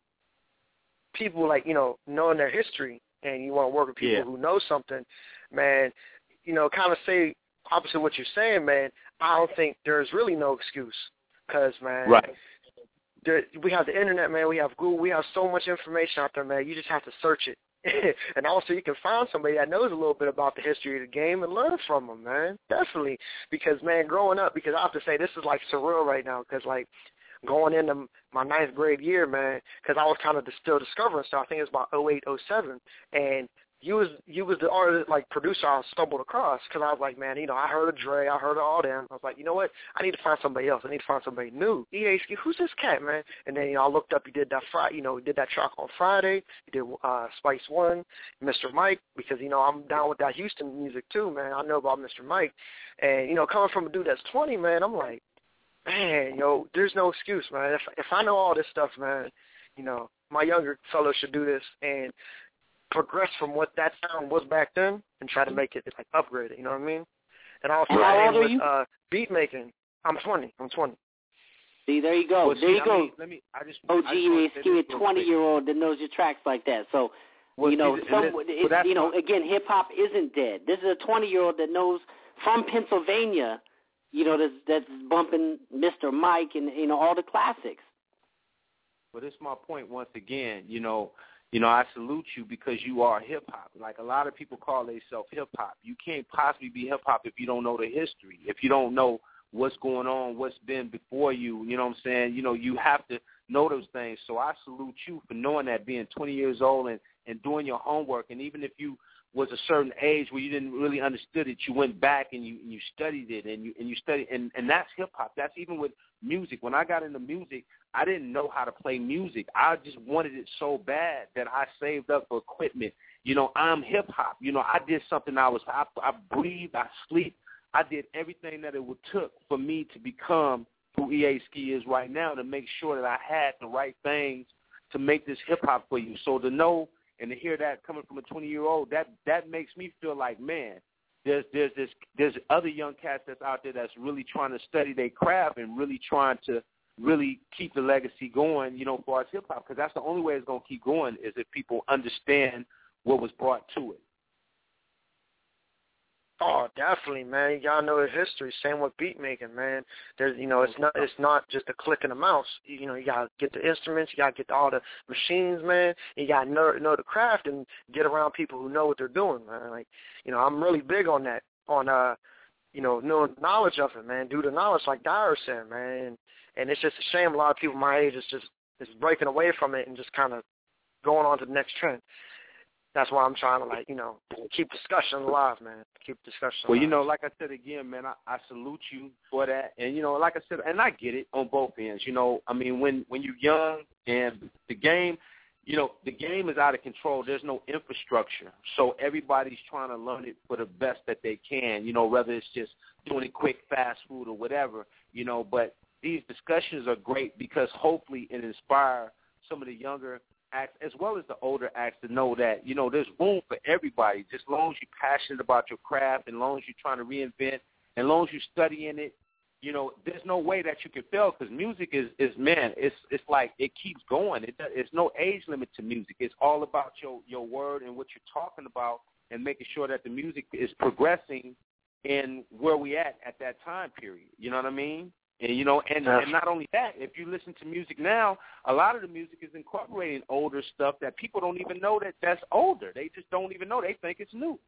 people like, you know, knowing their history and you want to work with people Yeah. who know something, man, you know, kind of say opposite what you're saying, man, I don't think there's really no excuse. Because, man, Right. there, we have the internet, man. We have Google. We have so much information out there, man. You just have to search it. And also you can find somebody that knows a little bit about the history of the game and learn from them, man. Definitely. Because, man, growing up, because I have to say this is, like, surreal right now because, like, going into my ninth grade year, man, because I was kind of still discovering stuff. I think it was about oh eight, oh seven, and you was you was the artist, like, producer I stumbled across because I was like, man, you know, I heard of Dre, I heard of all them. I was like, you know what? I need to find somebody else. I need to find somebody new. E A Ski, who's this cat, man? And then, you know, I looked up. He did that Friday, you know, he did that track on Friday. He did uh, Spice One, Mister Mike, because, you know, I'm down with that Houston music too, man. I know about Mister Mike, and, you know, coming from a dude that's twenty, man, I'm like, man, yo, there's no excuse, man. If if I know all this stuff, man, you know, my younger fellows should do this and progress from what that sound was back then and try to make it, like, upgrade it, you know what I mean? And also, and how old are with you? Uh, beat making, I'm twenty. I'm twenty. See, there you go. Well, there see, you I go. mean, let me, I just, O I G just wanna is say a this real twenty-year-old that knows your tracks like that. So, Well, you know, see, some, and this- it's, well, that's you know, my- again, hip-hop isn't dead. This is a twenty-year-old that knows from Pennsylvania, you know, that's, that's bumping Mister Mike and, you know, all the classics. But it's my point once again, you know, you know, I salute you because you are hip hop. Like a lot of people call themselves hip hop. You can't possibly be hip hop if you don't know the history, if you don't know what's going on, what's been before you. You know what I'm saying? You know, you have to know those things. So I salute you for knowing that, being twenty years old and, and doing your homework. And even if you was a certain age where you didn't really understood it, you went back and you and you studied it and you and you studied and, and that's hip hop. That's even with music. When I got into music, I didn't know how to play music. I just wanted it so bad that I saved up for equipment. You know, I'm hip hop. You know, I did something I was I, I breathed, I sleep. I did everything that it would took for me to become who E A Ski is right now, to make sure that I had the right things to make this hip hop for you. So to know and to hear that coming from a twenty-year-old, that that makes me feel like, man, there's there's this there's other young cats that's out there that's really trying to study their craft and really trying to really keep the legacy going, you know, for us hip hop, because that's the only way it's going to keep going is if people understand what was brought to it. Oh, definitely, man. You gotta know the history. Same with beat making, man. There's, you know, it's not, it's not just a click and a mouse. You know, you gotta get the instruments, you gotta get all the machines, man. You gotta know, know the craft and get around people who know what they're doing, man. Like, you know, I'm really big on that, on uh, you know, knowing knowledge of it, man. Do the knowledge, like Dyer said, man. And, and it's just a shame a lot of people my age is just is breaking away from it and just kind of going on to the next trend. That's why I'm trying to, like, you know, keep discussion alive, man. Keep discussion alive. Well, you know, like I said again, man, I, I salute you for that. And, you know, like I said, and I get it on both ends. You know, I mean, when, when you're young and the game, you know, the game is out of control. There's no infrastructure. So everybody's trying to learn it for the best that they can, you know, whether it's just doing it quick, fast food or whatever, you know. But these discussions are great because hopefully it inspires some of the younger acts as well as the older acts to know that, you know, there's room for everybody, just as long as you're passionate about your craft and as long as you're trying to reinvent and as long as you're studying it. You know, there's no way that you can fail because music is, is man, it's it's like it keeps going. It, there's no age limit to music. It's all about your, your word and what you're talking about and making sure that the music is progressing in where we at at that time period. You know what I mean? And, you know, and, and not only that, if you listen to music now, a lot of the music is incorporating older stuff that people don't even know that that's older. They just don't even know. They think it's new.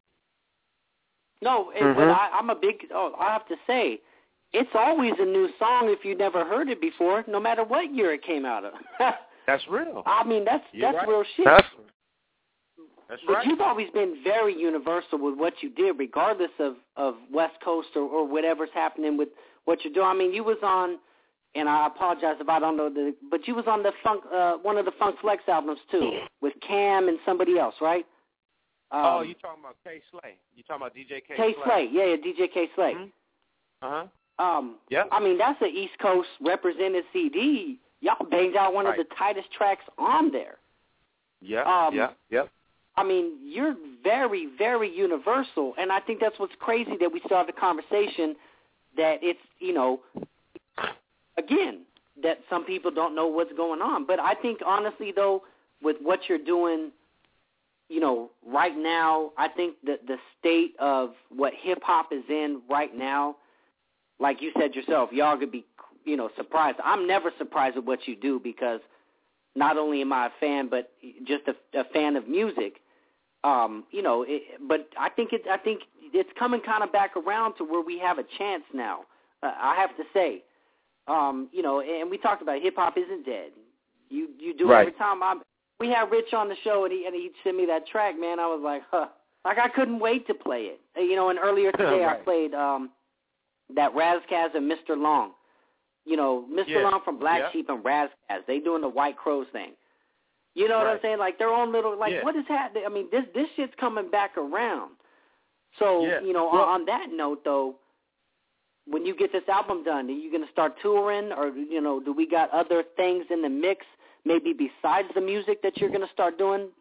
No, and, Mm-hmm. but I, I'm a big, oh, I have to say, it's always a new song if you never heard it before, no matter what year it came out of. That's real. I mean, that's You're that's right. real shit. That's, that's but right. you've always been very universal with what you did, regardless of, of West Coast or, or whatever's happening with what you're doing. I mean, you was on, and I apologize if I don't know the, but you was on the funk, uh, one of the Funk Flex albums too, with Cam and somebody else, right? Um, oh, you talking about K Slay? You talking about D J K? K Slay, yeah, yeah, D J K Slay. Mm-hmm. Uh huh. Um, yeah. I mean, that's an East Coast represented C D. Y'all banged out one right. of the tightest tracks on there. Yeah, um, yeah, yep. I mean, you're very, very universal, and I think that's what's crazy that we started the conversation that it's, you know, again, that some people don't know what's going on. But I think, honestly, though, with what you're doing, you know, right now, I think that the state of what hip-hop is in right now, like you said yourself, y'all could be, you know, surprised. I'm never surprised at what you do because not only am I a fan, but just a, a fan of music. Um, you know, it, but I think it. I think it's coming kind of back around to where we have a chance now. Uh, I have to say, um, you know, and we talked about hip hop isn't dead. You you do right. it every time. I'm, we had Rich on the show, and he and he sent me that track. Man, I was like, huh, like I couldn't wait to play it. You know, and earlier today right. I played um, that Razkaz and Mister Long. You know, Mister Yeah. Long from Black yeah. Sheep and Razkaz. They doing the White Crows thing. You know what right. I'm saying? Like their own little, like yeah. what is happening? I mean, this this shit's coming back around. So, yeah. you know, well, on, on that note, though, when you get this album done, are you going to start touring, or you know, do we got other things in the mix, maybe besides the music that you're going to start doing?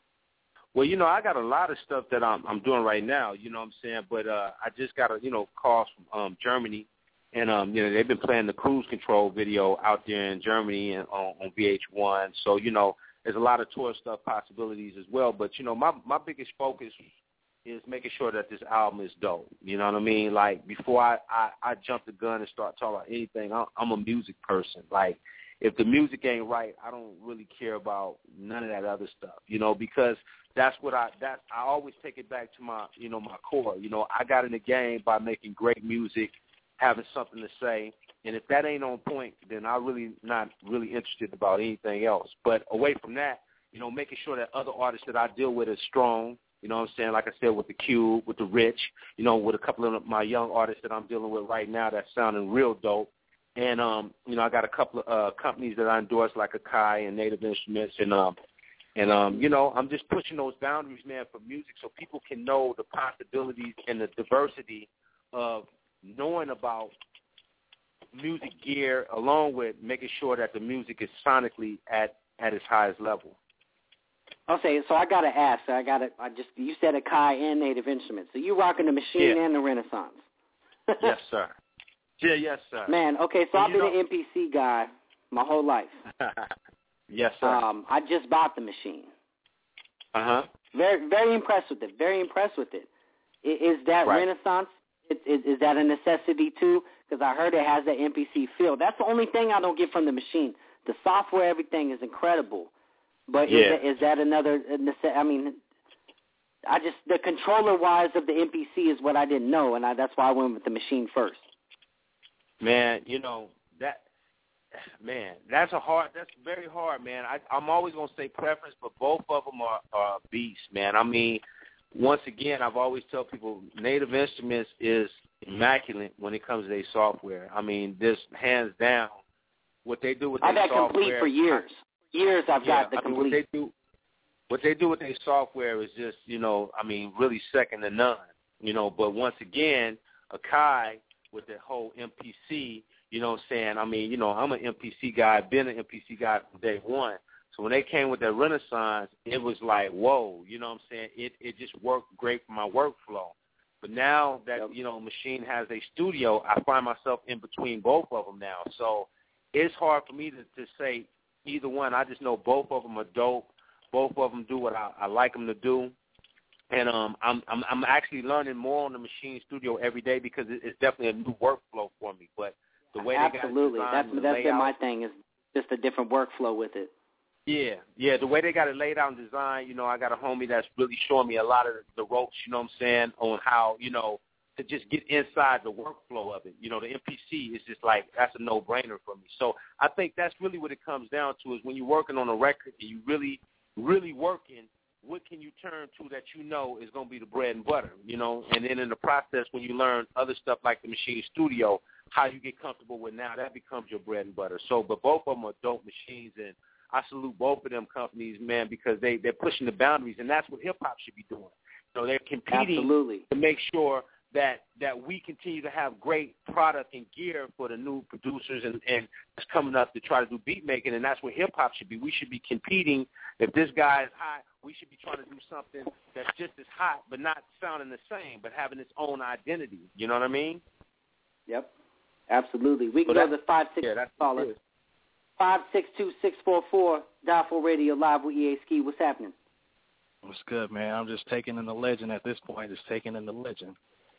Well, you know, I got a lot of stuff that I'm I'm doing right now. You know what I'm saying? But uh, I just got a you know call from um, Germany. And, um, you know, they've been playing the Cruise Control video out there in Germany and on, on V H one. So, you know, there's a lot of tour stuff possibilities as well. But, you know, my, my biggest focus is making sure that this album is dope. You know what I mean? Like, before I, I, I jump the gun and start talking about anything, I'm, I'm a music person. Like, if the music ain't right, I don't really care about none of that other stuff, you know, because that's what I, that I always take it back to my, you know, my core. You know, I got in the game by making great music, having something to say, and if that ain't on point, then I'm really not really interested about anything else. But away from that, you know, making sure that other artists that I deal with are strong, you know what I'm saying, like I said, with the Cube, with the Rich, you know, with a couple of my young artists that I'm dealing with right now that's sounding real dope. And, um, you know, I got a couple of uh, companies that I endorse, like Akai and Native Instruments, and, um, and um, you know, I'm just pushing those boundaries, man, for music so people can know the possibilities and the diversity of knowing about music gear, along with making sure that the music is sonically at, at its highest level. Okay, so I gotta ask. I gotta. I just you said Akai and Native Instruments. So you rocking the Machine yeah. and the Renaissance? Yes, sir. Yeah, yes, sir. Man, okay, so and I've been know, an M P C guy my whole life. Yes, sir. Um, I just bought the Machine. Uh huh. Very, very impressed with it. Very impressed with it. Is, is that right. Renaissance? Is, is that a necessity too? Because I heard it has that M P C feel. That's the only thing I don't get from the Machine. The software, everything is incredible. But yeah. is, that, is that another necessity? I mean, I just the controller-wise of the M P C is what I didn't know, and I, that's why I went with the Machine first. Man, you know that. Man, that's a hard. That's very hard, man. I, I'm always gonna say preference, but both of them are, are beasts, man. I mean. Once again, I've always tell people Native Instruments is immaculate when it comes to their software. I mean, just hands down, what they do with their software. I've had software. complete for years. Years I've yeah, got the I mean, complete. What they do, what they do with their software is just, you know, I mean, really second to none. You know, but once again, Akai with the whole M P C, you know what I'm saying? I mean, you know, I'm an M P C guy, I've been an M P C guy from day one. So when they came with that Renaissance, it was like, whoa, you know what I'm saying? It it just worked great for my workflow. But now that, you know, Machine has a studio, I find myself in between both of them now. So it's hard for me to, to say either one. I just know both of them are dope. Both of them do what I, I like them to do. And um, I'm, I'm I'm actually learning more on the Machine studio every day because it, it's definitely a new workflow for me. But the way Absolutely. they got it that's designed, that's the been layout, my thing is just a different workflow with it. Yeah, yeah, the way they got it laid out and designed, you know, I got a homie that's really showing me a lot of the ropes, you know what I'm saying, on how, you know, to just get inside the workflow of it. You know, the M P C is just like, that's a no-brainer for me. So I think that's really what it comes down to is when you're working on a record and you really, really working, what can you turn to that you know is going to be the bread and butter, you know? And then in the process, when you learn other stuff like the Machine Studio, how you get comfortable with now, that becomes your bread and butter. So, but both of them are dope machines, and I salute both of them companies, man, because they, they're pushing the boundaries, and that's what hip-hop should be doing. So they're competing Absolutely. to make sure that that we continue to have great product and gear for the new producers and, and that's coming up to try to do beat making, and that's where hip-hop should be. We should be competing. If this guy is hot, we should be trying to do something that's just as hot but not sounding the same, but having its own identity. You know what I mean? Yep, absolutely. We can so go to five six yeah, caller. five six two, six four four, Dial four Radio Live with E A Ski. What's happening? What's good, man? I'm just taking in the legend at this point. Just taking in the legend.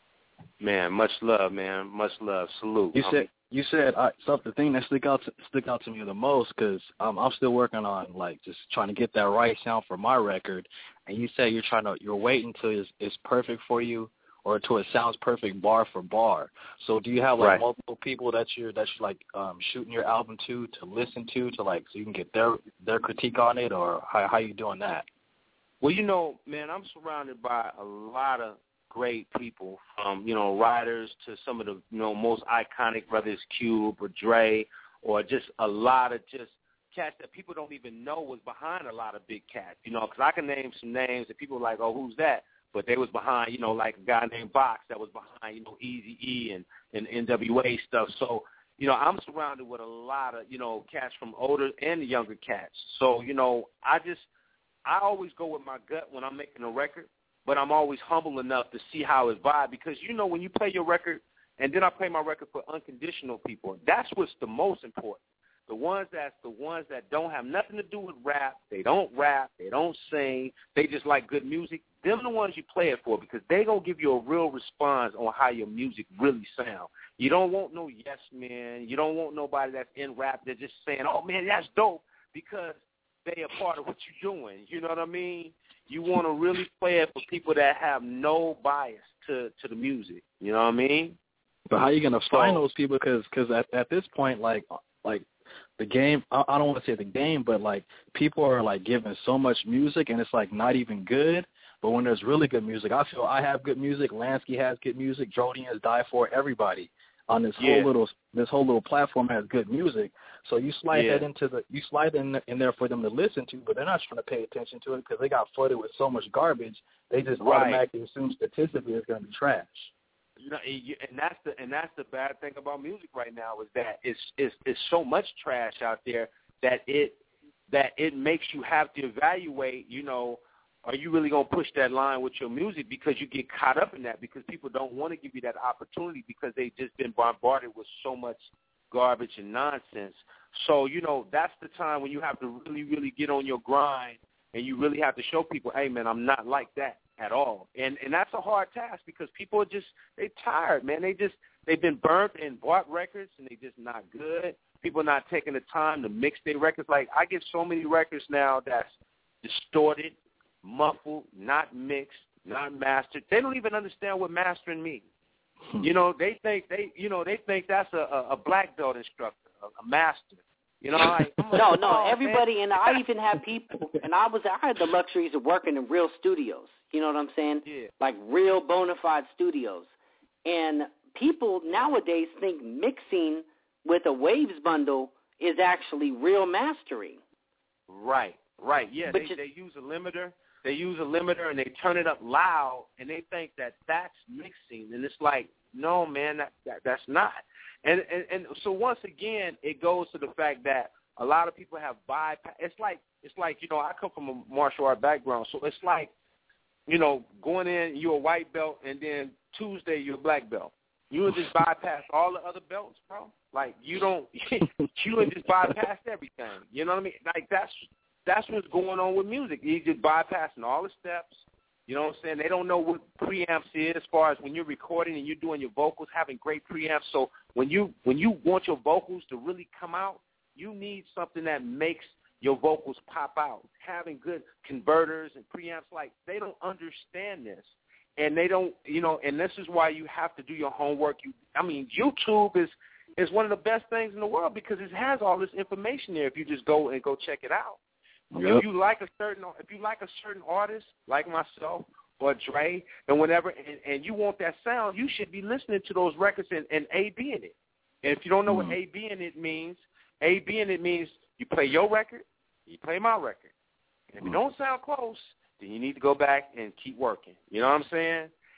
Man, much love, man. Much love. Salute. You said you said uh, something. The thing that stick out to, stick out to me the most because um, I'm still working on like just trying to get that right sound for my record. And you said you're trying to you're waiting till it's, it's perfect for you or till it sounds perfect bar for bar. So do you have like right. multiple people that you're that you're like um, shooting your album to to listen to to like so you can get their their critique on it, or how how you doing that? Well, you know, man, I'm surrounded by a lot of great people, from, you know, writers to some of the, you know, most iconic, whether it's Cube or Dre, or just a lot of just cats that people don't even know was behind a lot of big cats, you know, because I can name some names that people are like, oh, who's that? But they was behind, you know, like a guy named Box that was behind, you know, Eazy-E and, and N W A stuff. So, you know, I'm surrounded with a lot of, you know, cats from older and younger cats. So, you know, I just, I always go with my gut when I'm making a record. But I'm always humble enough to see how it vibe, because, you know, when you play your record, and then I play my record for unconditional people, that's what's the most important. The ones that's the ones that don't have nothing to do with rap, they don't rap, they don't sing, they just like good music, them are the ones you play it for, because they going to give you a real response on how your music really sound. You don't want no yes man. You don't want nobody that's in rap that's just saying, oh, man, that's dope, because they a part of what you're doing. You know what I mean? You want to really play it for people that have no bias to, to the music. You know what I mean? But how are you going to so, find those people? Because cause at, at this point, like, like the game, I, I don't want to say the game, but, like, people are, like, giving so much music, and it's, like, not even good. But when there's really good music, I feel I have good music, Lansky has good music, Jody has Die For, everybody on this yeah. whole little this whole little platform has good music. So you slide yeah. that into the you slide in in there for them to listen to, but they're not trying to pay attention to it because they got flooded with so much garbage. They just right. automatically assume statistically it's going to be trash. You know, and that's the and that's the bad thing about music right now is that it's it's it's so much trash out there that it that it makes you have to evaluate. You know, are you really going to push that line with your music, because you get caught up in that, because people don't want to give you that opportunity because they've just been bombarded with so much garbage and nonsense. So, you know, that's the time when you have to really, really get on your grind, and you really have to show people, hey, man, I'm not like that at all. And and that's a hard task, because people are just, they tired, man. They just, they've been burnt and bought records, and they just not good. People are not taking the time to mix their records. Like, I get so many records now that's distorted, muffled, not mixed, not mastered. They don't even understand what mastering means. You know, they think they, you know, they think that's a, a, a black belt instructor, a, a master. You know, like, no, no, oh, everybody, man. And I even have people, and I was, I had the luxuries of working in real studios. You know what I'm saying? Yeah. Like real bona fide studios. And people nowadays think mixing with a Waves bundle is actually real mastering. Right, right, yeah. But they, you, they use a limiter. They use a limiter and they turn it up loud, and they think that that's mixing, and it's like, no, man, that, that that's not. And, and and so once again, it goes to the fact that a lot of people have bypass. It's like it's like you know, I come from a martial art background, so it's like, you know, going in, you're a white belt, and then Tuesday you're a black belt. You would just bypass all the other belts, bro. Like you don't, you would just bypass everything. You know what I mean? Like that's. That's what's going on with music. You're just bypassing all the steps. You know what I'm saying? They don't know what preamps is as far as when you're recording and you're doing your vocals, having great preamps. So when you when you want your vocals to really come out, you need something that makes your vocals pop out. Having good converters and preamps, like, they don't understand this. And they don't, you know, and this is why you have to do your homework. You, I mean, YouTube is, is one of the best things in the world because it has all this information there if you just go and go check it out. Yep. If you like a certain, if you like a certain artist, like myself or Dre, and whatever, and, and you want that sound, you should be listening to those records and, and A-Bing it. And if you don't know mm-hmm. what A-Bing it means, A-Bing it means you play your record, you play my record. And if mm-hmm. it don't sound close, then you need to go back and keep working. You know what I'm saying?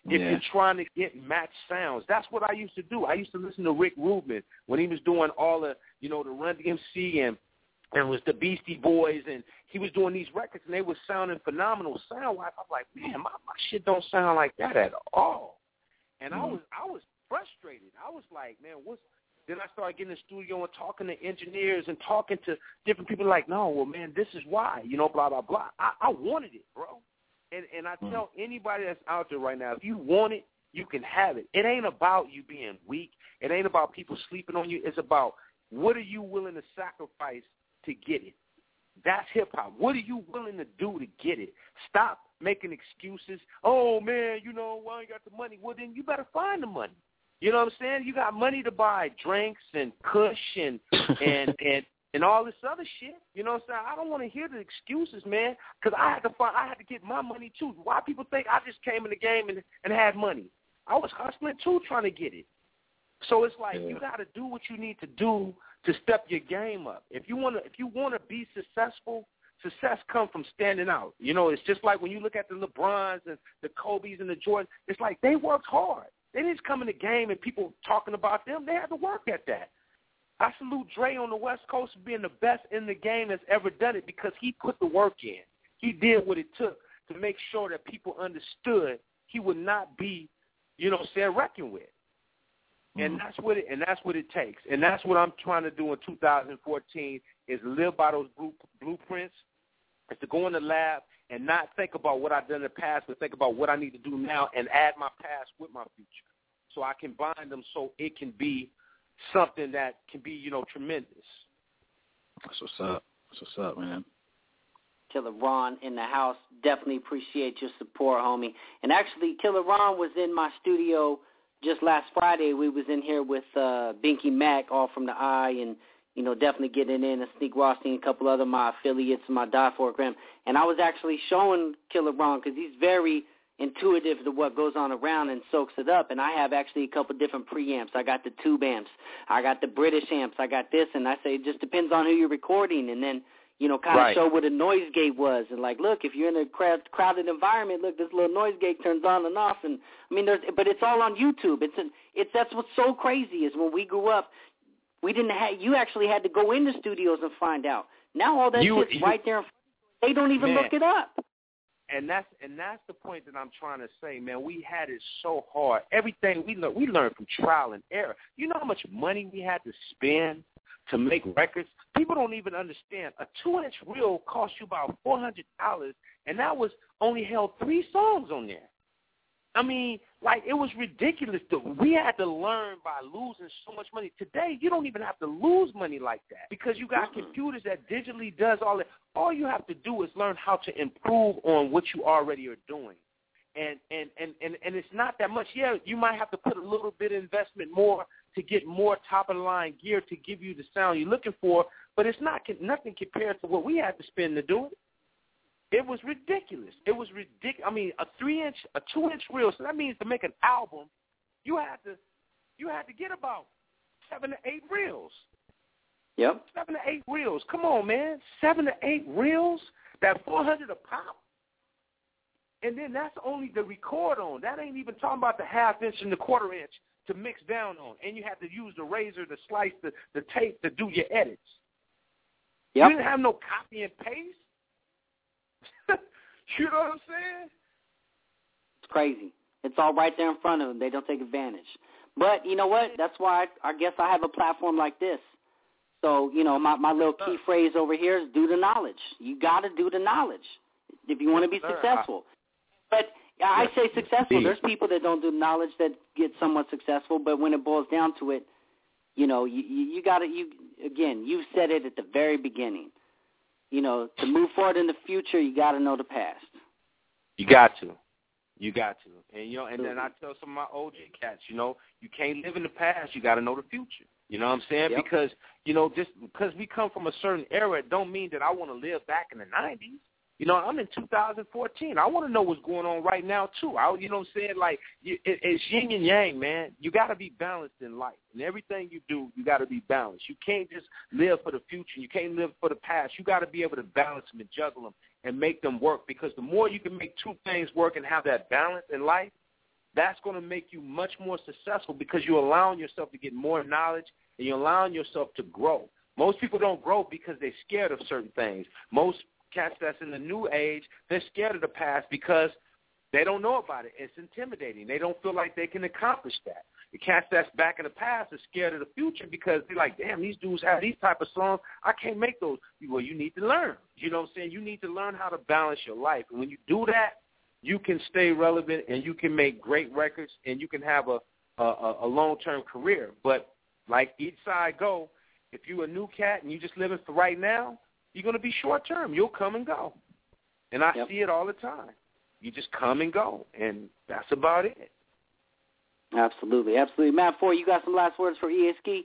if yeah. you're trying to get match sounds. That's what I used to do. I used to listen to Rick Rubin when he was doing all the, you know, the Run D M C and and was the Beastie Boys, and he was doing these records, and they were sounding phenomenal sound-wise. I'm like, man, my, my shit don't sound like that at all. And mm-hmm. I was I was frustrated. I was like, man, what's – then I started getting in the studio and talking to engineers and talking to different people like, no, well, man, this is why, you know, blah, blah, blah. I, I wanted it, bro. And and I tell anybody that's out there right now, if you want it, you can have it. It ain't about you being weak. It ain't about people sleeping on you. It's about what are you willing to sacrifice to get it. That's hip-hop. What are you willing to do to get it? Stop making excuses. Oh, man, you know, well, I ain't got the money. Well, then you better find the money. You know what I'm saying? You got money to buy drinks and kush and and, and and all this other shit. You know what I'm saying? I don't want to hear the excuses, man, because I had to find, I had to get my money too. Why people think I just came in the game and, and had money? I was hustling too, trying to get it. So it's like yeah. you got to do what you need to do to step your game up. If you want to, if you want to be successful, success comes from standing out. You know, it's just like when you look at the LeBrons and the Kobe's and the Jordans. It's like they worked hard. They didn't just come in the game and people talking about them. They had to work at that. I salute Dre on the West Coast for being the best in the game that's ever done it because he put the work in. He did what it took to make sure that people understood he would not be, you know, said reckoned with. And that's what it and that's what it takes. And that's what I'm trying to do in two thousand fourteen is live by those blue, blueprints, is to go in the lab and not think about what I've done in the past, but think about what I need to do now and add my past with my future. So I can bind them so it can be something that can be, you know, tremendous. That's what's up. That's what's up, man. Killer Ron in the house. Definitely appreciate your support, homie. And actually, Killer Ron was in my studio just last Friday. We was in here with uh, Binky Mac, all from the Eye, and, you know, definitely getting in, and Sneak Rothstein, a couple other my affiliates, my Die For Gram. And I was actually showing Killer Ron because he's very intuitive to what goes on around and soaks it up. And I have actually a couple different preamps. I got the tube amps. I got the British amps. I got this. And I say it just depends on who you're recording. And then, you know, kind of right. show what a noise gate was. And, like, look, if you're in a crowd, crowded environment, look, this little noise gate turns on and off. And, I mean, there's, but it's all on YouTube. It's, an, it's That's what's so crazy is when we grew up, we didn't have, you actually had to go into studios and find out. Now all that you, shit's you, right there. They don't even man. look it up. And that's and that's the point that I'm trying to say, man. We had it so hard. Everything we learned, we learned from trial and error. You know how much money we had to spend to make records? People don't even understand. A two-inch reel cost you about four hundred dollars, and that was only held three songs on there. I mean, like, it was ridiculous. We had to learn by losing so much money. Today, you don't even have to lose money like that because you got mm-hmm. computers that digitally does all that. All you have to do is learn how to improve on what you already are doing. And, and, and, and, and it's not that much. Yeah, you might have to put a little bit of investment more to get more top-of-the-line gear to give you the sound you're looking for, but it's not nothing compared to what we had to spend to do it. It was ridiculous. It was ridiculous. I mean, a three-inch, a two-inch reel. So that means to make an album, you had to, you had to get about seven to eight reels. Yep. Seven to eight reels. Come on, man. Seven to eight reels. That four hundred a pop. And then that's only the record on. That ain't even talking about the half inch and the quarter inch to mix down on. And you had to use the razor to slice the, the tape to do your edits. Yep. You didn't have no copy and paste. You know what I'm saying? It's crazy. It's all right there in front of them. They don't take advantage. But you know what? That's why I, I guess I have a platform like this. So, you know, my, my little key phrase over here is do the knowledge. You got to do the knowledge if you want to be successful. But I say successful. There's people that don't do knowledge that get somewhat successful, but when it boils down to it, you know, you, you, you got to, you again, you said it at the very beginning. You know, to move forward in the future, you got to know the past. You got to. You got to. And, you know, and then I tell some of my O J cats, you know, you can't live in the past. You got to know the future. You know what I'm saying? Yep. Because, you know, just because we come from a certain era, it don't mean that I want to live back in the nineties. You know, I'm in two thousand fourteen. I want to know what's going on right now, too. I, you know what I'm saying? Like, it, it's yin and yang, man. You got to be balanced in life. And everything you do, you got to be balanced. You can't just live for the future. You can't live for the past. You got to be able to balance them and juggle them and make them work, because the more you can make two things work and have that balance in life, that's going to make you much more successful because you're allowing yourself to get more knowledge and you're allowing yourself to grow. Most people don't grow because they're scared of certain things. Most cats that's in the new age, they're scared of the past because they don't know about it. It's intimidating. They don't feel like they can accomplish that. The cats that's back in the past are scared of the future because they're like, damn, these dudes have these type of songs. I can't make those. Well, you need to learn. You know what I'm saying? You need to learn how to balance your life. And when you do that, you can stay relevant and you can make great records and you can have a, a, a long-term career. But like each side go, if you're a new cat and you're just living for right now, you're going to be short-term. You'll come and go. And I yep. see it all the time. You just come and go, and that's about it. Absolutely, absolutely. Matt Ford, you got some last words for E A Ski?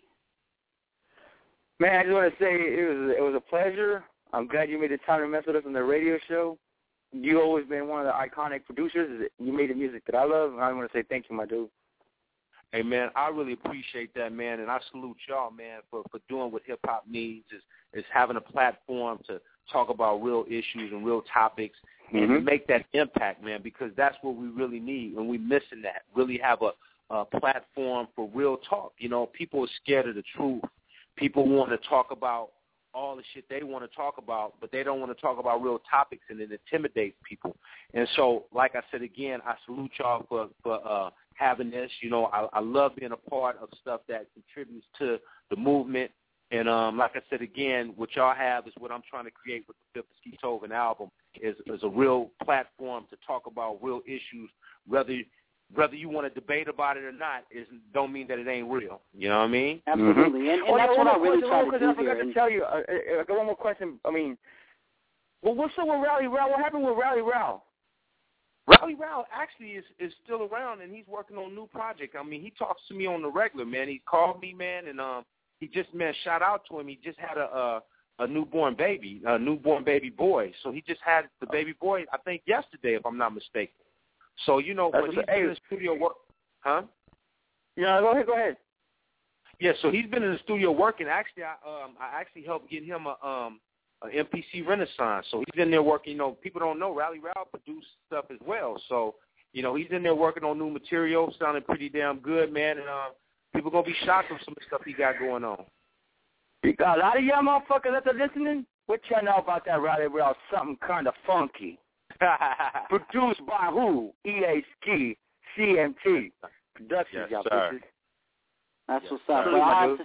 Man, I just want to say it was it was a pleasure. I'm glad you made the time to mess with us on the radio show. You've always been one of the iconic producers. You made the music that I love, and I want to say thank you, my dude. Hey, man, I really appreciate that, man, and I salute y'all, man, for, for doing what hip-hop needs, is, is having a platform to talk about real issues and real topics and mm-hmm. to make that impact, man, because that's what we really need, and we're missing that, really have a, a platform for real talk. You know, people are scared of the truth. People want to talk about all the shit they want to talk about, but they don't want to talk about real topics, and it intimidates people. And so, like I said again, I salute y'all for, for uh, having this. You know, I, I love being a part of stuff that contributes to the movement. And um, like I said again, what y'all have is what I'm trying to create with the Fifth Ski Toven album is, is a real platform to talk about real issues, whether whether you want to debate about it or not, is don't mean that it ain't real. You know what I mean? Absolutely. Mm-hmm. And, and oh, that's what I really try to do I forgot here. to tell you. Uh, I got one more question. I mean, well, what's up with Rowdy Row? What happened with Rowdy Row? Rowdy Row actually is, is still around, and he's working on a new project. I mean, he talks to me on the regular, man. He called me, man, and um, he just, man, shout out to him. He just had a, a a newborn baby, a newborn baby boy. So he just had the baby boy, I think, yesterday, if I'm not mistaken. So, you know, but he's been in the studio work, huh? Yeah, go ahead, go ahead. Yeah, so he's been in the studio working. Actually, I um, I actually helped get him a um, an M P C Renaissance. So he's in there working. You know, people don't know Rowdy Row produced stuff as well. So, you know, he's in there working on new material, sounding pretty damn good, man. And um, people gonna be shocked with some of the stuff he got going on. You got a lot of y'all motherfuckers that are listening. What y'all know about that Rowdy Row? Something kind of funky. Produced by who? E A Ski, C M T Productions, yes, y'all sir. bitches. That's yes, what's up. Sir. Well, I have to,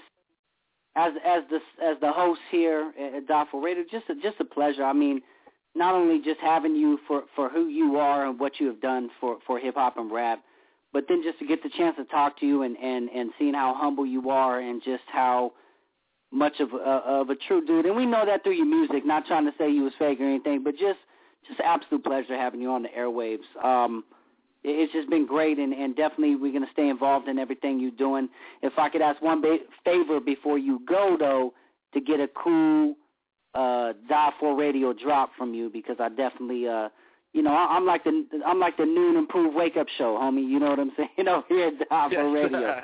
as as the as the host here at Daffo Radio, just a, just a pleasure. I mean, not only just having you for, for who you are and what you have done for, for hip hop and rap, but then just to get the chance to talk to you and, and, and seeing how humble you are and just how much of a, of a true dude. And we know that through your music. Not trying to say you was fake or anything, but just. Just absolute pleasure having you on the airwaves. Um, it's just been great, and, and definitely we're going to stay involved in everything you're doing. If I could ask one ba- favor before you go, though, to get a cool uh, Daffo Radio drop from you, because I definitely, uh, you know, I, I'm like the I'm like the noon improved wake up show, homie. You know what I'm saying? You know, here at Daffo yes. Radio.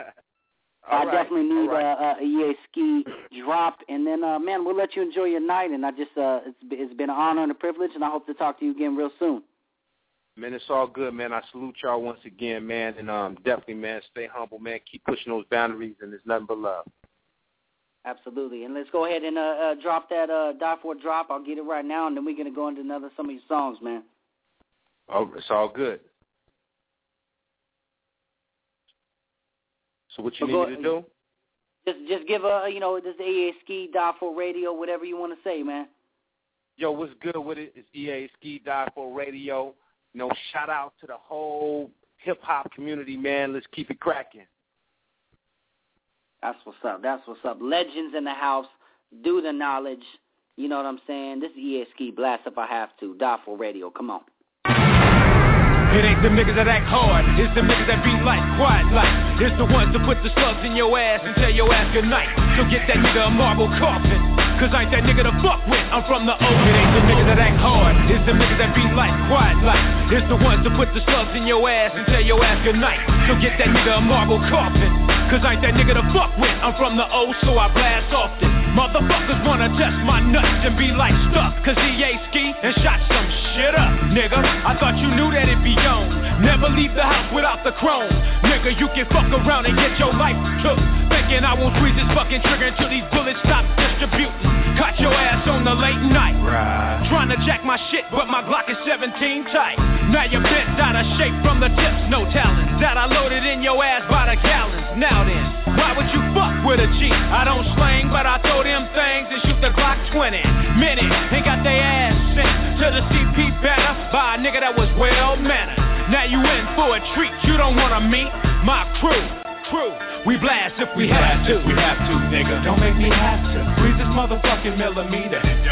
I right. definitely need right. a, a E A Ski drop, and then, uh, man, we'll let you enjoy your night, and I just, uh, it's, it's been an honor and a privilege, and I hope to talk to you again real soon. Man, it's all good, man. I salute y'all once again, man, and um, definitely, man, stay humble, man. Keep pushing those boundaries, and there's nothing but love. Absolutely, and let's go ahead and uh, uh, drop that uh, Daffo drop. I'll get it right now, and then we're going to go into another some of your songs, man. Oh, it's all good. So what you well, need go, me to do? Just just give a, you know, this is E A Ski, Daffo Radio, whatever you want to say, man. Yo, what's good with it? It's E A Ski, Daffo Radio. You know, shout out to the whole hip-hop community, man. Let's keep it cracking. That's what's up. That's what's up. Legends in the house. Do the knowledge. You know what I'm saying? This is E A Ski. Blast if I have to. Daffo Radio. Come on. It ain't the niggas that act hard, it's the niggas that be like, quiet like. It's the ones that put the slugs in your ass and tell your ass goodnight. So get that nigga a marble coffin, cause I ain't that nigga to fuck with, I'm from the O. It ain't the niggas that act hard, it's the niggas that be like, quiet like. It's the ones that put the slugs in your ass and tell your ass goodnight. So get that nigga a marble coffin, cause I ain't that nigga to fuck with, I'm from the O, so I blast often. Motherfuckers wanna test my nuts and be like stuck, cause E A Ski and shot some shit. shit up, nigga. I thought you knew that it be on. Never leave the house without the chrome. Nigga, you can fuck around and get your life took. Thinking I won't squeeze this fucking trigger until these bullets stop distributing. Caught your ass on the late night. Right. Trying to jack my shit, but my Glock is seventeen tight. Now you're bent out of shape from the tips, no talent. That I loaded in your ass by the gallons. Now then, why would you fuck with a G? I don't slang, but I throw them things and shoot the Glock twenty. Minute, and got their ass sent to the C P better by a nigga that was well-mannered. Now you in for a treat, you don't wanna meet my crew. Crew, we blast if we, we have to. We have to, nigga. Don't make me have to. Freeze this motherfucking millimeter.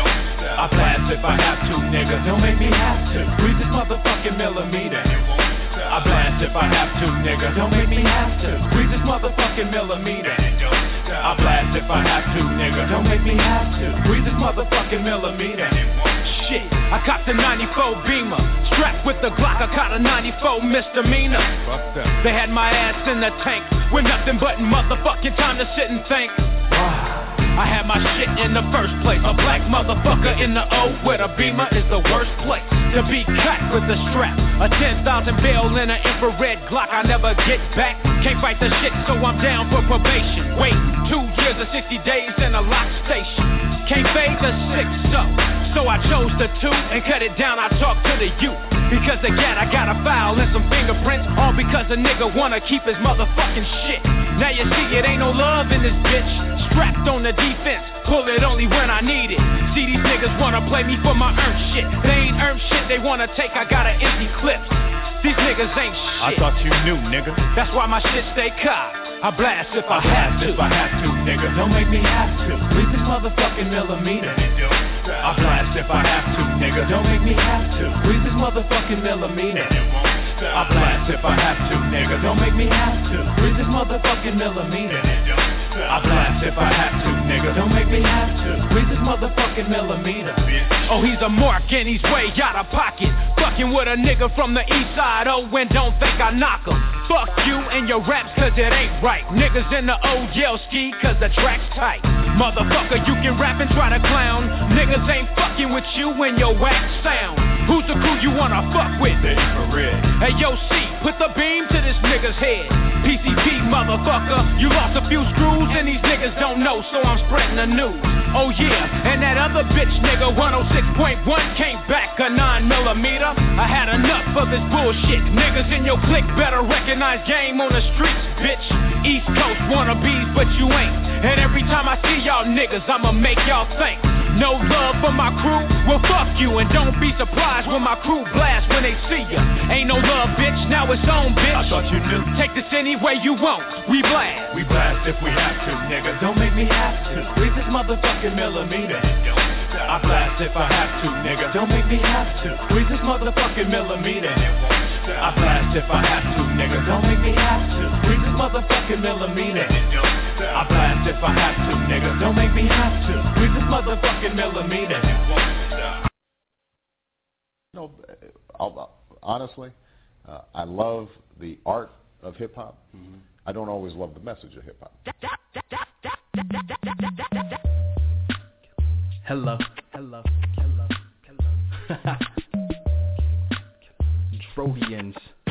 I blast if I have to, nigga. Don't make me have to. Freeze this motherfucking millimeter. I blast if I have to, nigga. Don't make me have to. Freeze this motherfucking millimeter. I blast if I have to, nigga. Don't make me have to. Freeze this motherfucking millimeter. Shit, I copped a ninety-four Beamer. Strapped with the Glock, I caught a ninety-four misdemeanor. They had my ass in the tank with nothing but motherfucking time to sit and think. I had my shit in the first place. A black motherfucker in the O with a Beamer is the worst place to be cracked with the strap. A ten thousand bail in an infrared Glock, I never get back. Can't fight the shit, so I'm down for probation. Wait, two years or sixty days in a lock station. Can't fade the six, so So I chose the two and cut it down. I talked to the youth because again I got a file and some fingerprints. All because a nigga wanna keep his motherfucking shit. Now you see it ain't no love in this bitch. Strapped on the defense, pull it only when I need it. See these niggas wanna play me for my earned shit. They ain't earned shit, they wanna take, I got an empty clip. These niggas ain't shit. I thought you knew, nigga. That's why my shit stay cocked. I blast if I, I have to. If I have to, nigga. Don't make me have to. Freeze this motherfucking millimeter. I blast if I have to, nigga. Don't make me have to. Freeze this motherfucking millimeter. I blast if I have to, nigga. Don't make me have to. Freeze this motherfucking millimeter. I blast if I have to, nigga. Don't make me have to. Freeze this motherfucking millimeter. Oh, he's a mark and he's way out of pocket. Fucking with a nigga from the east side. Oh, and don't think I knock him. Fuck you and your raps cause it ain't right. Niggas in the O yell ski cause the track's tight. Motherfucker, you can rap and try to clown. Niggas ain't fucking with you and your whack sound. Who's the crew you wanna fuck with? Hey yo C, put the beam to this nigga's head. P C P motherfucker, you lost a few screws and these niggas don't know, so I'm spreading the news. Oh yeah, and that other bitch nigga one oh six point one came back a nine millimeter. I had enough of this bullshit. Niggas in your clique better recognize game on the streets, bitch. East Coast wannabes, but you ain't. And every time I see y'all niggas, I'ma make y'all think. No love for my crew? Well fuck you, and don't be surprised when my crew blast when they see ya. Ain't no love, bitch, now it's on, bitch. I thought you knew. Take this any way you want, we blast. We blast if we have to, nigga. Don't make me have to. Freeze this motherfucking millimeter. I blast if I have to, nigga. Don't make me have to. Freeze this motherfucking millimeter. I blast if I have to, nigga. Don't make me have to. Freeze this motherfucking millimeter. I blast if I have to, nigga. Don't make me have to. Freeze this motherfucking millimeter. No, I'll, honestly, uh, I love the art of hip hop. Mm-hmm. I don't always love the message of hip hop. Hello, hello, hello, hello. Drodians.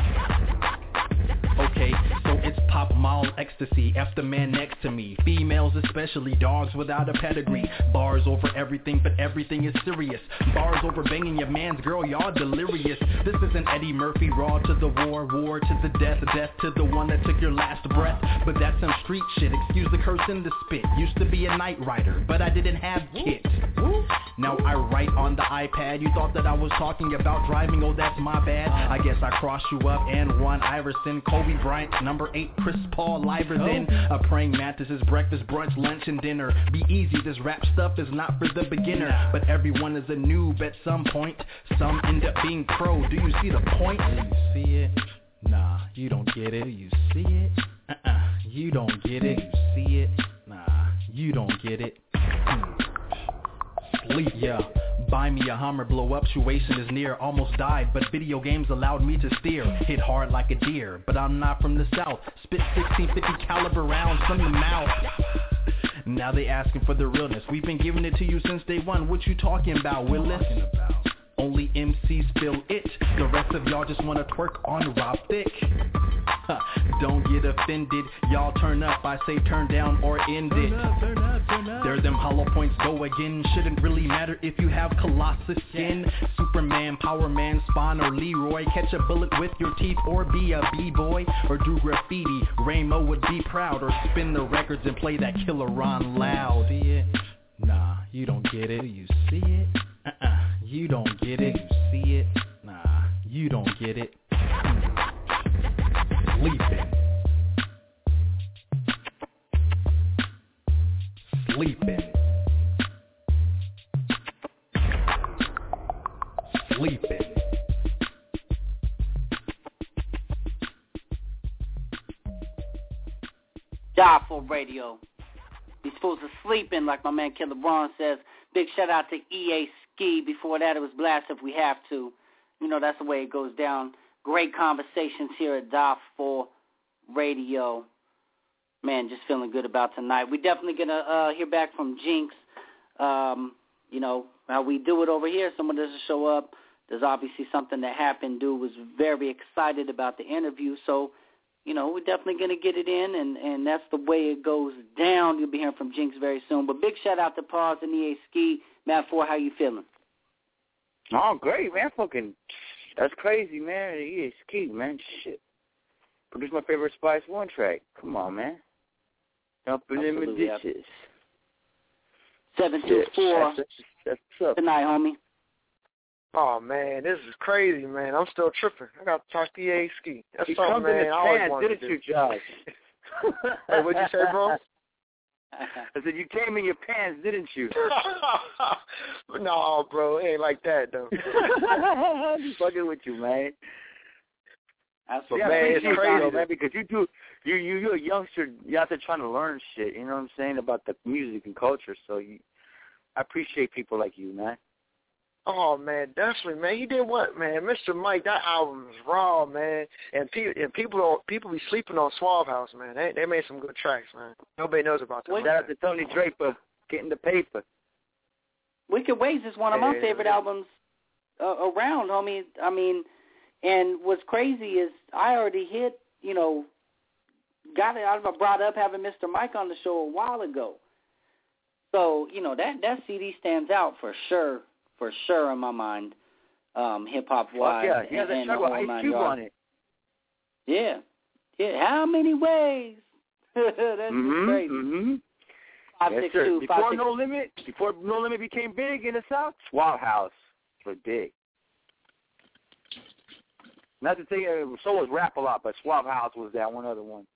Okay, so it's Pop Mall ecstasy, F the man next to me. Females especially, dogs without a pedigree. Bars over everything, but everything is serious. Bars over banging your man's girl, y'all delirious. This isn't Eddie Murphy, raw to the war, war to the death, death to the one that took your last breath. But that's some street shit, excuse the curse and the spit. Used to be a night writer, but I didn't have kit. Now I write on the iPad. You thought that I was talking about driving, oh that's my bad. I guess I crossed you up and one Iverson, Kobe Bryant, number eight, Chris Paul, Liverden. A praying mantis is breakfast, brunch, lunch, and dinner. Be easy, this rap stuff is not for the beginner. But everyone is a noob at some point. Some end up being pro. Do you see the point? Do you see it? Nah, you don't get it. Do you see it? Uh-uh, you don't get it. You see it? Nah, you don't get it. Sleep, yeah. Buy me a Hummer, blow up, situation is near. Almost died, but video games allowed me to steer. Hit hard like a deer, but I'm not from the south. Spit sixteen fifty caliber rounds from the mouth. Now they asking for the realness. We've been giving it to you since day one. What you talking about, Willis? Only M Cs feel it. The rest of y'all just wanna twerk on Rob Thick. Don't get offended. Y'all turn up, I say turn down or end it. Turn up, turn up, turn up. There them hollow points go again. Shouldn't really matter if you have Colossus skin. Superman, Power Man, Spawn or Leroy. Catch a bullet with your teeth or be a b-boy. Or do graffiti, Ramo would be proud. Or spin the records and play that Killer Ron loud. See it? Nah, you don't get it. You see it? Uh-uh, you don't get it. You see it? Nah, you don't get it. Sleeping. Sleeping. Sleeping. Die for radio. These fools are sleeping, like my man Killer Ron says. Big shout out to E A Ski. Before that, it was Blast If We Have To. You know, that's the way it goes down. Great conversations here at Die for Radio. Man, just feeling good about tonight. We're definitely going to uh, hear back from Jinx. Um, you know, how we do it over here. Someone doesn't show up. There's obviously something that happened. Dude was very excited about the interview. So, you know, we're definitely going to get it in, and, and that's the way it goes down. You'll be hearing from Jinx very soon. But big shout out to Pause and E A Ski. Matt Four, how you feeling? Oh, great, man. Fucking, that's crazy, man. E A Ski, man. Shit. Produced my favorite Spice One track. Come on, man. Jumping in the dishes. seven two four. That's, that's what's up. Good night, homie. Oh, man, this is crazy, man. I'm still tripping. I got to talk to E A Ski. That's he something, comes man, in his I always pants, wanted didn't to do. you, Josh? Hey, what'd you say, bro? I said, you came in your pants, didn't you? No, bro, it ain't like that, though. I'm just fucking with you, man. That's But yeah, man, it's it's crazy, though, man, because you do, you you you're a youngster, you're out there trying to learn shit. You know what I'm saying about the music and culture. So you, I appreciate people like you, man. Oh, man, definitely, man. He did what, man? Mister Mike, that album is raw, man. And, pe- and people don't, people be sleeping on Suave House, man. They they made some good tracks, man. Nobody knows about that. Shout out to Tony Draper, getting the paper. Wicked Ways is one of my Yeah. favorite albums uh, around, homie. I mean, and what's crazy is I already hit, you know, got it. I brought up having Mister Mike on the show a while ago. So, you know, that, that C D stands out for sure. For sure in my mind, um, hip-hop wise. Yeah, he has and, a and track the with whole Ice nine Cube yards. on it. Yeah. Yeah, how many ways? That's mm-hmm, crazy. Mm-hmm. Five, yes, six, sir. two, before five, six. No Limit, before No Limit became big in the South, Suave House was big. Not to say, uh, so was Rap a Lot, but Suave House was that one other one.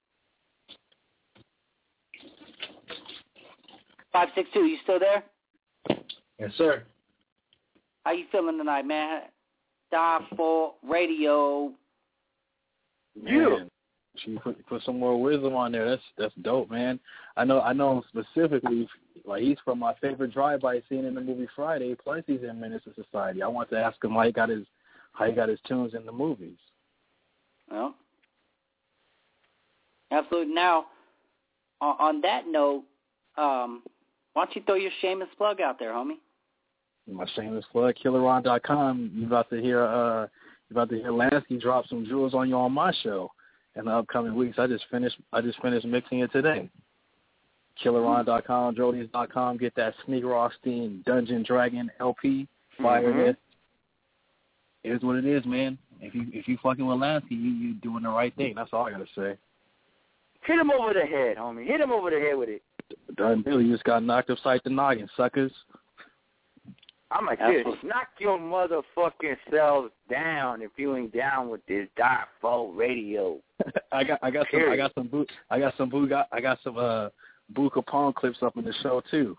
Five, six, two. You still there? Yes, sir. How you feeling tonight, man? Die for Radio. Man, you put, put some more wisdom on there. That's that's dope, man. I know I know him specifically. Like he's from my favorite drive-by scene in the movie Friday. Plus he's in Menace to Society. I want to ask him how he got his how he got his tunes in the movies. Well, absolutely. Now, on, on that note, um, why don't you throw your shameless plug out there, homie? My shameless plug, killer ron dot com. You about to hear uh you about to hear Lansky drop some jewels on you on my show in the upcoming weeks. I just finished I just finished mixing it today. killer ron dot com, Jodies dot com, get that Sneak Rothstein Dungeon Dragon L P. Fire mm-hmm. it. It is what it is, man. If you if you fucking with Lansky, you you doing the right thing. That's all I gotta say. Hit him over the head, homie. Hit him over the head with it. Done deal. You just got knocked upside the noggin, suckers. I'm like this. Knock your motherfucking selves down if you ain't down with this Die for Radio. I got I got some I got some boo I got some boo got I got some uh Boo Capone clips up in the show too.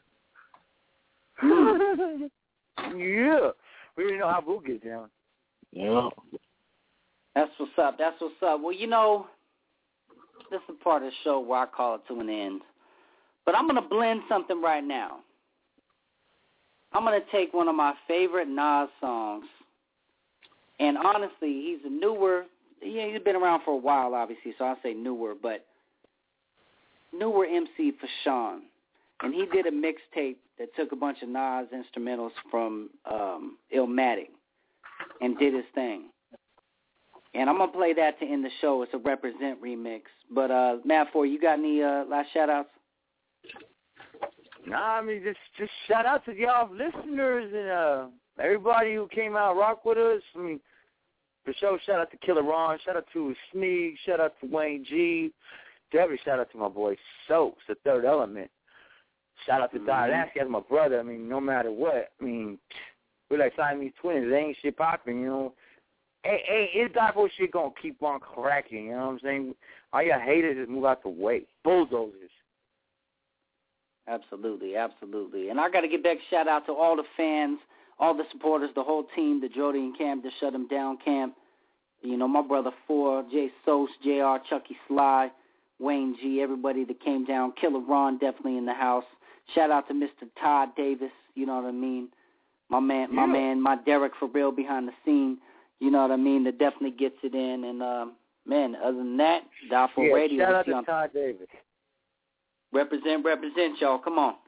Yeah. We already know how Boo gets down. Yeah. That's what's up. That's what's up. Well, you know, this is the part of the show where I call it to an end. But I'm going to blend something right now. I'm going to take one of my favorite Nas songs. And honestly, he's a newer, yeah, he's been around for a while, obviously, so I'll say newer, but newer M C for Sean. and he did a mixtape that took a bunch of Nas instrumentals from um, Illmatic and did his thing. And I'm going to play that to end the show. It's a Represent remix. But, uh, Matt, for you got any uh, last shout-outs? Nah, I mean, just just shout out to y'all listeners and uh, everybody who came out rock with us. I mean, for sure, shout out to Killer Ron, shout out to Sneak, shout out to Wayne G. Definitely shout out to my boy Soaps, the Third Element. Shout out to mm-hmm. Dyer Lasky, that's my brother. I mean, no matter what, I mean, we're like Siamese twins. They ain't shit popping, you know. Hey, hey, it's that shit gonna keep on cracking, you know what I'm saying? All your haters just move out the way. Bulldozers. Absolutely, absolutely. And I got to give back shout out to all the fans, all the supporters, the whole team, the Jody camp, the Shut 'Em Down camp. You know, my brother Four, Jay Sos, J R, Chucky Sly, Wayne G, everybody that came down. Killer Ron definitely in the house. Shout out to Mister Todd Davis, you know what I mean? My man, my yeah. man, my Derek for real behind the scene, you know what I mean? That definitely gets it in. And, um, man, other than that, Dial four yeah, Radio. Shout out to Todd Davis. Represent, represent, y'all. Come on.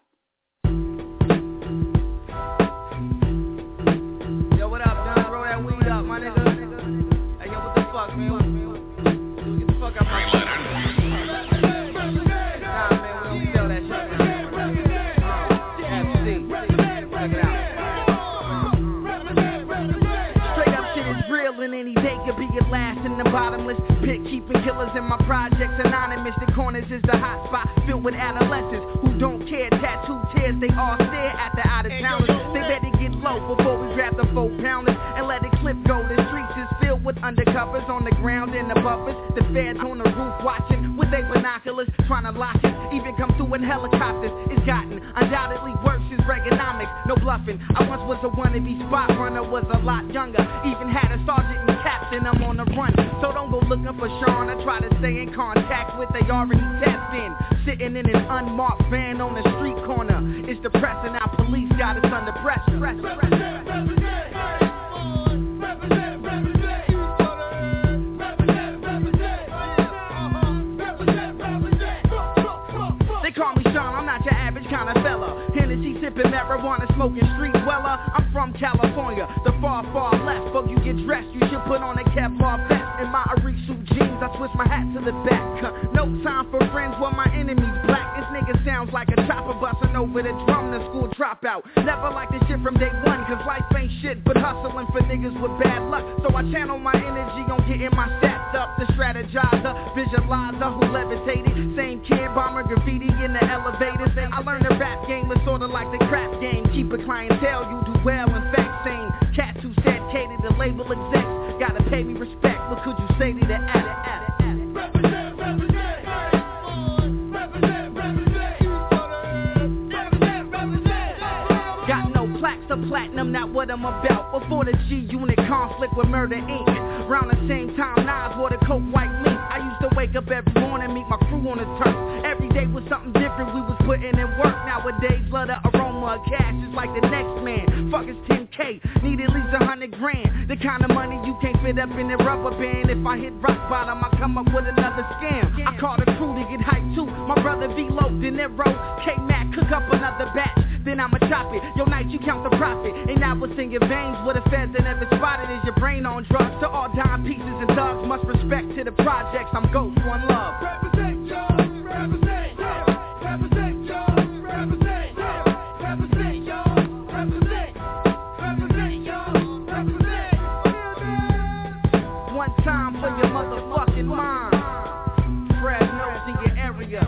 Yo, what up, Don? Roll that weed up, my nigga. Hey, yo, what the fuck, man? Get the fuck out my shit. Nah, man, we don't sell that shit, man. Uh, F C. Check it out. Straight up shit is real, and any day could be your last in the bottomless pit. Keeping killers in my projects anonymous. The corners is the hot spot filled with adolescents who don't care. Tattoo tears, they all stare at the out of towners. They better get low before we grab the four pounders and let it clip go. The streets is filled with undercovers on the ground and above us. The feds on the roof watching with their binoculars, trying to lock us. Even come through in helicopters. It's gotten undoubtedly worse is Reaganomics. No bluffing. I once was a wannabe spot runner, was a lot younger. Even had a sergeant and captain. I'm on the run, so don't go looking for Sean. I try to stay in contact with they already tapped in. Sitting in an unmarked van on the street corner. It's depressing how police got us under pressure. They call me Sean, I'm not your average kind of fella. Hennessy sipping marijuana, smoking street dweller. I'm from California, the far, far left. Before you get dressed, you should put on a Kevlar vest. In my Arisu jeans, I switch my hat to the back. No time for friends, well my enemies black. This nigga sounds like a chopper busting over the drum, the school dropout. Never like this shit from day one, cause life ain't shit but hustling for niggas with bad luck. So I channel my energy on getting my stats up. The strategizer, visualizer who levitated. Same kid, bomber graffiti in the elevators. I learned the rap game was sorta like the crap game. Keep a clientele, you do well. In fact, same cats who said cater to label execs. Gotta pay me respect, what could you say to the addict? Represent, represent, represent, represent, represent. Got no plaques or platinum, not what I'm about. Before the G-Unit conflict with Murder Incorporated. Round the same time, Nas wore the coat white mink. I used to wake up every morning, meet my crew on the turf. Every day was something different, we was putting in work. Nowadays, love the aroma of cash is like the next man. Fuck it's ten K, need at least a hundred grand. The kind of money you can't fit up in a rubber band. If I hit rock bottom, I come up with another scam. I call the crew to get hyped too. My brother V-Lo, De Niro, K-Mac, cook up another batch. Then I'ma chop it. Yo, night you count the profit. And now what's in your veins? What the feds that never spotted is your brain on drugs. To all dime pieces and thugs, much respect to the projects. I'm Ghost, one love. Represent, y'all. Represent, y'all. Represent, y'all. Represent, y'all. Represent, y'all. Represent. Represent, y'all. Represent. One time for your motherfucking mind. Fresno's in your area.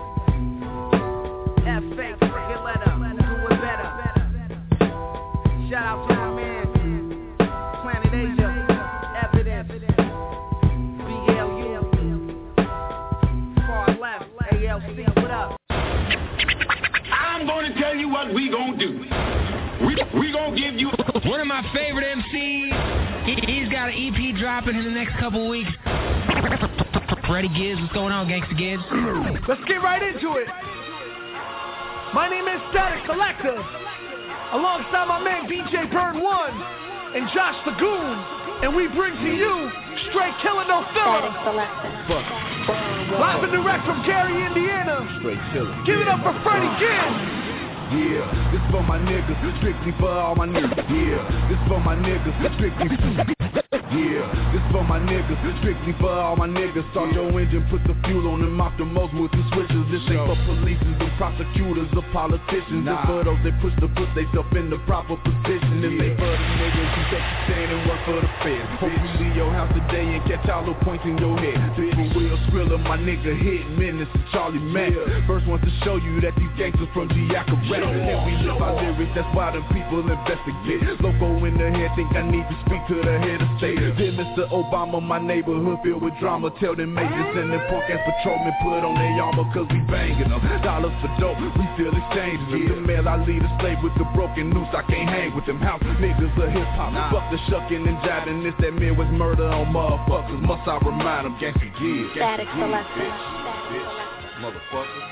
F A, forget letter. Do it better. Shout out to my man. Planet Asia. Evidence. B L U. Far left. A L C. What up? I'm going to tell you what we going to do. We we going to give you one of my favorite M Cs. He, he's got an E P dropping in the next couple weeks. Freddie Gibbs, what's going on, Gangsta Gibbs? Let's get right into it. My name is Static Collector, alongside my man D J Burn One and Josh the Goon, and we bring to you Straight Killer No Filler. Static Collector. Live and direct from Gary, Indiana. Straight killer. Give it up for Freddie Gibbs. Yeah, this for my niggas, strictly for all my niggas. Yeah, this for my niggas, strictly. Yeah, this for my niggas, strictly for all my niggas. Start your engine, put the fuel on them off the most with the switches. This ain't for police and prosecutors or politicians. Nah. It's for those that push to put themselves in the proper position. This ain't for the niggas who take a stand and work for the feds. Hope you leave your house today and catch all the points in your head. Baby Will Skrilla, my nigga, hit Menace and Charlie Mack. First ones to show you that these gangsters from Giaca rap. And we live our lyrics, that's why them people investigate. Loco in the head, think I need to speak to the head of state. Then Mister Obama, my neighborhood filled with drama. Tell them majors and them punk ass patrolmen put on their armor, cause we banging them. Dollars for dope, we still exchanging them. The mail I lead a slave with the broken noose, I can't hang with them house niggas of hip hop. Nah. Fuck the shucking and jiving, this that Midwest murder on motherfuckers. Must I remind them, gangsta kids. Static Selector. Motherfucker.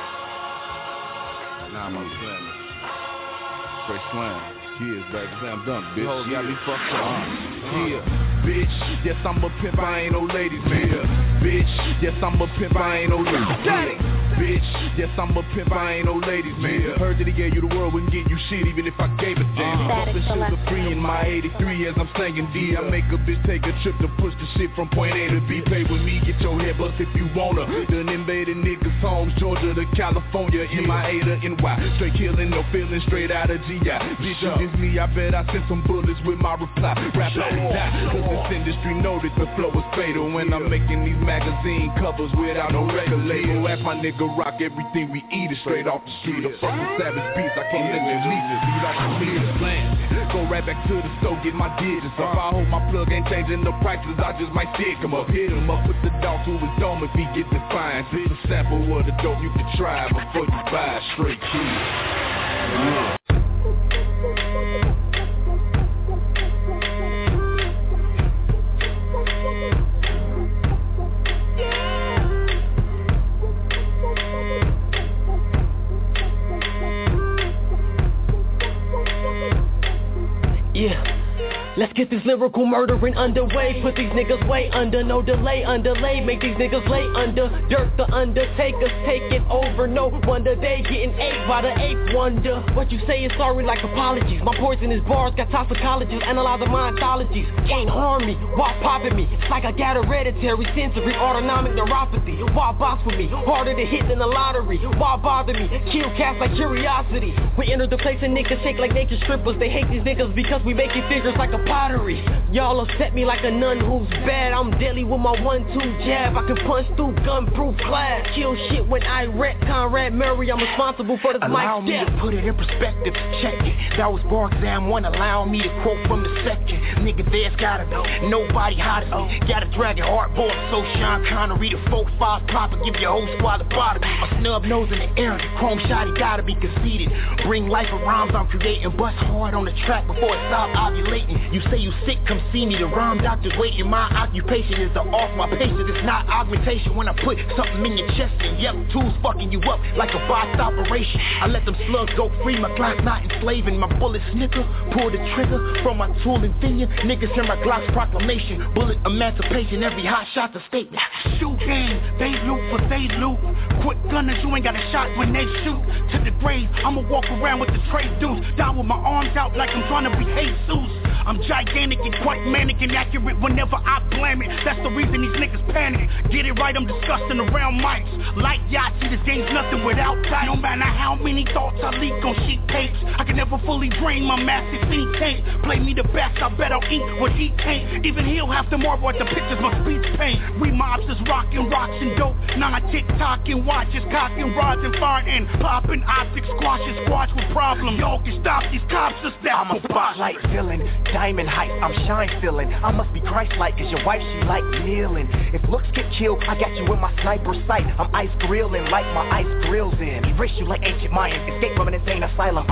Nah, I'm only playing this. Straight slam. Kids, baby, slam dunk, bitch. You got me fucked up. Yeah, bitch. Yes, I'm a pimp, I ain't no ladies, man. Bitch. Yes, I'm a pimp, I ain't no ladies, man. Bitch, yes, I'm a pimp, I ain't no ladies, man. Heard that he gave you the world, wouldn't get you shit even if I gave a damn. Pumping sugar free in my eighty-three as I'm slanging D. I make a bitch take a trip to push the shit from point A to B. Pay with me, get your head bust if you wanna. Done invaded niggas' homes, Georgia to California, M I A to N Y. Straight killing, no feeling, straight out of G I. Bitch, you diss me, I bet I sent some bullets with my reply. Rap out and die, cause this industry know that the flow is fatal. When I'm making these magazine covers without no record label. Ask my nigga Rock, everything we eat is straight off the street. A fucking savage beast, I can't let you leave this. Be like a clear plan. Go right back to the store, get my digits up. I hope my plug ain't changing the prices, I just might stick him up. Hit him up with the dog to his dome if he gets defined. It's a sample of the dope you can try before you buy straight keys. Yeah. Yeah. Let's get this lyrical murdering underway. Put these niggas way under, no delay, underlay. Make these niggas lay under. Dirk the Undertakers taking over. No wonder they getting ate by the eighth wonder. What you say is sorry like apologies. My poisonous bars got toxicologists analyzing my anthologies. Can't harm me, why popping me? It's like I got hereditary sensory autonomic neuropathy. Why box with me? Harder to hit than the lottery. Why bother me? Kill cats like curiosity. We enter the place and niggas shake like naked strippers. They hate these niggas because we making figures like a pottery. Y'all upset me like a nun who's bad. I'm deadly with my one two jab. I can punch through gun-proof glass. Kill shit when I wreck Conrad Murray. I'm responsible for the mic. Allow me to put it in perspective. Check it. That was bar exam one. Allow me to quote from the section. Nigga, there's gotta be nobody hotter than me. Gotta drag your heart boy. So Sean Connery, the four five pop and give your whole squad a bottom. My snub nose in the air. The chrome shotty gotta be conceited. Bring life of rhymes I'm creating. Bust hard on the track before it stop ovulating. You say you sick, come see me. The rhyme doctor's waiting. My occupation is to off my patience. It's not augmentation when I put something in your chest. And yep, tools fucking you up like a botched operation. I let them slugs go free. My Glock's not enslaving. My bullet snicker. Pull the trigger from my tool and finger. Niggas hear my Glock's proclamation. Bullet emancipation. Every hot shot's a statement. Shoot game. They loot for they loot. Quick gunners, you ain't got a shot when they shoot. To the grave, I'ma walk around with the trade dudes. Down with my arms out like I'm trying to be Jesus. I'm gigantic and quite manic and accurate whenever I blame it. That's the reason these niggas panic. Get it right, I'm disgusting around mics. Like yachts, see this game's nothing without time. No matter how many thoughts I leak on sheet tapes, I can never fully drain my massive think tank. Play me the best, I bet I'll eat what he can't. Even he'll have to marvel at the pictures my speech paint. We mobs is rockin' rocks and dope. Nah, tick-tockin' watches, cockin' rods and firing. Poppin' optics, squashin' squash with problems. Y'all can stop these cops, a step. I'm a spotlight villain. Diamond heights, I'm shine feeling. I must be Christ-like, cause your wife, she like kneeling. If looks get killed, I got you in my sniper sight. I'm ice grilling like my ice grills in. Erase you like ancient Mayans. Escape from an insane asylum. I'm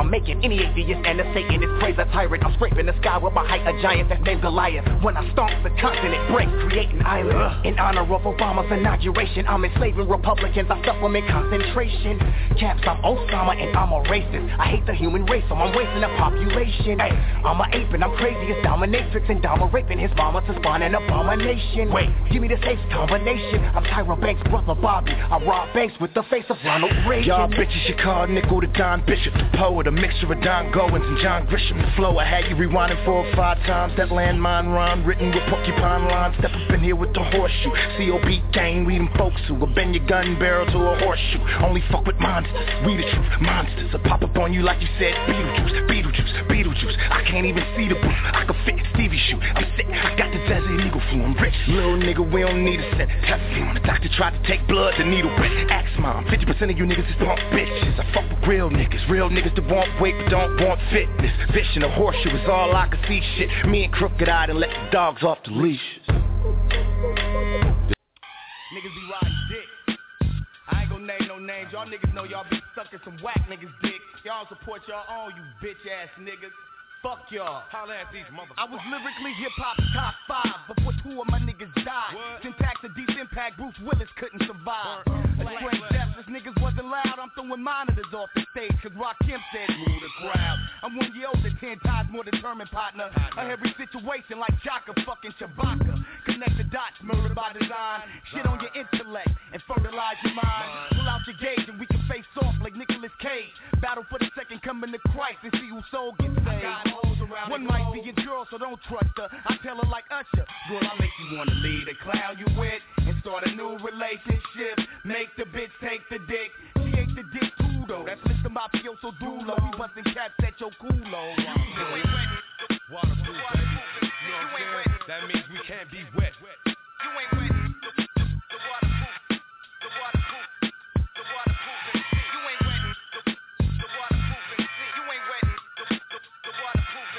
I'm making. Any atheist and a Satanist praise a tyrant. I'm scraping the sky with my height, a giant that's named Goliath. When I stomp, the continent breaks, create an island. In honor of Obama's inauguration, I'm enslaving Republicans, I supplement concentration. Caps, I'm Osama and I'm a racist. I hate the human race, so I'm wasting the population. Ay, I'm a ape and I'm crazy as dominatrix and Dama raping his mama to spawn an abomination. Wait, give me the safe combination. I'm Tyra Banks' brother Bobby. I rob banks with the face of Ronald Reagan. Y'all bitches should call Nickel the Don Bishop, the poet, a mixture of Don Goins and John Grisham. The flow I had you rewinding four or five times. That landmine rhyme written with porcupine lines. Step up in here with the horseshoe. C O B gang, we them folks who will bend your gun barrel to a horseshoe. Only fuck with monsters, we the truth, monsters. I pop up on you like you said Beetlejuice, Beetlejuice, Beetlejuice. I can't even see the booth, I can fit Stevie shoe. I'm sick, I got the Desert Eagle flu, I'm rich. Little nigga, we don't need a cent. Teflon, the doctor tried to take blood, the needle bit. Axe mom, fifty percent of you niggas is punk bitches. I fuck with real niggas, real niggas that want weight but don't want fitness. Vision, a horseshoe is all I can see shit. Me and Crooked Eye and let the dogs off the leashes. Niggas be riding dick. I ain't gon' name no names. Y'all niggas know y'all be sucking some whack niggas dick. Y'all support y'all own, you bitch ass niggas. Fuck y'all. Holla at these motherfuckers. I was lyrically hip-hop's top five before two of my niggas died. What? Syntax a deep impact, Bruce Willis couldn't survive. Burn, burn, a strange death, this niggas wasn't loud. I'm throwing monitors off the stage, cause Rakim said move the crowd. I'm one year older, ten times more determined partner. A heavy situation like Jocka fucking Chewbacca. Connect the dots, murder by design. Shit on your intellect and fertilize your mind. Pull out your gauge and we can face off like Nicolas Cage. Battle for the second coming to Christ and see whose soul gets saved. One might be a girl, so don't trust her. I tell her like Usher, girl, I make you wanna leave the clown you with and start a new relationship. Make the bitch take the dick. She ain't the dick too though. That's Mister Mafioso Dulo. We bustin' caps at your culo. You ain't wet. Waterproof, baby. You know what I'm saying? That means we can't be wet. You ain't wet. The waterproof. The waterproof. The waterproof. You ain't wet. The waterproof. You ain't wet. The waterproof.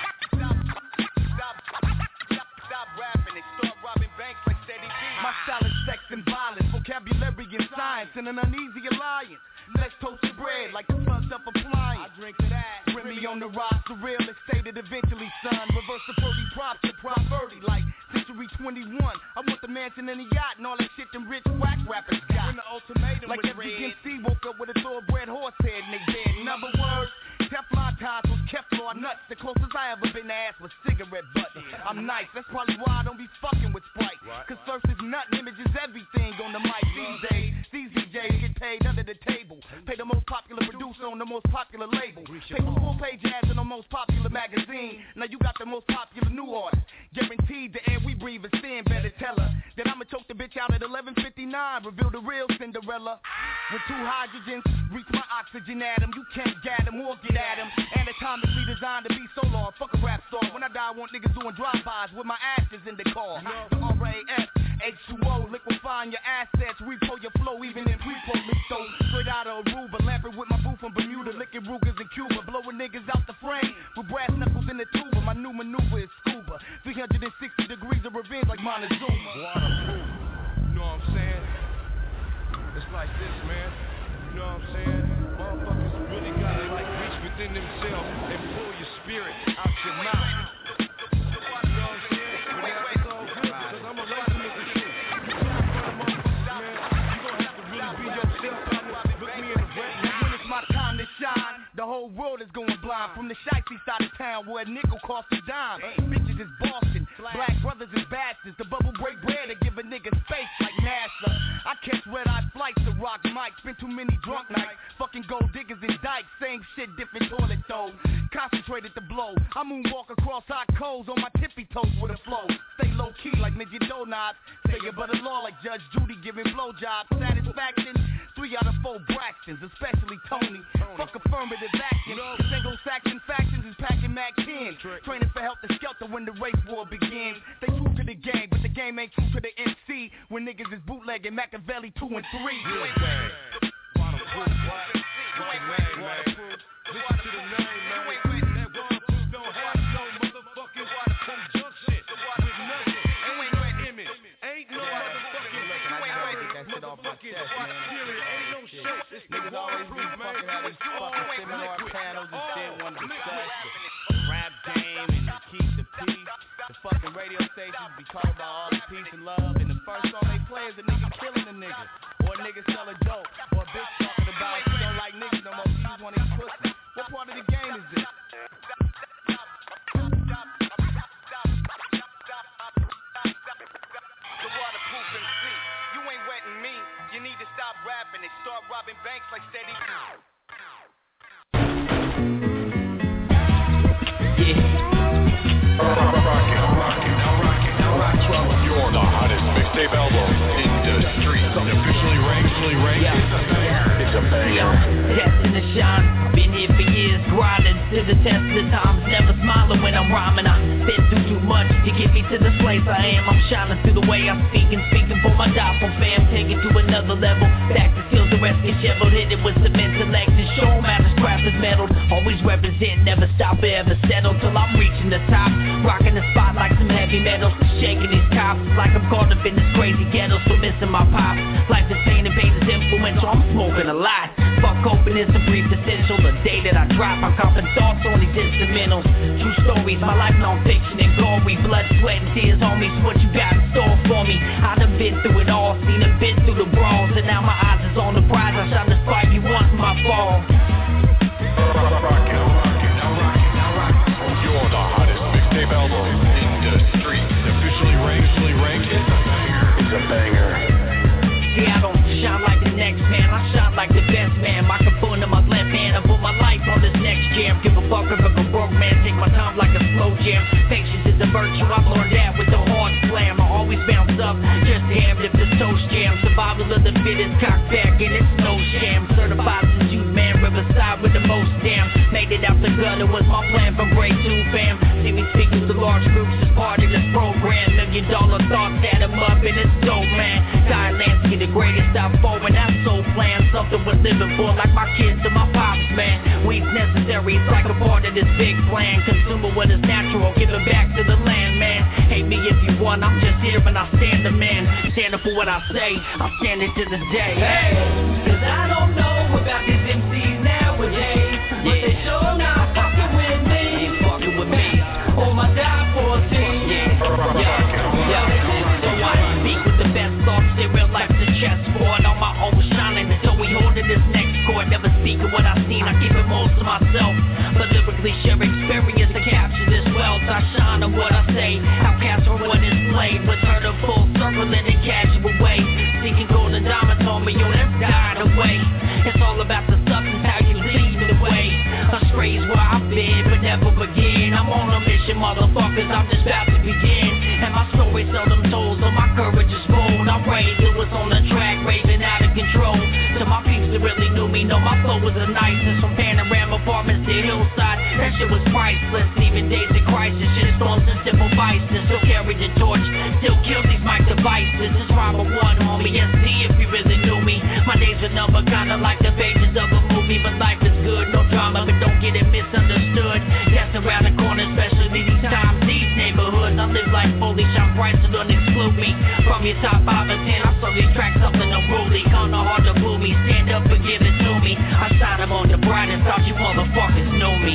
Stop, stop, stop rapping and start robbing banks like Steady B. My style is sex and violence, vocabulary and science, and an uneasy alliance. Let's toast the bread like the sun self-applying. I drink to that. Remy on the rocks, the real estate it eventually, son. Reverse the Purdy props to Prop Birdie like Century twenty-one. I want the mansion and the yacht and all that shit them rich whack rappers got. When the ultimatum like F D M C woke up with a thoroughbred horse head and they dead. In other words, Teflon ties was Kevlar nuts. The closest I ever been to ass was cigarette butt. I'm nice, that's probably why I don't be fucking with Sprite. Cause first is nut images everything on the mic these days. These D Js get paid under the table. Pay the most popular producer on the most popular label. Pay for full page ads in the most popular magazine. Now you got the most popular new artist. Guaranteed the air we breathe is thin. Better tell her that I'ma choke the bitch out at eleven fifty-nine. Reveal the real Cinderella. With two hydrogens, reach my oxygen atom. You can't get him or get at him. Anatomically designed to be solar. Fuck a rap star. When I die, I want niggas doing drive-bys with my ashes in the car. The R A S H two O, liquefying your assets. Repo your flow even in pre-prolito. Straight out of Aruba, lamping with my boo from Bermuda. Licking Rugers in Cuba, blowing niggas out the frame with brass knuckles in the tuba. My new maneuver is scuba. three hundred sixty degrees of revenge like Montezuma. Waterproof, you know what I'm saying? It's like this, man. You know what I'm saying? Motherfuckers really gotta like reach within themselves and pull your spirit out your mouth. You know what I'm saying? But that's all good because I'm a legend of the shit. You gonna have to really be yourself. Look me in the wet. When it's my time to shine, the whole world is going blind. From the shicey side of town where a nickel costs a dime. Bitches is Boston, black brothers is bastards. The bubble break bread to give a nigga space like NASA. I catch red-eye flights to rock mics. Spend too many drunk nights. Fucking gold diggers and dykes. Same shit, different toilet though. Concentrated to blow. I moonwalk across hot coals on my tippy toes with a flow. Stay low-key like midget donuts. Say it but a law like Judge Judy giving blowjobs. Satisfaction, three out of four Braxtons, especially Tony. Fuck affirmative action. Anglo-Saxon factions is packing Mac ten. Training for help to skelter when the race war begins. They true to the game, but the game ain't true to the M C. When niggas is bootlegging Machiavelli two and three. You ain't gang. Waterproof, what? You ain't wet. Waterproof. Listen to the name, man. You ain't wet. That waterproof don't have no motherfucking waterproof junk shit. With nothing. You ain't wet image. Ain't no motherfucking. You ain't wet. Motherfucking. Ain't no shit. It's the waterproof, man. It's all award panels and shit want to discuss the rap game and to keep the peace. The fucking radio stations be talking about all the peace and love, and the first song they play is a nigga killing a nigga, or a nigga selling dope, or a bitch talking about she don't like niggas no more, she just want to eat pussy. What part of the game is this? The waterproof M C, you ain't wetting me. You need to stop rapping and start robbing banks like Steady. You're the hottest mixtape album in the streets. Officially ranked, ranked. Yeah. It's a banger. It's a banger. Destined to shine. Been here for years, grinding to the test of times. Never smiling when I'm rhyming. I've been through too much to get me to this place I am. I'm shining through the way I speak and speaking for my doubtful fam. Take it to another level. Back to seals, the rest get shoveled. Hit it with some intellect and show 'em how this craft is meddled. Always represent, never stop or ever settle till I'm reaching the top. Rocking the spot like some heavy metals. Shaking these cops like I'm caught up in this crazy ghetto. So missing my pops. Life is pain and pain is influential. I'm smoking a lot. Fuck hoping it's a brief essential. The day that I drop, I'm copping thoughts on these instrumentals. True stories, my life non-fiction and gory. Blood, sweat, and tears, homies. What you got in store for me? I done been through it all, seen it, been through the brawls, and now my eyes is on the prize. I shine the spike you want my fall. You're the hottest mixtape album in the streets. Officially ranked, officially ranked. It's a banger. It's a banger. See, I don't shine like the next man, I shine like the best man. Microphone in my left hand, I put my life on this next jam. Give a fuck if I'm a broke man, take my time like a slow jam. Patience is a virtue, I've learned that with the hard slam. I always bounce up, just damned if the toast jam. Survival of the fittest, cock back and it's no sham. Certified as youth man, Riverside with the most damn. Made it out the gutter was my plan from grade two, fam. See me speaking to large groups as part of this program. Million dollar thoughts, add them up and it's dope, man. Dial Lansky, the greatest out forward, that's so planned. Something we're living for, like my kids and my pops, man. Weed's necessary, it's like a part of this big plan. Consumer what is natural, give it back to the land, man. Hate me if you want, I'm just here and I stand the man. Stand up for what I say, I'm standing to this day. Hey, cause I don't know about these M Cs nowadays, but they sure not fucking with me. Fucking with me, on my die for a team. Yeah, yeah, yeah. So I speak with the best thoughts, they real life the chessboard. On my own shining until we hold in this next chord. Never speak of what I've seen, I keep it most to myself. But lyrically share experience to capture this wealth. I shine on what I say, outcast from what is played. Return a full circle in a casual way. Seeking golden diamonds on me, yo, that's died away. It's all about the substance, how you lead the way. Astray's where I've been, but never begin. I'm on a mission, motherfuckers, I'm just about to begin. And my story seldom told, so my courage is bold. I'm ready to was on the track, raving out of control. To my peeps that really knew me, know my flow was the nicest. From panorama apartments to hillside, that shit was priceless. Even days of crisis, shit storms and simple vices. Still carry the torch, still kill these mic devices. This rhyme one, homie, S D if you really knew me. My days are numbered, kinda like the pages of a movie. But life is good, no drama, but don't get it misunderstood. That's around the corner, especially these times, these neighborhoods. I live like fully shine bright, so don't exclude me from your top five or ten. I slowly track something unruly, kinda hard to boo me. Stand up and give it to me. I shine them on the brightest, thought you motherfuckers know me.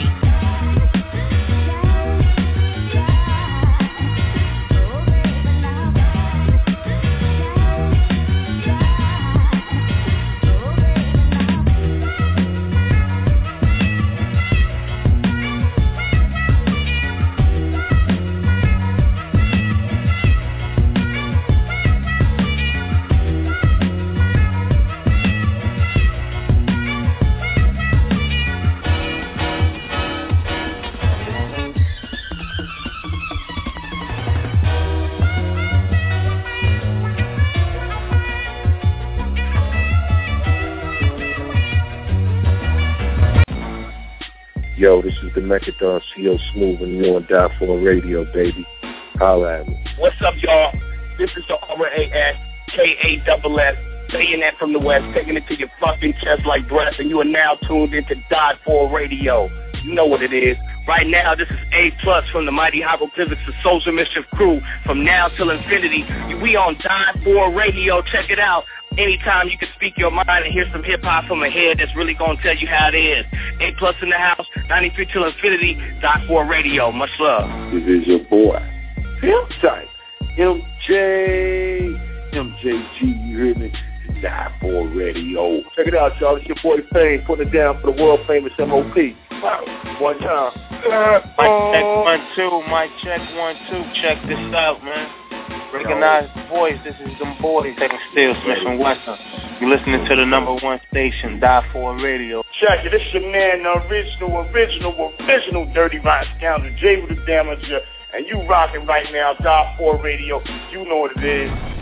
Yo, this is the Mechadon, C O Smooth, and you're on Die For Radio, baby. Holla at me. What's up, y'all? This is the R A S K A S S, saying that from the West, taking it to your fucking chest like breath, and you are now tuned into Die For Radio. You know what it is. Right now, this is A Plus from the Mighty Hieroglyphics, the Social Mischief crew. From now till infinity, we on Die For Radio. Check it out. Anytime you can speak your mind and hear some hip-hop from a head that's really gonna tell you how it is. A plus in the house, ninety-three till infinity, dot four radio. Much love. This is your boy, Pimp Type, M J, M J G, you hear me? Die for Radio. Check it out, y'all. It's your boy Fame putting it down for the world famous M O P. One time. Mic check one, two. Mic check one, two. Check this out, man. Recognize the voice. This is them boys taking Still Smith and Wesson. You're listening to the number one station, Die for Radio. Check it. This your man, the original, original, original Dirty Rotten Scoundrel, Jay with the Damager, and you rocking right now, Die for Radio. You know what it is.